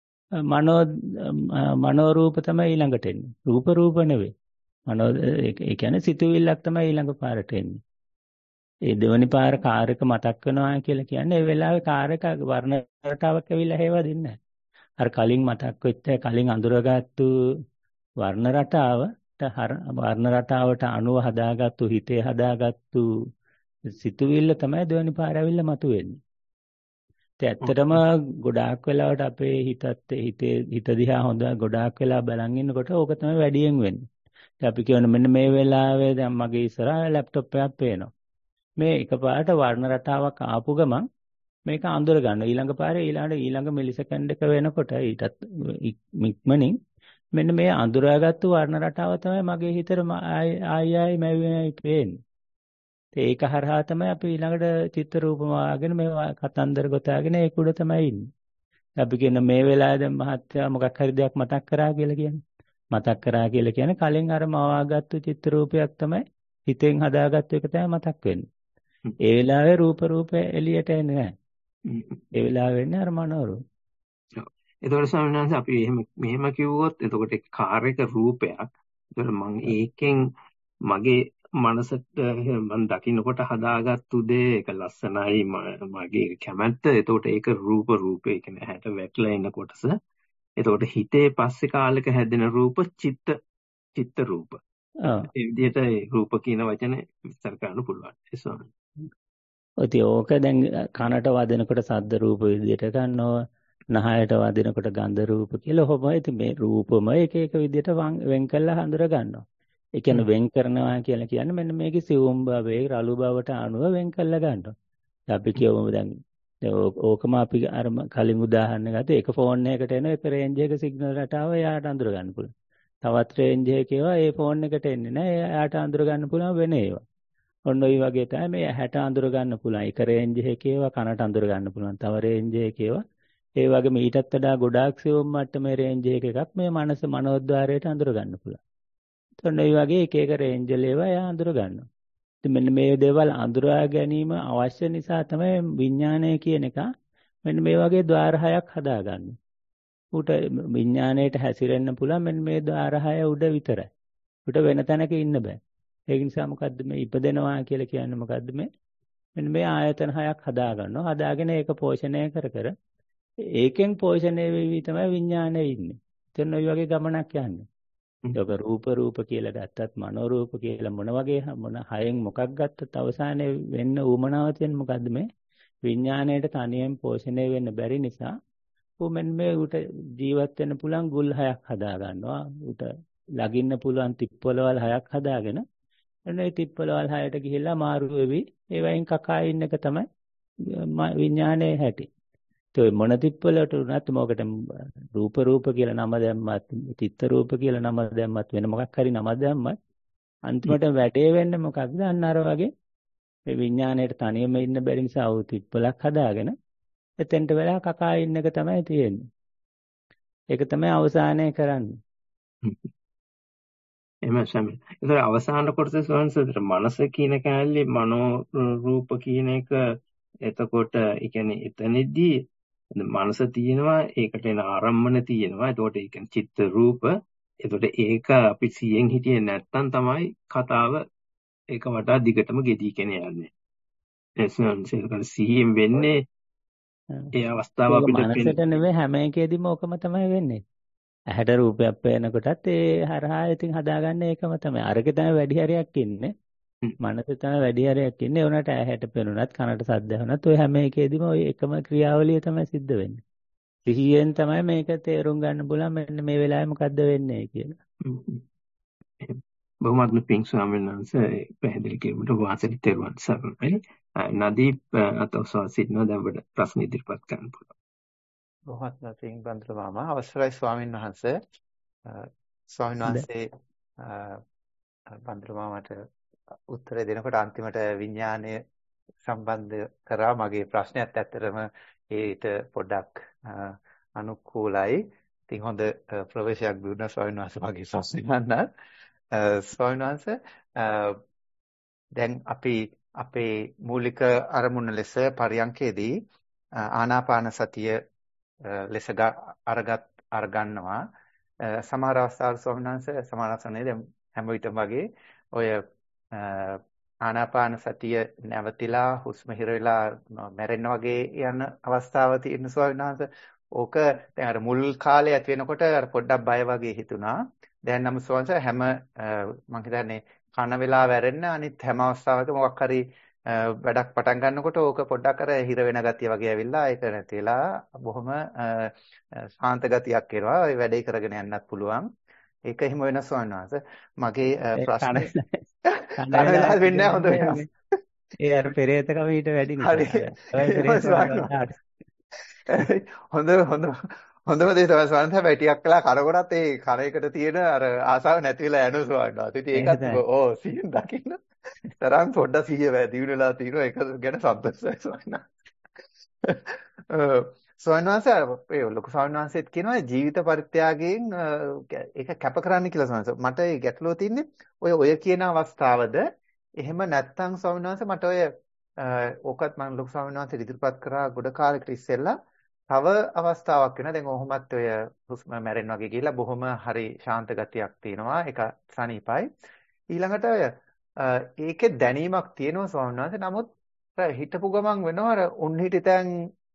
මනෝ රූප තමයි ඊළඟට එන්නේ. රූප නෙවෙයි. ඒ කියන්නේ සිතුවිල්ලක් තමයි ඊළඟ පාරට එන්නේ. ඒ දෙවනි පාර කාර් එක මතක් වෙනවා කියලා කියන්නේ ඒ වෙලාවේ කාර් එක වර්ණ රටාවක් ඇවිල්ලා හේවා දෙන්නේ නැහැ. අර කලින් මතක් වෙච්ච කලින් අඳුරගත්තු වර්ණ රටාවට වර්ණ රටාවට අනුව හදාගත්තු හිතේ හදාගත්තු සිතුවිල්ල තමයි දෙවනි පාර ඇවිල්ලා මතුවෙන්නේ. ඇත්තටම ගොඩාක් වෙලාවට අපේ හිත දිහා හොඳ ගොඩාක් වෙලා බලන් ඉන්නකොට ඕක තමයි වැඩියෙන් වෙන්නේ. අපි කියවනේ මෙන්න මේ වෙලාවේ දැන් මගේ ඉස්සරහා ලැප්ටොප් එකක් පේනවා. මේ එකපාරට වර්ණ රටාවක් ආපු ගමන් මේක අඳුර ගන්න. ඊළඟ පාරේ ඊළඟ මිලිසෙකන්ඩ් එක වෙනකොට ඊටත් ඉක්මනින් මෙන්න මේ අඳුරාගත්තු වර්ණ රටාව තමයි මගේ හිතට ආයි මැවෙයි පේන්නේ. ඒක හරහා තමයි අපි ඊළඟට චිත්‍ර රූපම ආගෙන මේ කතන්දර ගොතාගෙන ඒක උඩ තමයි ඉන්නේ. අපි කියන මේ වෙලාවේ දැන් මහත්තයා මොකක් හරි දෙයක් මතක් කරා කියලා කියන්නේ. මතක් කරා කියලා කියන්නේ කලින් අර මවාගත්තු චිත්‍ර රූපයක් තමයි හිතෙන් හදාගත්තු එක තමයි මතක් වෙන්නේ. ඒ වෙලාවේ රූප එළියට එන්නේ නැහැ. ඒ වෙලාවෙ වෙන්නේ අර මනෝරූප. එතකොට ස්වාමීන් වහන්සේ අපි මෙහෙම කිව්වොත් එතකොට කාර් එක රූපයක්. එතකොට මම ඒකෙන් මගේ මනසට මම දකින්නකොට හදාගත්තු දේ ඒක ලස්සනයි මගේ කැමැත්ත. එතකොට ඒක රූපේ කියන්නේ හැට වැටලා එන කොටස. එතකොට හිතේ පස්සේ කාලෙක හැදෙන රූප චිත්ත රූප. ඒ විදිහට රූප කියන වචනේ විස්තර කරන්න පුළුවන්. ඒ ස්වාමීන්. ඕක දැන් කනට වදිනකොට සද්ද රූප විදිහට ගන්නවා. නහයට වදිනකොට ගන්ධ රූප කියලා ඔහොමයි. ඉතින් මේ රූපම එක විදිහට වෙන් කරලා හඳුර ගන්නවා. ඒ කියන්නේ වෙන් කරනවා කියලා කියන්නේ මෙන්න මේකේ සිවුම් භවයේ රළු බවට අනුව වෙන් කරලා ගන්නවා. අපි කියවමු දැන් ඕකම අපි අර කලින් උදාහරණ ගත්තා. එක ෆෝන් එකකට එන එක රේන්ජ් එක සිග්නල් රටාව එයාට අඳුර ගන්න පුළුවන්. තවත් රේන්ජ් එකක ඒවා ඒ ෆෝන් එකට එන්නේ නැහැ. එයාට අඳුර ගන්න පුළුවන් වෙන ඒවා. ඔන්න ඔය වගේ තමයි මේ හැට අඳුර ගන්න පුළුවන්. එක රේන්ජ් එකේ ඒවා කනට අඳුර ගන්න පුළුවන්. තව රේන්ජ් එකේ ඒවා ඒ වගේම ඊටත් වඩා ගොඩාක් සිවුම් මට්ටමේ රේන්ජ් එකක් මේ මනෝද්වාරයට අඳුර ගන්න පුළුවන්. එතකොට මේ වගේ එක රේන්ජ් වල ඒවා එයා අඳුර ගන්නවා. ඉතින් මෙන්න මේ දේවල් අඳුරා ගැනීම අවශ්‍ය නිසා තමයි විඥානය කියන එක මෙන්න මේ වගේ ద్వාර හයක් හදාගන්නේ. උට විඥාණයට හැසිරෙන්න පුළුවන් මෙන්න මේ ద్వාර හය උඩ විතරයි. උට වෙන තැනක ඉන්න බෑ. ඒක නිසා මොකද්ද මේ ඉපදෙනවා කියලා කියන්නේ මොකද්ද මේ? මෙන්න මේ ආයතන හයක් හදා ගන්නවා. හදාගෙන ඒක පෝෂණය කර ඒකෙන් පෝෂණය වෙවි තමයි විඥානය ඉන්නේ. එතන ඔය වගේ ගමනක් යන්නේ. ඒක රූප කියලා ගත්තත් මනෝරූප කියලා මොන හයෙන් මොකක් ගත්තත් අවසානයේ වෙන්න උවමනාව තියෙන මොකද්ද මේ? විඥාණයට තනියෙන් පෝෂණය වෙන්න බැරි නිසා මෙන්න මේ උට ජීවත් වෙන්න පුළුවන් ගුල් හයක් හදා ගන්නවා. උට ලගින්න පුළුවන් තිප්පොළවල් හයක් හදාගෙන එන්න ඒ තිප්පොළවල් හයට ගිහිල්ලා මාරු වෙවි. ඒ වයින් කකා ඉන්න එක තමයි විඥානයේ හැටි. ඒ මොන තිප්පොළට උනත් මොකට රූප කියලා නම දැම්මත් චිත්ත රූප කියලා නම දැම්මත් වෙන මොකක් හරි නම දැම්මත් අන්තිමට වැටේ වෙන්නේ මොකක්ද? අන්න අර වගේ මේ විඥාණයට තනියම ඉන්න බැරි නිසා උ තිප්පලක් හදාගෙන එතෙන්ට වෙලා කකා ඉන්න එක තමයි තියෙන්නේ. ඒක තමයි අවසානයේ කරන්නේ. එහෙම සමහර. ඒතර අවසාන කොටස සංසතර මනස කියන කැලේ මනෝ රූප කියන එක එතකොට ඒ කියන්නේ එතනදී මනස තියෙනවා ඒකට එන ආරම්මන තියෙනවා. එතකොට ඒ කියන්නේ චිත්ත රූප. එතකොට ඒක අපි සියෙන් හිටියේ නැත්තම් තමයි කතාව ඒක වටා දිගටම ගෙදීගෙන යන්නේ. එසෙන් සිහියෙන් වෙන්නේ ඒ අවස්ථාව අපිට මනසට නෙවෙයි හැම එකෙදිම ඕකම තමයි වෙන්නේ. ඇහැට රූපයක් පේනකොටත් ඒ හරහා ඉතින් හදාගන්න ඒකම තමයි. අරක තමයි වැඩි හරියක් ඉන්නේ. මනසේ තමයි වැඩි හරියක් ඉන්නේ. උනට ඇහැට පෙනුනත් කනට සද්ද ඇහුනත් ඔය හැම එකෙදිම ඔය එකම ක්‍රියාවලිය තමයි සිද්ධ වෙන්නේ. සිහියෙන් තමයි මේක තේරුම් ගන්න පුළුවන් මෙන්න මේ වෙලාවේ මොකද්ද වෙන්නේ කියලා. බොහොමත්ම පිං ස්වාමීන් වහන්සේ පැහැදිලි කිරීමට වාසලි තෙරුවන් සරණයි. නදීප් අතෝසවා සිටිනවා දැන් අපිට ප්‍රශ්න ඉදිරිපත් කරන්න පුළුවන්. බොහොමත්ම පිං බන්දර මාමා අවසරයි ස්වාමීන් වහන්සේ. ස්වාමීන් වහන්සේ බන්දර මාමට උත්තර දෙනකොට අන්තිමට විඥානය සම්බන්ධ කරා මගේ ප්‍රශ්නයත් ඇත්තටම ඒට පොඩ්ඩක් අනුකූලයි. ඉතින් හොඳ ප්‍රවේශයක් දුන්නා ස්වාමීන් වහන්සේ මගේ ප්‍රශ්නේ ගන්න. ස්වාමීන් වහන්සේ දැන් අපි අපේ මූලික අරමුණ ලෙස පරියන්කේදී ආනාපාන සතිය ලෙස අරගන්නවා. සමහර අවස්ථාවල ස්වාමීන් වහන්සේ සමානසනේ දැන් හැම විටම වගේ ඔය ආනාපාන සතිය නැවතිලා හුස්ම හිර වෙලා මැරෙන්න වගේ යන අවස්ථාව තියෙන ස්වාමීන් වහන්සේ. ඕක දැන් අර මුල් කාලේ ඇති වෙනකොට අර පොඩ්ඩක් බය වගේ හිතුණා. දැන් නම් ස්වාමීන් වහන්සේ හැම මම හිතන්නේ කන වෙලා වැරෙන්න අනිත් හැම අවස්ථාවකම මොකක් හරි වැඩක් පටන් ගන්නකොට ඕක පොඩ්ඩක් අර හිර වෙන ගතිය වගේ ඇවිල්ලා ඒක නැති වෙලා බොහොම ශාන්ත ගතියක් එනවා. ඒ වැඩේ කරගෙන යන්නත් පුළුවන්. ඒක එහෙම වෙන ස්වාමීන් වහන්සේ. මගේ ඒ ප්‍රශ්නේ කන කන වෙලා වෙලා වෙන්නේ හොඳ කියන්නේ වෙනස්. ඒ අර පෙරේතකම ඊට වැඩි හරි. නිසා. ඔය එහෙම පෙරේත ස්වාමීන් වලට වහන්සේ. හොඳම දේ තමයි ස්වාමීන් වහන්සේ ටිකක් කළා කනකොටත් ඒ කන එකට තියෙන අර ආසාව නැති වෙලා යනවා ස්වාමීන් වහන්සේ. ඉතින් ඒක ඒකත් තමයි. සිහින් දකින්න තරම් පොඩ්ඩක් සිහිය වැඩි වෙලා තියෙනවා. ඒක ගැන සතුටුයි ස්වාමීන් වහන්සේ. ස්වාමීන් වහන්සේ ලොකු ස්වාමීන් වහන්සේත් කියනවා ජීවිත පරිත්‍යාගයෙන් ඒක කැප කරන්න කියලා ස්වාමීන් වහන්සේ. මට ඒ ගැටලුව තින්නේ ඔය කියන අවස්ථාවද එහෙම නැත්නම් ස්වාමීන් වහන්සේ මට ඔය ඕකත් මම ලොකු ස්වාමීන් වහන්සේ ඉදිරිපත් කරා ගොඩ කාලෙකට ඉස්සෙල්ලා තව අවස්ථාවක් වෙනවා. දැන් ඔහොමත් ඔය හුස්ම මැරෙන්න වගේ ගිහිල්ලා බොහොම හරි ශාන්ත ගතියක් තියෙනවා. ඒක සනීපයි. ඊළඟට ඔය ඒකේ දැනීමක් තියෙනවා ස්වාමීන් වහන්සේ. නමුත් හිතපු ගමන් වෙනවා අර උන්හිටිතෙන්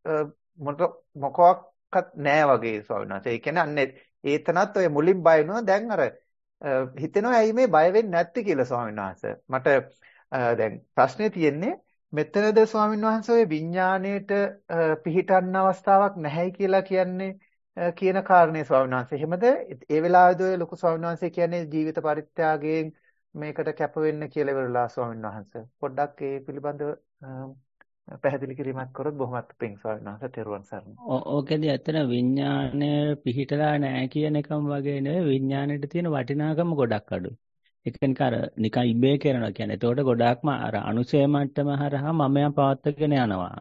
මොකක්වත් නැහැ වගේ ස්වාමීන් වහන්සේ. ඒ කියන්නේ අන්නේ ඒතනත් ඔය මුලින් බය වෙනවා. දැන් අර හිතෙනවා ඇයි මේ බය වෙන්නේ නැත්තේ කියලා ස්වාමීන් වහන්සේ. මට දැන් ප්‍රශ්නේ තියෙන්නේ මෙතනද ස්වාමීන් වහන්සේ ඔය විඥාණයට පිහිටන්න අවස්ථාවක් නැහැයි කියලා කියන්නේ කියන කාරණේ ස්වාමීන් වහන්සේ. එහෙමද? ඒ වෙලාවේදී ඔය ලොකු ස්වාමීන් වහන්සේ කියන්නේ ජීවිත පරිත්‍යාගයෙන් මේකට කැප වෙන්න කියලා ඉවරලා ස්වාමීන් වහන්සේ. පොඩ්ඩක් ඒ පිළිබඳව පැහැදිලි කිරීමක් කරොත් බොහොමත් පිං ස්වාමීන් වහන්සේ. තෙරුවන් සරණයි. ඕකෙදි ඇත්තට විඥානය පිහිටලා නැහැ කියන එකම වගේ නෙවෙයි විඥාණයට තියෙන වටිනාකම ගොඩක් අඩුයි. ඒක නිකන් ඉබේ කරනවා කියන්නේ. ඒතකොට ගොඩාක්ම අර අනුසය මට්ටම හරහා මමයා පවත්වාගෙන යනවා.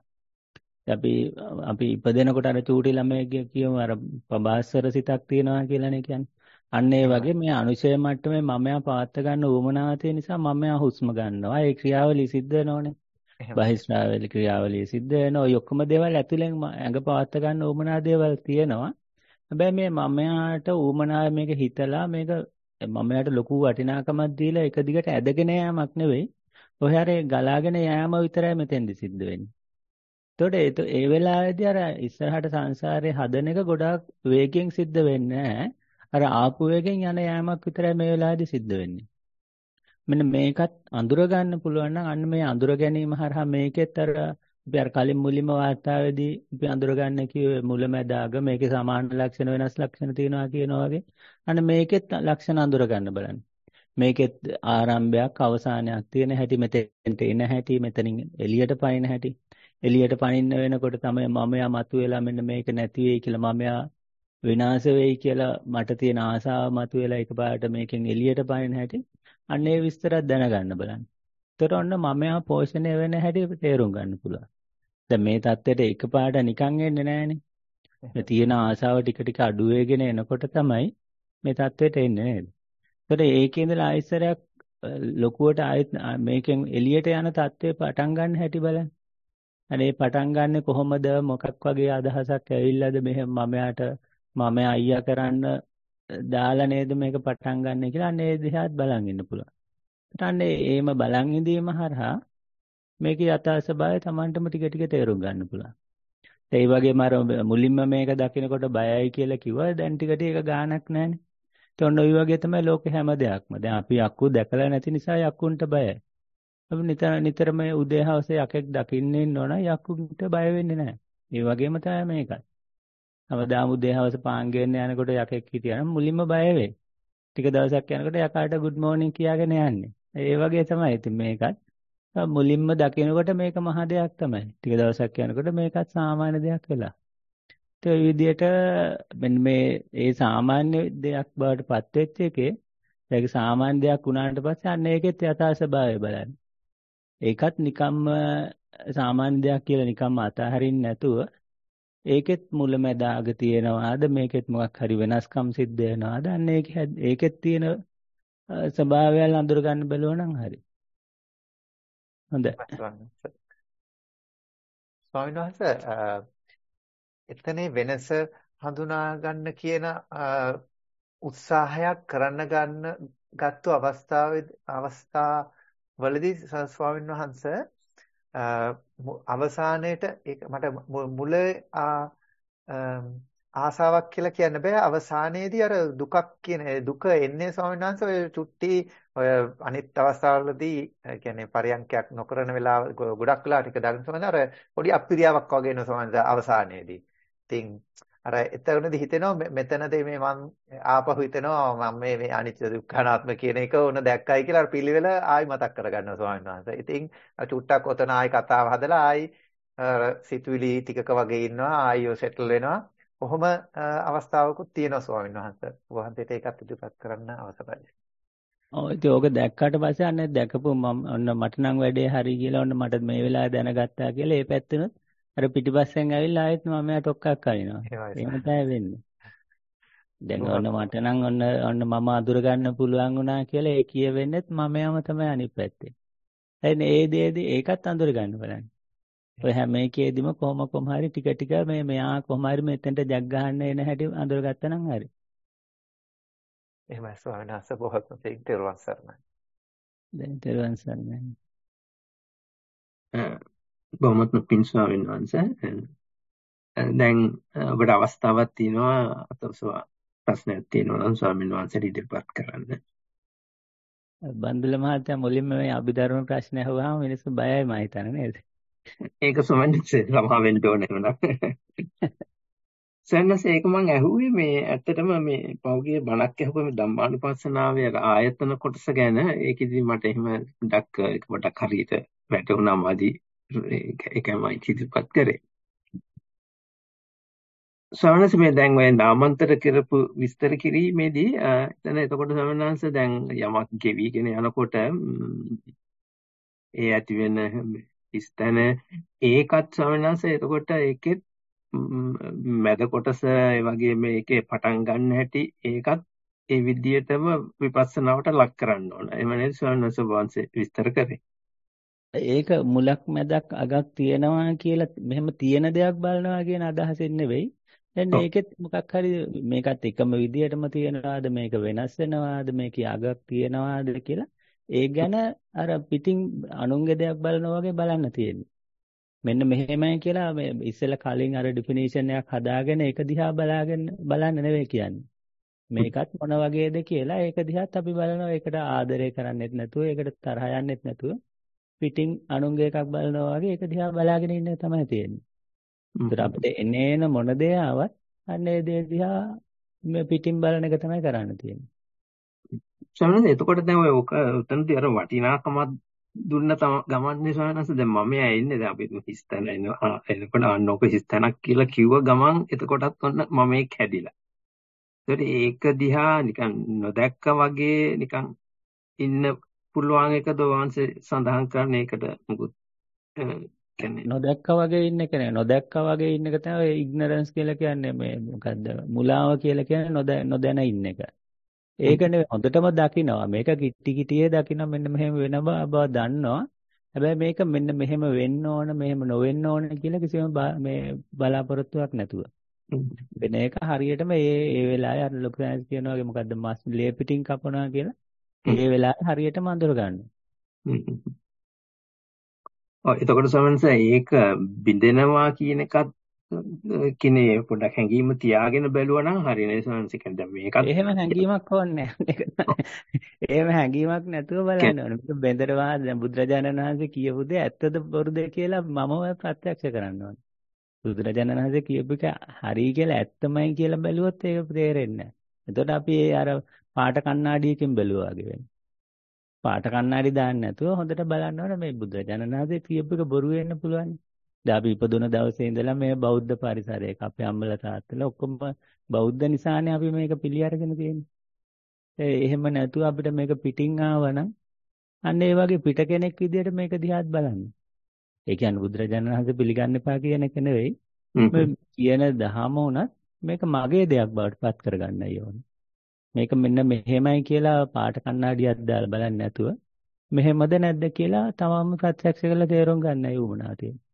අපි ඉපදෙනකොට අර චූටි ළමයෙක්ගේ කියමු අර පබාස්වර සිතක් තියනවා කියලානේ කියන්නේ. අන්න ඒ වගේ මේ අනුසය මට්ටමේ මමයා පවත්වා ගන්න උවමනාව තියෙන නිසා මමයා හුස්ම ගන්නවා. ඒ ක්‍රියාවලිය සිද්ධ වෙනෝනේ. බහිස්රාවල ක්‍රියාවලිය සිද්ධ වෙනවා. ඔය ඔක්කොම දේවල් ඇතුලෙන් ඇඟ පවත්වා ගන්න උවමනා දේවල් තියෙනවා. හැබැයි මේ මමයාට උවමනාව මේක හිතලා මේක මමයාට ලොකු වටිනාකමක් දීලා එක දිගට ඇදගෙන යෑමක් නෙවෙයි. ඔය හැරේ ගලාගෙන යෑම විතරයි මෙතෙන්දි සිද්ධ වෙන්නේ. එතකොට ඒ වෙලාවේදී අර ඉස්සරහට සංසාරේ හදන එක ගොඩාක් වේගයෙන් සිද්ධ වෙන්නේ නැහැ. අර ආපු වේගෙන් යන යෑමක් විතරයි මේ වෙලාවේදී සිද්ධ වෙන්නේ. මෙන්න මේකත් අඳුර ගන්න පුළුවන් නම් අන්න මේ අඳුර ගැනීම හරහා මේකෙත් අර අපි අර කලින් මුලින්ම වාර්තාවේදී අපි අඳුර ගන්න කිව්වේ මුලැමැදාග මේකේ සමාන ලක්ෂණ වෙනස් ලක්ෂණ තියෙනවා කියනවා වගේ. අන්න මේකෙත් ලක්ෂණ අඳුර ගන්න බලන්න. මේකෙත් ආරම්භයක් අවසානයක් තියෙන හැටි මෙතෙන්ට එන හැටි මෙතනින් එළියට පනින හැටි. එළියට පනින්න වෙනකොට තමයි මමයා මතුවෙලා මෙන්න මේක නැති වෙයි කියලා මමයා විනාශ වෙයි කියලා මට තියෙන ආසාව මතුවෙලා එකපාරට මේකෙන් එළියට පනින හැටි. අන්න ඒ විස්තරයක් දැනගන්න බලන්න. එතකොට ඔන්න මමයා පෝෂණය වෙන හැටි තේරුම් ගන්න පුළුවන්. දැන් මේ தත්ත්වයට එකපාරට නිකන් එන්නේ නැහනේ. මේ තියෙන ආසාව ටික ටික අඩු වෙගෙන එනකොට තමයි මේ தත්ත්වයට එන්නේ නේද? එතකොට ඒකේ ඉඳලා ආයසරයක් ලොකුවට ආයෙත් මේකෙන් එළියට යන தත්ත්වේ පටන් ගන්න හැටි බලන්න. අනේ පටන් ගන්නෙ කොහොමද මොකක් වගේ අදහසක් ඇවිල්ලාද මෙහෙම මම අයියා කරන්න දාලා නේද මේක පටන් ගන්න කියලා අනේ දිහාත් බලන් ඉන්න පුළුවන්. අනේ එහෙම බලන් ඉඳීම හරහා මේකේ යථා ස්වභාවය Tamanටම ටික ටික තේරුම් ගන්න පුළුවන්. ඒ වගේම අර මුලින්ම මේක දකිනකොට බයයි කියලා කිව්වා දැන් ටික ටික ගාණක් නැහැනේ. ඒ ඔන්න ওই වගේ තමයි ලෝකේ හැම දෙයක්ම. දැන් අපි යක්කු දැකලා නැති නිසා යක්කුන්ට බයයි. අපි නිතරම උදේ හවස යකෙක් දකින්න ඉන්නවනම් යක්කුන්ට බය වෙන්නේ නැහැ. ඒ වගේම තමයි මේකත්. අවදාම උදේ හවස පාන් ගෙන්න යනකොට යකෙක් හිටියනම් මුලින්ම බය වෙයි. ටික දවසක් යනකොට යකාට good morning කියාගෙන යන්නේ. ඒ වගේ තමයි ඉතින් මේකත්. මුලින්ම දකිනකොට මේක මහ දෙයක් තමයි. ටික දවසක් යනකොට මේකත් සාමාන්‍ය දෙයක් වෙලා. ඒ විදිහට මෙන්න මේ ඒ සාමාන්‍ය දෙයක් බවට පත් වෙච්ච එකේ ඒක සාමාන්‍ය දෙයක් වුණාට පස්සේ අන්න ඒකෙත් යථා ස්වභාවය බලන්න. ඒකත් නිකම්ම සාමාන්‍ය දෙයක් කියලා නිකම්ම අතහරින්න නැතුව ඒකෙත් මුලැමැදාග තියෙනවාද මේකෙත් මොකක් හරි වෙනස්කම් සිද්ධ වෙනවාද අන්න ඒකෙත් තියෙන ස්වභාවයල් අඳුර ගන්න බැලුවා නම් හරි. හොඳයි. ස්වාමීන් වහන්සේ එතනේ වෙනස හඳුනා ගන්න කියන උත්සාහයක් කරන්න ගත්තු අවස්ථාව වලදී ස්වාමීන් වහන්සේ අවසානයේට ඒක මට මුල ආසාවක් කියලා කියන්න බෑ. අවසානයේදී අර දුකක් කියන දුක එන්නේ ස්වාමීන් වහන්සේ ඔය චුට්ටි ඔය අනිත් අවස්ථාවලදී කියන්නේ පරියන්කයක් නොකරන වෙලාව ගොඩක් වෙලා ටික දකින්න ස්වාමීන් අර පොඩි අප්‍රියාවක් වගේ එනවා ස්වාමීන් වහන්සේ අවසානයේදී. ඉතින් අර එතනදී හිතෙනවා මෙතනදී මේ මං ආපහු හිතෙනවා මම මේ අනිත්‍ය දුක්ඛ අනාත්ම කියන එක ඕන දැක්කයි කියලා අර පිළිවෙල ආයි මතක් කරගන්නවා ස්වාමීන් වහන්සේ. ඉතින් චුට්ටක් ඔතන ආයි කතාව හදලා ආයි සිතුවිලි ටිකක වගේ ඉන්නවා ආයි සෙටල් වෙනවා. කොහොම අවස්ථාවකුත් තියෙනවා ස්වාමීන් වහන්සේ. වහන්සේට ඒකත් ඉදිරිපත් කරන්න අවශ්‍යයි. ඔව් ඉතින් ඕක දැක්කට පස්සේ අන්න දැකපු මම ඔන්න මට නම් වැඩේ හරි කියලා ඔන්න මට මේ වෙලාවේ දැනගත්තා කියලා ඒ පැත්තෙනුත් අර පිටිපස්සෙන් ඇවිල්ලා ආයෙත් මම එයා ටොක්කක් අරිනවා. එහෙම තමයි වෙන්නේ. දැන් ඔන්න මට නම් ඔන්න මම අඳුර ගන්න පුළුවන් වුණා කියලා ඒ කියවෙන්නෙත් මම යම තමයි අනිත් පැත්තේ. එන්නේ ඒ දේදී ඒකත් අඳුර ගන්න බලන්න. ඔය හැම එකේදීම කොහොම හරි ටික ටික මෙයා කොහොම හරි මෙතෙන්ට ජග් ගහන්න එන හැටි අඳුරගත්තා නම් හරි. එහෙමයි ස්වාමීන් වහන්සේ බොහොම තෙරුවන් සරණයි. දැන් තෙරුවන් සරණයි. බොහොමත්ම පිං ස්වාමීන් වහන්සේ. දැන් ඔබට අවස්ථාවක් තියෙනවා අතවසවා ප්‍රශ්නයක් තියෙනවා නම් ස්වාමීන් වහන්සේට ඉදිරිපත් කරන්න. බන්දුල මහත්තයා මුලින්ම මේ අභිධර්ම ප්‍රශ්න අහුවාම මිනිස්සු බයයි මම හිතන්නේ නේද? ඒක සමන්සේ ළමා වෙන්න ඕනේ නේද? සෙන්නස ඒක මම ඇහුවේ මේ ඇත්තටම මේ පෞගේ බණක් ඇහුවා මේ ධම්මානුපස්සනාවේ ආයතන කොටස ගැන. ඒකෙදි මට එහෙම පොඩක් හරියට වැටුණා මදි. ඒකමයි ඉදිරිපත් කරේ. සවනස මේ දැන් ඔය නාමන්තර කරපු විස්තර කිරීමේදී එතන එතකොට සවනංශ දැන් යමක් ගෙවිගෙන යනකොට ඒ ඇති වෙන ස්තන ඒකත් සවනංශ එතකොට ඒකෙත් මැද කොටස ඒ වගේ මේකේ පටන් ගන්න හැටි ඒකත් ඒ විදිහටම විපස්සනාවට ලක් කරන්න ඕන. එහෙම නේද සවනංශ වංශේ විස්තර කරේ. ඒක මුලක් මැදක් අගක් තියෙනවා කියලා මෙහෙම තියෙන දෙයක් බලනවා කියන අදහසින් නෙවෙයි. දැන් ඒකෙත් මොකක් හරි මේකත් එකම විදියටම තියෙනවාද මේක වෙනස් වෙනවාද මේකේ අගක් තියෙනවාද කියලා ඒ ගැන අර පිටින් අනුන්ගේ දෙයක් බලනවා වගේ බලන්න තියෙන්නේ. මෙන්න මෙහෙමයි කියලා මේ ඉස්සෙල්ලා කලින් අර ඩිෆිනිෂන් එකක් හදාගෙන ඒක දිහා බලන්න නෙවෙයි කියන්නේ. මේකත් මොන වගේද කියලා ඒක දිහාත් අපි බලනවා. ඒකට ආදරය කරන්නෙත් නැතුව ඒකට තරහ යන්නෙත් නැතුව පිටින් අනුන්ගේ එකක් බලනවා වගේ ඒක දිහා බලාගෙන ඉන්න තමයි තියෙන්නේ. ඒතර අපිට එනේන මොන දේ ආවත් අන්න ඒ දේ දිහා මේ පිටින් බලන එක තමයි කරන්න තියෙන්නේ. සමහරවිට එතකොට දැන් ඔය උතනදී අර වටිනාකමක් දුන්න ගමන්නේ සමහරවිට දැන් මම ඉන්නේ දැන් අපි හිස්තැන එනකොට අන්නෝක හිස්තැනක් කියලා කිව්ව ගමන් එතකොටත් ඔන්න මම ඒක හැදිලා. ඒක දිහා නිකන් නොදැක්ක වගේ නිකන් ඉන්න පුළුවන් එකද වංශේ සඳහන් කරන එකට මොකද කියන්නේ නොදැක්කා වගේ ඉන්න එක නේ. නොදැක්කා වගේ ඉන්න එක තමයි ඉග්නරන්ස් කියලා කියන්නේ. මේ මොකද්ද මුලාව කියලා කියන්නේ නොදැන ඉන්න එක. ඒක නෙවෙයි හොඳටම දකිනවා. මේක කිටි කිටියේ දකිනවා මෙන්න මෙහෙම වෙන බව දන්නවා. හැබැයි මේක මෙන්න මෙහෙම වෙන්න ඕන මෙහෙම නොවෙන්න ඕන කියලා කිසිම මේ බලාපොරොත්තුවක් නැතුව. වෙන එක හරියටම ඒ වෙලාවේ අර ලොකු සයන්ස් කියනවා වගේ මොකද්ද මස් ලේ පිටින් කපනවා කියලා. ඒ වෙලාවේ හරියටම අඳුර ගන්නවා. එතකොට සමන්ස ඒක බින්දෙනවා කියන එකත් කිනේ පොඩ්ඩක් හැංගීම තියාගෙන බැලුවා නම් හරියනේ සමන්ස කියන්නේ දැන් මේකත් එහෙම හැංගීමක් ඕනේ නැහැ. එහෙම හැංගීමක් නැතුව බලන්න ඕනේ. මේක බෙන්දරවා දැන් බුදුරජාණන් වහන්සේ කියපු දේ ඇත්තද බොරුද කියලා මම ප්‍රත්‍යක්ෂ කරන්න ඕනේ. බුදුරජාණන් වහන්සේ කියපු එක හරි කියලා ඇත්තමයි කියලා බැලුවොත් ඒක තේරෙන්නේ නැහැ. එතකොට අපි අර පාට කණ්ණාඩියකින් බැලුවා වගේ වෙනවා. පාට කණ්ණාඩි දාන්න නැතුව හොඳට බලන්න ඕනේ මේ බුදුරජාණන් වහන්සේ කියපු එක බොරු වෙන්න පුළුවන්. දැන් අපි ඉපදුන දවසේ ඉඳලා මේ බෞද්ධ පරිසරයක අපේ අම්මලා තාත්තලා ඔක්කොම බෞද්ධ නිසානේ අපි මේක පිළි අරගෙන තියෙන්නේ. එහෙම නැතුව අපිට මේක පිටින් ආවනම් අන්න ඒ වගේ පිට කෙනෙක් විදියට මේක දිහාත් බලන්න. ඒ කියන්නේ බුදුරජාණන් වහන්සේ පිළිගන්න එපා කියන එක නෙවෙයි. මේ කියන දහම උනත් මේක මගේ දෙයක් බවට පත් කරගන්නයි ඕනේ. මේක මෙන්න මෙහෙමයි කියලා පාට කණ්ණාඩියක් දාලා බලන්නේ නැතුව මෙහෙමද නැද්ද කියලා තමම ප්‍රත්‍යක්ෂ කරලා තේරුම් ගන්නයි උවමනා තියෙන්නේ.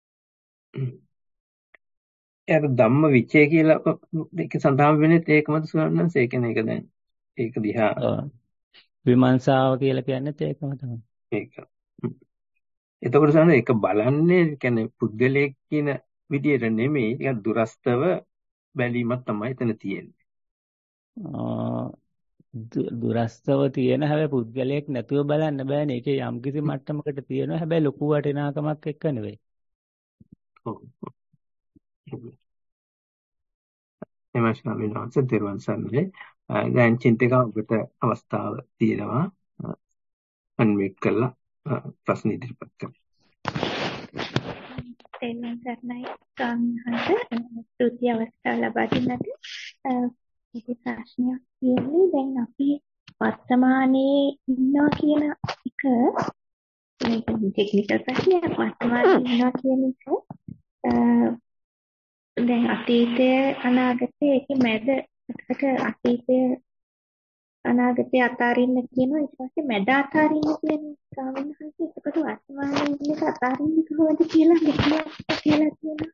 ඒක ධම්ම විචය කියලා මේක සඳහන් වෙන්නේ ඒකමද සුවන්නන්ස ඒක නේ ඒක දැන් ඒක දිහා විමර්ශාව කියලා කියන්නේත් ඒකම තමයි. ඒක. හ්ම්. එතකොට සමහර ඒක බලන්නේ කියන්නේ පුද්ගලයෙක් කියන විදියට නෙමෙයි ටිකක් දුරස්තව බැලීමක් තමයි එතන තියෙන්නේ. දුරස්තව තියෙන හැබැයි පුද්ගලයෙක් නැතුව බලන්න බෑනේ. ඒකේ යම්කිසි මට්ටමකට තියෙනවා. හැබැයි ලොකු වටිනාකමක් එක්ක නෙවෙයි. ඔව්. එමයි ස්වාමීන් වහන්සේ තෙරුවන් සරණයි. දැන් චින්තක ඔබට අවස්ථාව තියෙනවා අන්මියුට් කරලා ප්‍රශ්න ඉදිරිපත් කරන්න. තෙරුවන් සරණයි ස්වාමීන් වහන්සේ. ස්තුති අවස්ථාව ලබා දුන්නට ඉතින් ප්‍රශ්නයක් කියන්නේ දැන් අපි වර්තමානයේ ඉන්නවා කියන එක මේක ටෙක්නිකල් ප්‍රශ්නයක්. වර්තමානයේ ඉන්නවා කියන එක දැන් අතීතය අනාගතය ඒකේ මැද එතකොට අතීතය අනාගතය අතාරින්න කියනවා ඊට පස්සේ මැද අතාරින්න කියන්නේ ස්වාමීන් වහන්සේ එතකොට වර්තමානයේ ඉන්න එක අතාරින්න කොහොමද කියලා මෙතන කියලා කියනවා.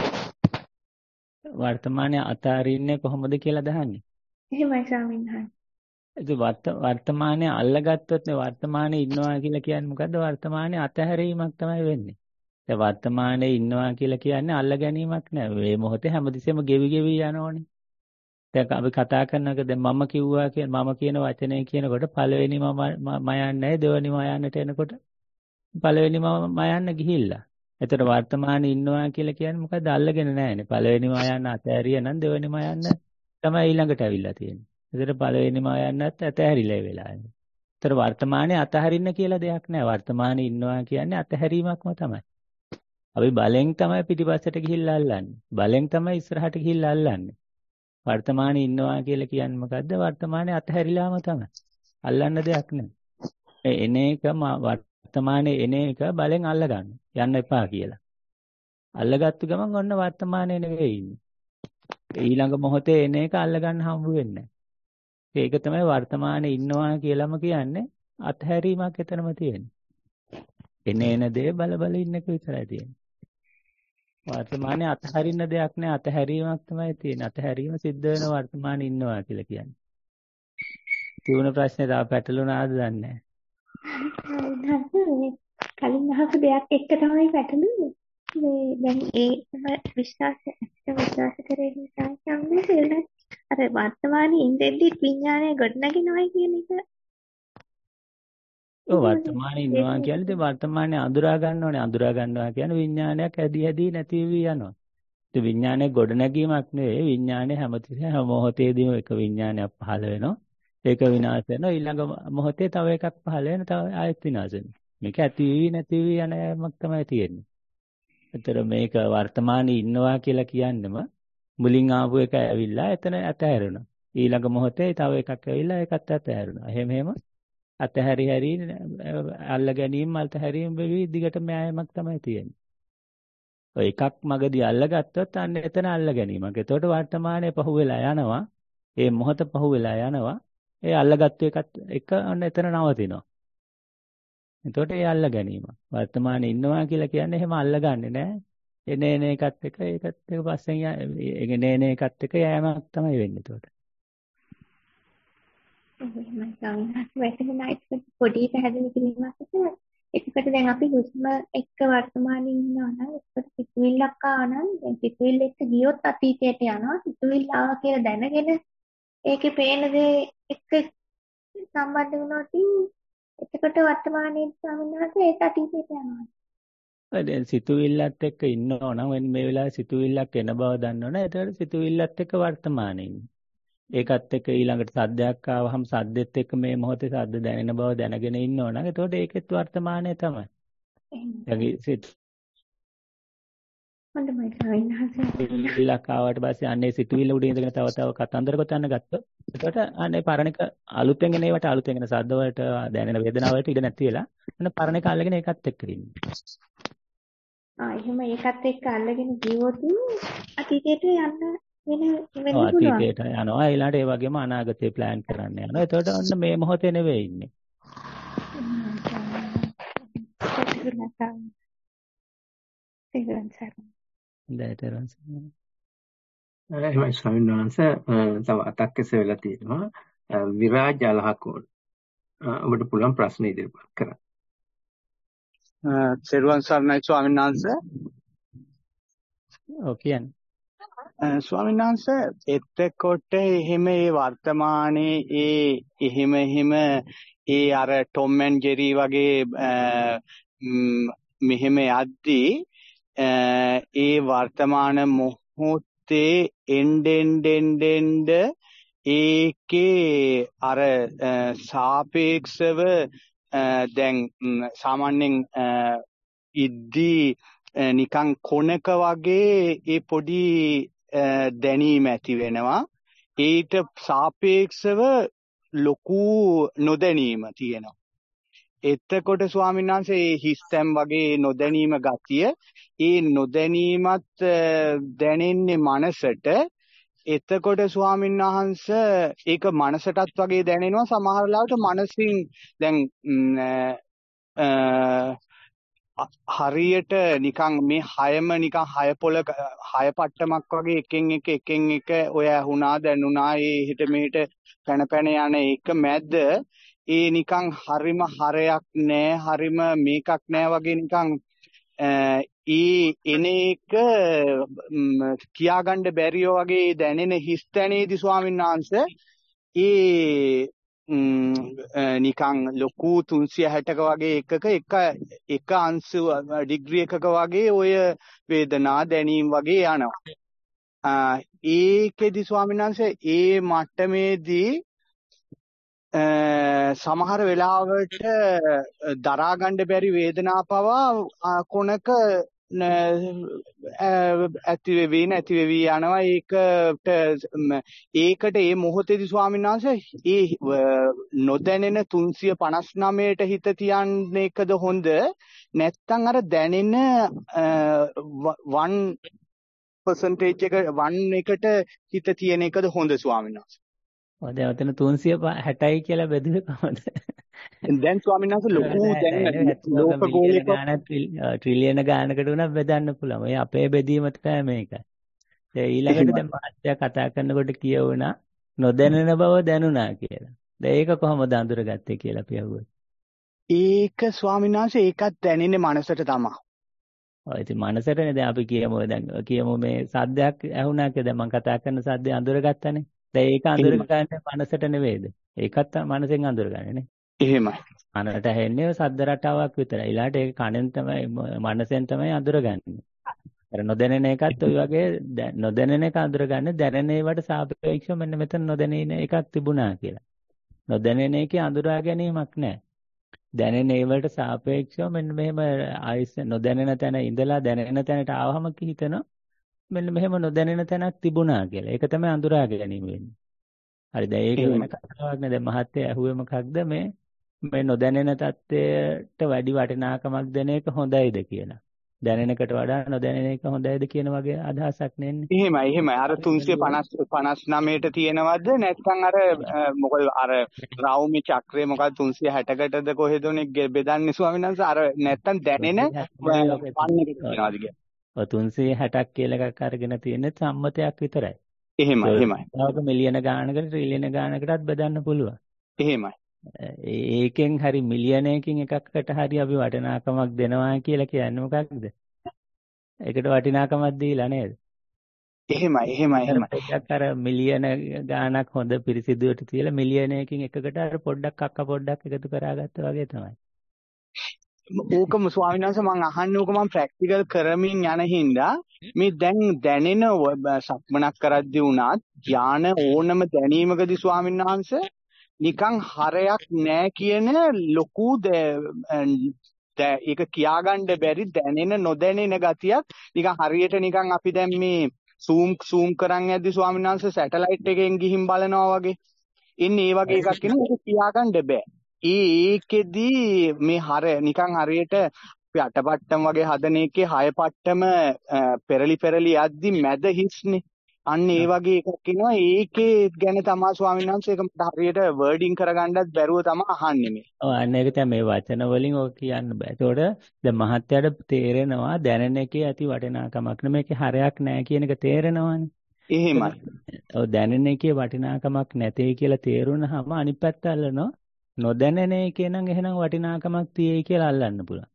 වර්තමානයේ අතාරින්නේ කොහොමද කියලා දහන්නේ. එහෙමයි ස්වාමීන් වහන්සේ. වර්තමානයේ අල්ලගත්තොත් නේ වර්තමානයේ ඉන්නවා කියලා කියන්නේ මොකද්ද? වර්තමානයේ අතහැරීමක් තමයි වෙන්නේ. දැන් වර්තමානයේ ඉන්නවා කියලා කියන්නේ අල්ල ගැනීමක් නෑ. මේ මොහොතේ හැමතිස්සෙම ගෙවි යනෝනේ. දැන් අපි කතා කරනක දැන් මම කිව්වා මම කියන වචනේ කියනකොට පළවෙනි මම යන්නේ දෙවෙනි මම යන්නට එනකොට පළවෙනි මම යන්න ගිහිල්ලා. එතකොට වර්තමානයේ ඉන්නවා කියලා කියන්නේ මොකද්ද? අල්ලගෙන නෑනේ. පළවෙනි මම යන්න අතහැරියා නම් දෙවෙනි මම යන්න තමයි ඊළඟට අවිල්ලා තියෙන්නේ. එතකොට පළවෙනි මම යන්නත් අතහැරිලා වෙලා ඉන්නේ. එතකොට වර්තමානයේ අතහරින්න කියලා දෙයක් නෑ. වර්තමානයේ ඉන්නවා කියන්නේ අතහැරීමක්ම තමයි. අපි බලෙන් තමයි පිටිපස්සට ගිහිල්ලා අල්ලන්නේ. බලෙන් තමයි ඉස්සරහට ගිහිල්ලා අල්ලන්නේ. වර්තමානයේ ඉන්නවා කියලා කියන්නේ මොකද්ද? වර්තමානයේ අතහැරිලාම තමයි. අල්ලන්න දෙයක් නැහැ. එන එක වර්තමානයේ එන එක බලෙන් අල්ල ගන්න. යන්න එපා කියලා. අල්ලගත්තු ගමන් ඔන්න වර්තමානයේ නෙවෙයි ඉන්නේ. ඊළඟ මොහොතේ එන එක අල්ල ගන්න හම්බ වෙන්නේ නැහැ. ඒක තමයි වර්තමානයේ ඉන්නවා කියලාම කියන්නේ අතහැරීමක් එතනම තියෙන්නේ. එන දේ බල ඉන්න එක විතරයි තියෙන්නේ. වර්තමානයේ අතහරින්න දෙයක් නෑ. අතහැරීමක් තමයි තියෙන්නේ. අතහැරීම සිද්ධ වෙන වර්තමානයේ ඉන්නවා කියලා කියන්නේ. තියුණු ප්‍රශ්නේ තව පැටලුණාද දන්නේ නැහැ. කලින් අහපු දෙයක් එක්ක තමයි පැටලුනේ. මේ දැන් ඒකම විශ්වාස කරේ නිසා සම්මත අර වර්තමානයේ ඉඳෙද්දි විඥානය ගොඩනගෙනවයි කියන එක. ඔව් වර්තමානයේ ඉන්නවා කියන්නේ ඉතින් වර්තමානයේ අඳුරා ගන්න ඕනේ. අඳුරා ගන්නවා කියන්නේ විඥානයක් ඇදී නැති වෙවි යනවා. ඉතින් විඥානයේ ගොඩනැගීමක් නෙවෙයි. විඥානයේ හැම මොහොතේදීම එක විඥානයක් පහළ වෙනවා. ඒක විනාශ වෙනවා. ඊළඟ මොහොතේ තව එකක් පහළ වෙන තව ආයෙත් විනාශ වෙනවා. මේක ඇති වෙවි නැති වෙවි යන යමක් තමයි තියෙන්නේ. ඒතර මේක වර්තමානයේ ඉන්නවා කියලා කියන්නේම මුලින් ආපු එක ඇවිල්ලා එතන ඇතහැරුණා. ඊළඟ මොහොතේ තව එකක් ඇවිල්ලා ඒකත් ඇතහැරුණා. එහෙම අතහැරි අල්ල ගැනීම අතහැරීම වෙවි දිගටම යෑමක් තමයි තියෙන්නේ. ඔය එකක් මගදී අල්ලගත්තොත් අන්න එතන අල්ල ගැනීමක්. එතකොට වර්තමානයේ පහුවෙලා යනවා. ඒ මොහොත පහුවෙලා යනවා. ඒ අල්ලගත්තු එකත් එක අන්න එතන නවතිනවා. එතකොට ඒ අල්ල ගැනීම. වර්තමානයේ ඉන්නවා කියලා කියන්නේ එහෙම අල්ලගන්නේ නැහැ. එන එකත් එක ඒකත් එක පස්සෙන් එන එකත් එක යෑමක් තමයි වෙන්නේ එතකොට. පොඩි පැහැදිලි කිරීමක් විතර. එතකොට දැන් අපි හුස්ම එක්ක වර්තමානයේ ඉන්නවා නම් එතකොට සිතුවිල්ලක් ආවා නම් දැන් සිතුවිල්ල එක්ක ගියොත් අතීතයට යනවා. සිතුවිල්ල ආවා කියලා දැනගෙන ඒකේ පේන දේ එක්ක සම්බන්ධ වුණොත් එතකොට වර්තමානයේ සමනහස ඒක අතීතයට යනවා. දැන් සිතුවිල්ලත් එක්ක ඉන්නෝ නම් මේ වෙලාවේ සිතුවිල්ලක් එන බව දන්නවනේ. එතකොට සිතුවිල්ලත් එක්ක වර්තමානයේ ඉන්නේ. ඒකත් එක්ක ඊළඟට සද්දයක් ආවහම සද්දෙත් එක්ක මේ මොහොතේ සද්ද දැනෙන බව දැනගෙන ඉන්නෝ නම් එතකොට ඒකෙත් වර්තමානයේ තමයි. හොඳයි සිතුවිල්ලක් ආවට පස්සේ අන්නේ සිතුවිල්ල උඩ ඉඳගෙන තව කතන්දර ගොතන්න ගත්තොත් එතකොට අනේ පරණක අලුතෙන් එන ඒවට අලුතෙන් එන සද්ද වලට දැනෙන වේදනාව වලට ඉඩ නැති වෙලා අන්න පරණක අල්ලගෙන ඒකත් එක්ක ඉන්නේ. එහෙම ඒකත් එක්ක අල්ලගෙන ජීවත් අතීතයට යන්න වෙන අතීතයට යනවා ඊළඟට ඒ වගේම අනාගතේ ප්ලෑන් කරන්න යනවා. එතකොට ඔන්න මේ මොහොතේ නෙවෙයි ඉන්නේ. එහෙමයි ස්වාමීන් වහන්සේ තව අතක් වෙලා තියෙනවා. විරාජ් අලහකෝන් ඔබට පුළුවන් ප්‍රශ්න ඉදිරිපත් කරන්න. සර්වන් සර්ණයි ස්වාමීන් වහන්සේ. ඔව් කියන්නේ. ස්වාමීන් වහන්සේ එතකොට එහෙම ඒ වර්තමානයේ එහෙම අර ටොම් ඇන්ඩ් ජෙරි වගේ මෙහෙම යද්දී ඒ වර්තමාන මොහොතේ එන්ඩෙන්ඩ ඒකේ අර සාපේක්ෂව දැන් සාමාන්‍යයෙන් ඉද්දී නිකන් කොනක වගේ ඒ පොඩි දැනීම ඇති වෙනවා. ඊට සාපේක්ෂව ලොකු නොදැනීම තියෙනවා. එතකොට ස්වාමීන් වහන්සේ මේ හිස්තැම් වගේ නොදැනීම ගතිය, ඒ නොදැනීමත් දැනෙන්නේ මනසට. එතකොට ස්වාමීන් වහන්සේ ඒක මනසටත් වගේ දැනෙනවා. සමහර ලාවට මනසින් දැන් හරියට නිකන් මේ හයම නිකන් හය පට්ටමක් වගේ එකෙන් එක ඔය ඇහුණා දැනුණා ඒ හිට මෙහෙට පැන යන එක මැද ඒ නිකන් හරිම හරයක් නෑ හරිම මේකක් නෑ වගේ නිකන් එන එක කියාගන්න බැරියෝ වගේ දැනෙන හිස්තැනේදී ස්වාමීන් වහන්සේ ඒ නිකන් ලොකු 360ක වගේ එක අංශු ඩිග්‍රී එකක වගේ ඔය වේදනා දැනීම වගේ යනවා. ඒකෙදි ස්වාමීන් වහන්සේ ඒ මට්ටමේදී සමහර වෙලාවට දරා ගන්න බැරි වේදනා පවා කොනක ඇති වෙවි නැති වෙවි යනවා. ඒකට මේ මොහොතේදී ස්වාමීන් වහන්සේ ඒ නොදැනෙන 359ට හිත තියන්න එකද හොඳ නැත්නම් අර දැනෙන 1% එක 1 එකට හිත තියෙන එකද හොඳ ස්වාමීන් වහන්සේ? ඔය දැන් ඔතන 360යි කියලා බෙදුවේ කොහොමද? දැන් ස්වාමීන් වහන්සේ ලොකු දැන් ලෝක ගෝලයක ට්‍රිලියන ගානකට උනත් බෙදන්න පුළුවන්. ඔය අපේ බෙදීම තමයි මේක. ඒ ඊළඟට දැන් මාත්‍යා කතා කරනකොට කියවුණා නොදැනෙන බව දැනුණා කියලා. දැන් ඒක කොහොමද අඳුරගත්තේ කියලා අපි අහුවා. ඒක ස්වාමීන් වහන්සේ ඒකත් දැනෙන්නේ මනසට තමයි. ඔය ඉතින් මනසටනේ දැන් අපි කියමු මේ සද්දයක් ඇහුණා කියලා. දැන් මම කතා කරන සද්දේ අඳුරගත්තානේ. දැන් ඒක අඳුරගන්නේ මනසට නෙවෙයිද? ඒකත් මනසෙන් අඳුරගන්නේ නේ. එහෙමයි. අනට ඇහෙන්නේ සද්ද රටාවක් විතරයි. ඊළාට ඒක කනෙන් තමයි මනසෙන් තමයි අඳුරගන්නේ. අර නොදැනෙන එකත් ඔය වගේ නොදැනෙන එක අඳුරගන්නේ දැනෙන ඒවට සාපේක්ෂව මෙන්න මෙතන නොදැනෙන එකක් තිබුණා කියලා. නොදැනෙන එකේ අඳුරා ගැනීමක් නැහැ. දැනෙන ඒවට සාපේක්ෂව මෙන්න මෙහෙම ආයිස් නොදැනෙන තැන ඉඳලා දැනෙන තැනට ආවම හිතනවා මෙන්න මෙහෙම නොදැනෙන තැනක් තිබුණා කියලා. ඒක තමයි අඳුරා ගැනීම වෙන්නේ. හරි දැන් ඒක වෙන කතාවක් නේද? දැන් මහත්තයා ඇහුවේ මොකක්ද මේ නොදැනෙන තත්ත්වයට වැඩි වටිනාකමක් දෙන එක හොඳයිද කියලා. දැනෙනකට වඩා නොදැනෙන එක හොඳයිද කියන වගේ අදහසක් නෙන්නේ. එහෙමයි. අර 359ට තියෙනවද නැත්නම් අර මොකද අර රාවුමි චක්‍රය මොකද 360කටද කොහෙදෝනේ බෙදන්නේ ස්වාමීන් වහන්සේ අර නැත්නම් දැනෙන වන්නේකට තියනවාද කියලා. ඔය 360ක් කියලා එකක් අරගෙන තියෙන්නේ සම්මතයක් විතරයි. එහෙමයි. ඒක මිලියන ගානකට ට්‍රිලියන ගානකටත් බෙදන්න පුළුවන්. එහෙමයි. ඒකෙන් හරි මිලියනයකින් එකකට හරි අපි වටිනාකමක් දෙනවා කියලා කියන්නේ මොකක්ද? ඒකට වටිනාකමක් දීලා නේද? එහෙමයි. එකක් අර මිලියන ගානක් හොඳ පිරිසිදුවට තියලා මිලියනයකින් එකකට අර පොඩ්ඩක් එකතු කරාගත්තා වගේ තමයි. ඕකම ස්වාමීන් වහන්සේ මම අහන්නේ ඕක මම ප්‍රැක්ටිකල් කරමින් යන හින්දා මේ දැන් දැනෙන සක්මනක් කරද්දී වුණත් ඥාන ඕනම දැනීමකදී ස්වාමීන් වහන්සේ නිකන් හරයක් නෑ කියන ලොකු ඒක කියාගන්න බැරි දැනෙන නොදැනෙන ගතියක් නිකන් හරියට නිකන් අපි දැන් මේ zoom කරන් යද්දි ස්වාමීන් වහන්සේ සැටලයිට් එකෙන් ගිහින් බලනවා වගේ ඉන්නේ ඒ වගේ එකක් කියන ඒක කියාගන්න බෑ. ඒකෙදි මේ නිකන් හරියට අපි අටපට්ටම් වගේ හදන එකේ හය පට්ටම පෙරලි යද්දි මැද හිස්නේ. අන්න ඒ වගේ එකක් ඉනවා. ඒකේ ගැන තමයි ස්වාමීන් වහන්සේ ඒක මට හරියට වර්ඩින් කරගන්නත් බැරුව තමයි අහන්නේ මේ. ඔව් අන්න ඒක තමයි මේ වචන වලින් ඔක කියන්න බෑ. ඒතකොට දැන් මහත්යට තේරෙනවා දැනෙන එකේ ඇති වටිනාකමක් නෙමෙයි හරයක් නෑ කියන එක තේරෙනවානේ. එහෙමයි. ඔව් දැනෙන එකේ වටිනාකමක් නැtei කියලා තේරුණාම අනිත් පැත්ත අල්ලනවා. නොදැනෙන එකේ නම් එහෙනම් වටිනාකමක් තියෙයි කියලා අල්ලන්න පුළුවන්.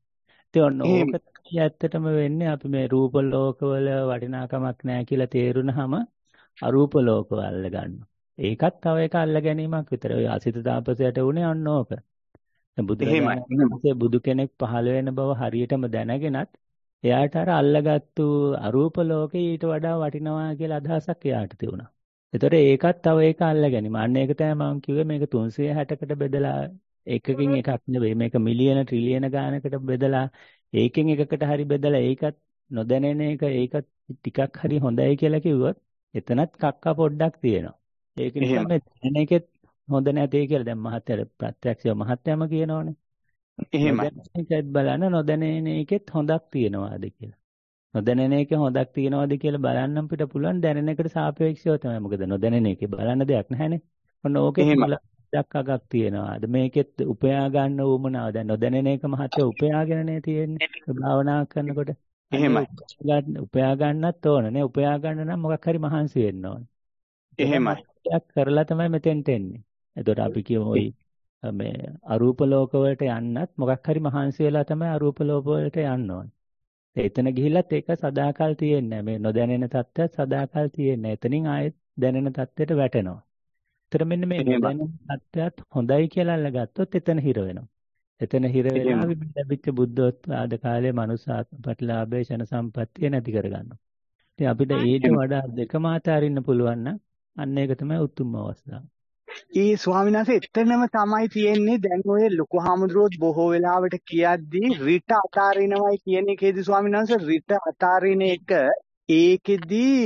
ඉතින් ඔන්න එහෙම. ඕක තමයි ඇත්තටම වෙන්නේ අපි මේ රූප ලෝකවල වටිනාකමක් නැහැ කියලා තේරුනහම අරූප ලෝකවල අල්ල ගන්නවා. ඒකත් තව එක අල්ල ගැනීමක් විතරයි. ඔය අසිත තාපසයට උනේ ඔන්න ඕක. දැන් එහෙමයි. බුදුරජාණන් එහෙම. වහන්සේ බුදු කෙනෙක් පහළ වෙන බව හරියටම දැනගෙනත් එයාට අර අල්ලගත්තු අරූප ලෝකේ ඊට වඩා වටිනවා කියලා අදහසක් එයාට තිබුණා. ඒතකොට ඒකත් තව එක අල්ල ගැනීම. අන්න ඒක තමයි මම කිව්වේ මේක 360කට බෙදලා එකකින් එකක් නෙවෙයි මේක මිලියන ට්‍රිලියන ගානකට බෙදලා ඒකෙන් එකකට හරි බෙදලා ඒකත් නොදැනෙන එක ඒකත් ටිකක් හරි හොඳයි කියලා කිව්වොත් එතනත් කක්ක පොඩ්ඩක් තියෙනවා. ඒක නිසා එහෙමයි. මේ දැනෙන එකෙත් හොඳ නැtei කියලා දැන් මහත්යට ප්‍රත්‍යක්ෂව මහත්යම කියනෝනේ. එහෙමයි. නොදැනෙන එකත් බලන්න නොදැනෙන එකෙත් හොඳක් තියනවාද කියලා. නොදැනෙන එකේ හොඳක් තියනවාද කියලා බලන්න අපිට පුළුවන් දැනෙන එකට සාපේක්ෂව තමයි. මොකද නොදැනෙන එකේ බලන්න දෙයක් නැහැනේ. ඔන්න ඕකෙත් එහෙමයි. මොලක් අගක් තියනවාද මේකෙත් උපයා ගන්න උවමනාව. දැන් නොදැනෙන එක මහත්ය උපයාගෙනනේ තියෙන්නේ. භාවනා කරනකොට එහෙමයි. උපයා ගන්නත් ඕනනේ. උපයා ගන්න නම් මොකක් හරි මහන්සි වෙන්න ඕනේ. එහෙමයි. කරලා තමයි මෙතෙන්ට එන්නේ. එතකොට අපි කියමු ওই මේ අරූප ලෝක වලට යන්නත් මොකක් හරි මහන්සි වෙලා තමයි අරූප ලෝක වලට යන්න ඕනේ. එතන ගිහිල්ලත් ඒක සදාකල් තියෙන්නේ මේ නොදැනෙන තත්ත්වයක් සදාකල් තියෙන්නේ. එතනින් ආයෙත් දැනෙන තත්ත්වයට වැටෙනවා. ඒතර මෙන්න මේ නොදැනෙන තත්ත්වයක් හොඳයි කියලා අල්ලගත්තොත් එතන හිර වෙනවා. එතන හිර වෙලා අපි ලැබිච්ච බුද්ධෝත්පාද කාලයේ මනුසාත් ප්‍රතිලාභේ ශන සම්පත්තිය නැති කරගන්නවා. ඉතින් අපිට ඊට වඩා දෙකම අතරින්න පුළුවන් නම් අන්න ඒක තමයි උතුම්ම අවස්ථාව. ඒ ස්වාමීන් වහන්සේ එතනම තමයි තියෙන්නේ. දැන් ඔය ලොකු හාමුදුරුවෝත් බොහෝ වෙලාවට කියද්දී රිට අතාරිනවයි කියන එකේදී ස්වාමීන් වහන්සේ රිට අතාරින එක ඒකෙදී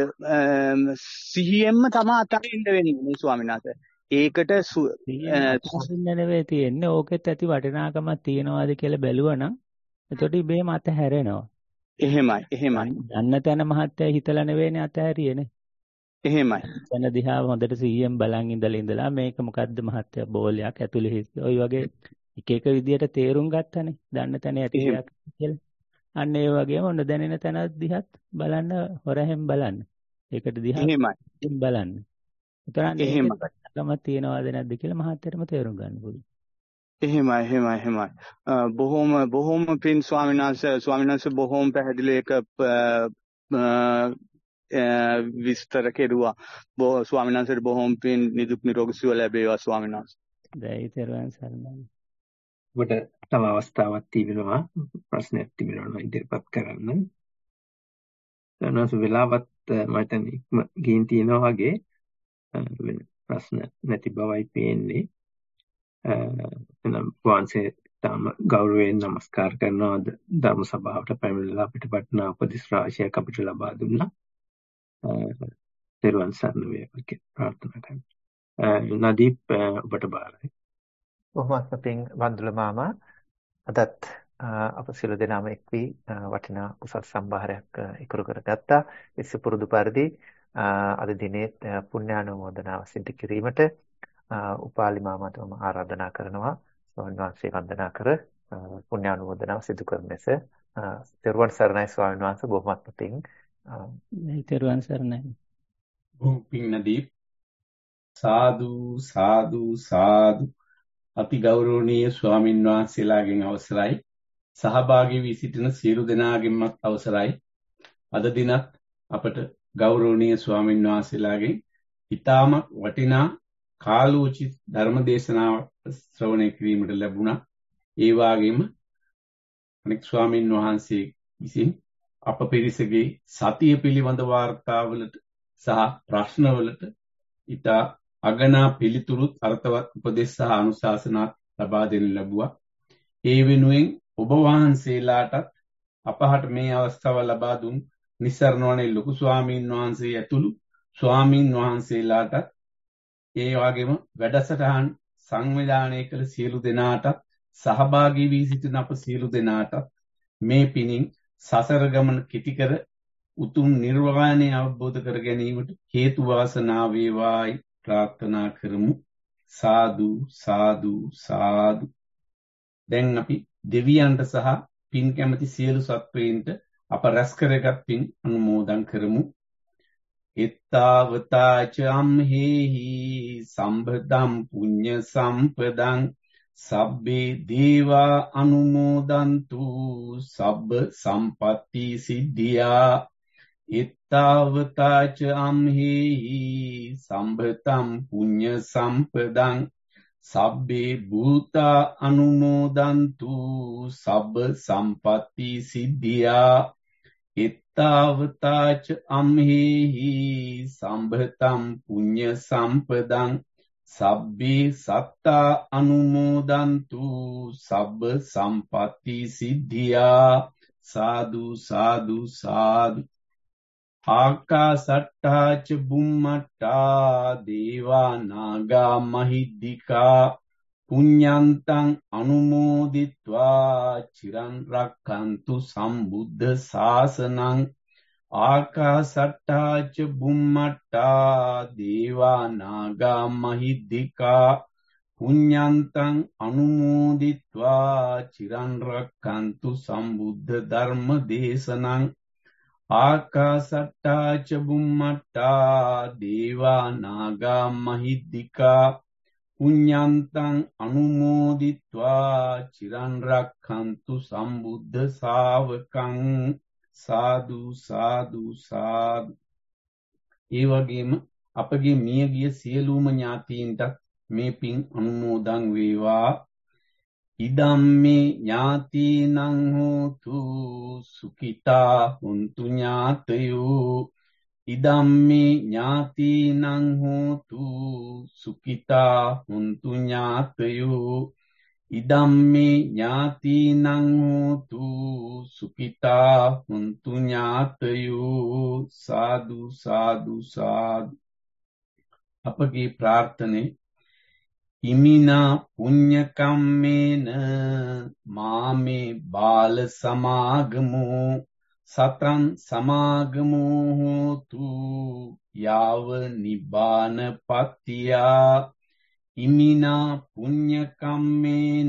සිහියෙන්ම තමයි අතාරින්න වෙන්නේ නේ ස්වාමීන් වහන්සේ. ඒකට සිහියෙන් නෙවෙයි තියෙන්නේ. ඕකෙත් ඇති වටිනාකමක් තියනවාද කියලා බැලුවනම් එතකොට ඉබේම අතහැරෙනවා. එහෙමයි. එහෙමයි. යන්න තැන මහත්ය හිතලා නෙවෙයිනේ අතහැරියේනේ. එහෙමයි. එතන දිහා හොඳට සිහියෙන් බලන් ඉඳලා මේක මොකද්ද මහත්ය බෝලයක් ඇතුලේ හිස්. ওই වගේ එක එක විදියට තේරුම් ගත්තනේ. දන්න තැන ඇති දෙයක් කියලා. අන්න ඒ වගේම ඔන්න දැනෙන තැන දිහත් බලන්න හොරහෙන් බලන්න. ඒකට දිහා බලන්න. උතරන් ඒකම තියනවාද නැද්ද කියලා මහත්යටම තේරුම් ගන්න පුළුවන්. එහෙමයි. බොහොම පින් ස්වාමීන් වහන්සේ බොහොම පැහැදිලි එක විස්තර කෙරුවා. ස්වාමීන් වහන්සේට බොහොම පින් නිදුක් නිරෝගී සුව ලැබේවා ස්වාමීන් වහන්සේ. දැයි තෙරුවන් සරණයි. ඔබට තව අවස්ථාවක් තිබෙනවා ප්‍රශ්නයක් තිබෙනවා ඉදිරිපත් කරන්න. දැන් වෙලාවත් මට ගින් තියෙනවා වගේ වෙන ප්‍රශ්න නැති බවයි පේන්නේ. එනම් වහන්සේ තම ගෞරවයෙන් නමස්කාර කරනවා ධර්ම සභාවට පැමිණලා අපිට වටිනා උපදෙස් රාශියක් අපිට ලබා දුන්නා. තෙරුවන් සරණ වේවා කියලා ප්‍රාර්ථනා කරනවා. නදීප් ඔබට බාරයි. බොහොමත්ම පිං වන්දුල මාමා අදත් අප සියලු දෙනාම එක් වී වටිනා කුසල් සම්භාරයක් ඉතුරු කරගත්තා. ඉස්ස පුරුදු පරිදි අද දිනේ පුණ්‍යානුමෝදනාව සිදු කිරීමට උපාලි මාමතුම ආරාධනා කරනවා. ස්වාමීන් වහන්සේ වන්දනා කර පුණ්‍යානුමෝදනාව සිදු කරන ලෙස තෙරුවන් සරණයි ස්වාමීන් වහන්සේ බොහොමත්ම පිං. තෙරුවන් සරණයි. බොහොම පිං නදීප්. සාදු සාදු සාදු. අති ගෞරවනීය ස්වාමින් වහන්සේලාගෙන් අවසරයි. සහභාගී වී සිටින සියලු දෙනාගෙන්මත් අවසරයි. අද දිනත් අපට ගෞරවනීය ස්වාමින් වහන්සේලාගෙන් ඊටාම වටිනා කාලෝචිත ධර්ම දේශනාවක් ශ්‍රවණය කිරීමට ලැබුණා. ඒ වගේම අනෙක් ස්වාමින් වහන්සේ විසින් අප පිරිසගේ සතිය පිළිබඳ වාර්තාවලට සහ ප්‍රශ්නවලට ඊට අගනා පිළිතුරුත් අර්ථවත් උපදෙස් සහ අනුශාසනා ලබා දෙනු ලැබුවා. ඒ වෙනුවෙන් ඔබ වහන්සේලාටත් අපහට මේ අවස්ථාව ලබා දුන් නිස්සරණ වනේ ලොකු ස්වාමීන් වහන්සේ ඇතුළු ස්වාමීන් වහන්සේලාටත් ඒ වගේම වැඩසටහන් සංවිධානය කළ සියලු දෙනාටත් සහභාගී වී සිටින අප සියලු දෙනාටත් මේ පිණින් සසර ගමන කෙටි කර උතුම් නිර්වාණය අවබෝධ කර ගැනීමට හේතු වාසනා වේවායි ප්‍රාර්ථනා කරමු. සාදු සාදු සාදු. දැන් අපි දෙවියන්ට සහ පින් කැමති සියලු සත්වයින්ට අප රැස් කරගත් පින් අනුමෝදන් කරමු. එත්තාවතා චම්හෙහි සම්බදම් පුඤ්ඤ සම්පදං සබ්බේ දේවා අනුමෝදන්තු සබ්බ සම්පatti සිද්ධියා ittavataච අම්හෙහි සම්භතම් පුඤ්ඤ සම්පදං සබ්බේ භූතා අනුමෝදන්තු සබ්බ සම්පatti සිද්ධියා ittavataච අම්හෙහි සම්භතම් පුඤ්ඤ සම්පදං සබ්බේ සත්තා අනුමෝදන්තු සබ්බ සම්පatti සිද්ධියා සාදු සාදු සාදු ආකාසට්ටා ච බුම්මට්ටා දේවා නාග මහිද්దికා පුඤ්ඤන්තං අනුමෝදිත්වා චිරන් රක්ඛන්තු සම්බුද්ධ ශාසනං ආකාසට්ටා ච බුම්මට්ටා දේවා නාග මහිද්దికා පුඤ්ඤන්තං අනුමෝදිත්වා චිරන් රක්ඛන්තු සම්බුද්ධ ධර්ම දේශනං ආකාසට්ටා ච බුම්මට්ටා දේවා නාග මහිද්దికා පුඤ්ඤන්තං අනුමෝදිත්වා චිරන් රක්ඛන්තු සම්බුද්ධ ශාවකං සාදු සාදු සාදු. ඒ වගේම අපගේ මියගිය සියලුම ඥාතීන්ට මේ පින් අනුමෝදන් වේවා. ඉදම්මේ ඥාතීනං හෝතු සුඛිතා හුන්තු ඥාතයෝ ඉදම්මේ ඥාතීනං හෝතු සුඛිතා හුන්තු ඥාතයෝ ඉදම්මේ ඥාතීනං හෝතු සුඛිතා හුන්තු ඥාතයෝ සාදු සාදු සාදු. අපගේ ප්‍රාර්ථනේ ඉමිනා පුඤ්ඤ කම්මේන මාමේ බාල සමාගමෝ සතං සමාගමෝ හෝතු යාව නිබ්බාන පත්තියා ඉමිනා පුඤ්ඤ කම්මේන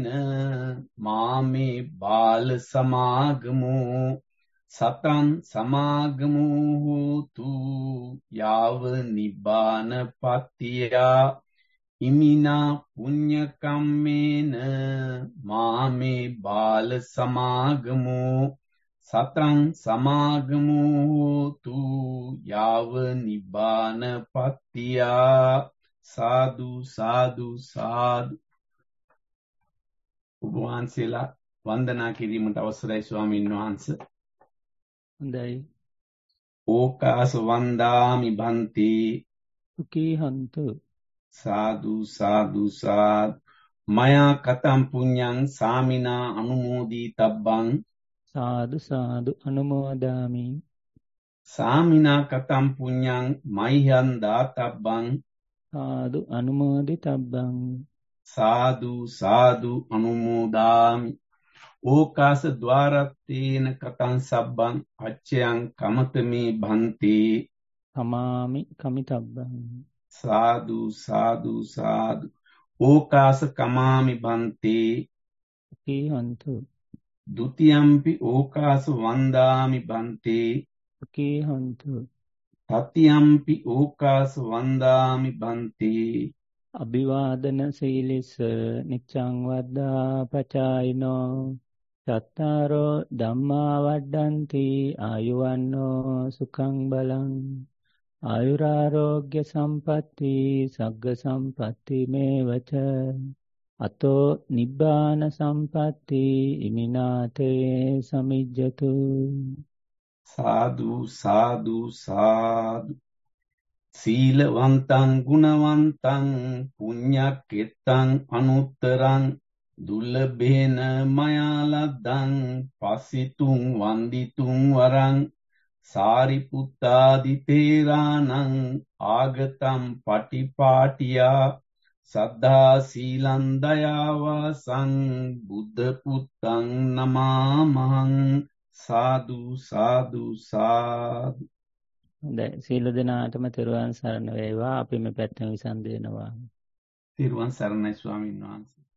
මාමේ බාල සමාගමෝ සතං සමාගමෝ හෝතු යාව නිබ්බාන පත්තියා ඉමිනා පුඤ්ඤ කම්මේන මාමේ බාල සමාගමෝ සතං සමාගමෝ හෝතු යාව නිබ්බාන පත්තියා සාදු සාදු සාදු. ඔබ වහන්සේලා වන්දනා කිරීමට අවසරයි ස්වාමීන් වහන්සේ. හොඳයි. ඕකාස වන්දාමි භන්ති සුඛී හන්තු සාදු සාදු සාදු. මයා කතම් පුඤ්ඤං සාමිනා අනුමෝදී තබ්බං සාදු සාදු අනුමෝදාමි. සාමිනා කතම් පුඤ්ඤං මයිහං දාතබ්බං සාදු අනුමෝදිතබ්බං. සාදු සාදු අනුමෝදාමි. ඕකාස ద్వාරත්තේන කතං සබ්බං අච්චයං කමතමේ භන්ති කමාමි කමිතබ්බං. සාදු සාදු සාදු. ඕකාස කමාමි භන්ති සුඛී හන්තු ဒ ුතියම්පි ඕකාස වන්දාමි භන්ති සුඛී හන්තු. තතියම්පි ඕකාස වන්දාමි භන්ති අභිවාදන සීලිස නිච්ඡං වද්දා පචායිනෝ චත්තාරෝ ධම්මා වඩ්ඩಂತಿ ආයුවන්නෝ සුඛං බලං ආයුරාෝග්‍ය සම්පatti සග්ග සම්පatti මේවච අතෝ නිබ්බාන සම්පatti ඉමිනාතේ සමිජ්ජතු. සාදු සාදු සාදු. සීලවන්තං ගුණවන්තං පුඤ්ඤක්කෙත්තං අනුත්තරං දුර්ලභේන මයා ලද්දං පස්සිතුං වන්දිතුං වරං සාරිපුත්තාදි තේරාණං ආගතං පටිපාටියා සද්ධා සීලං දයාවාසං බුද්ධ පුත්තං නමාමහං. සාදු සාදු සාදු. හොඳයි. සීල දෙනාටම තෙරුවන් සරණ වේවා. අපි මේ පැත්තෙන් විසන්දි වෙනවා. තෙරුවන් සරණයි ස්වාමීන් වහන්සේ.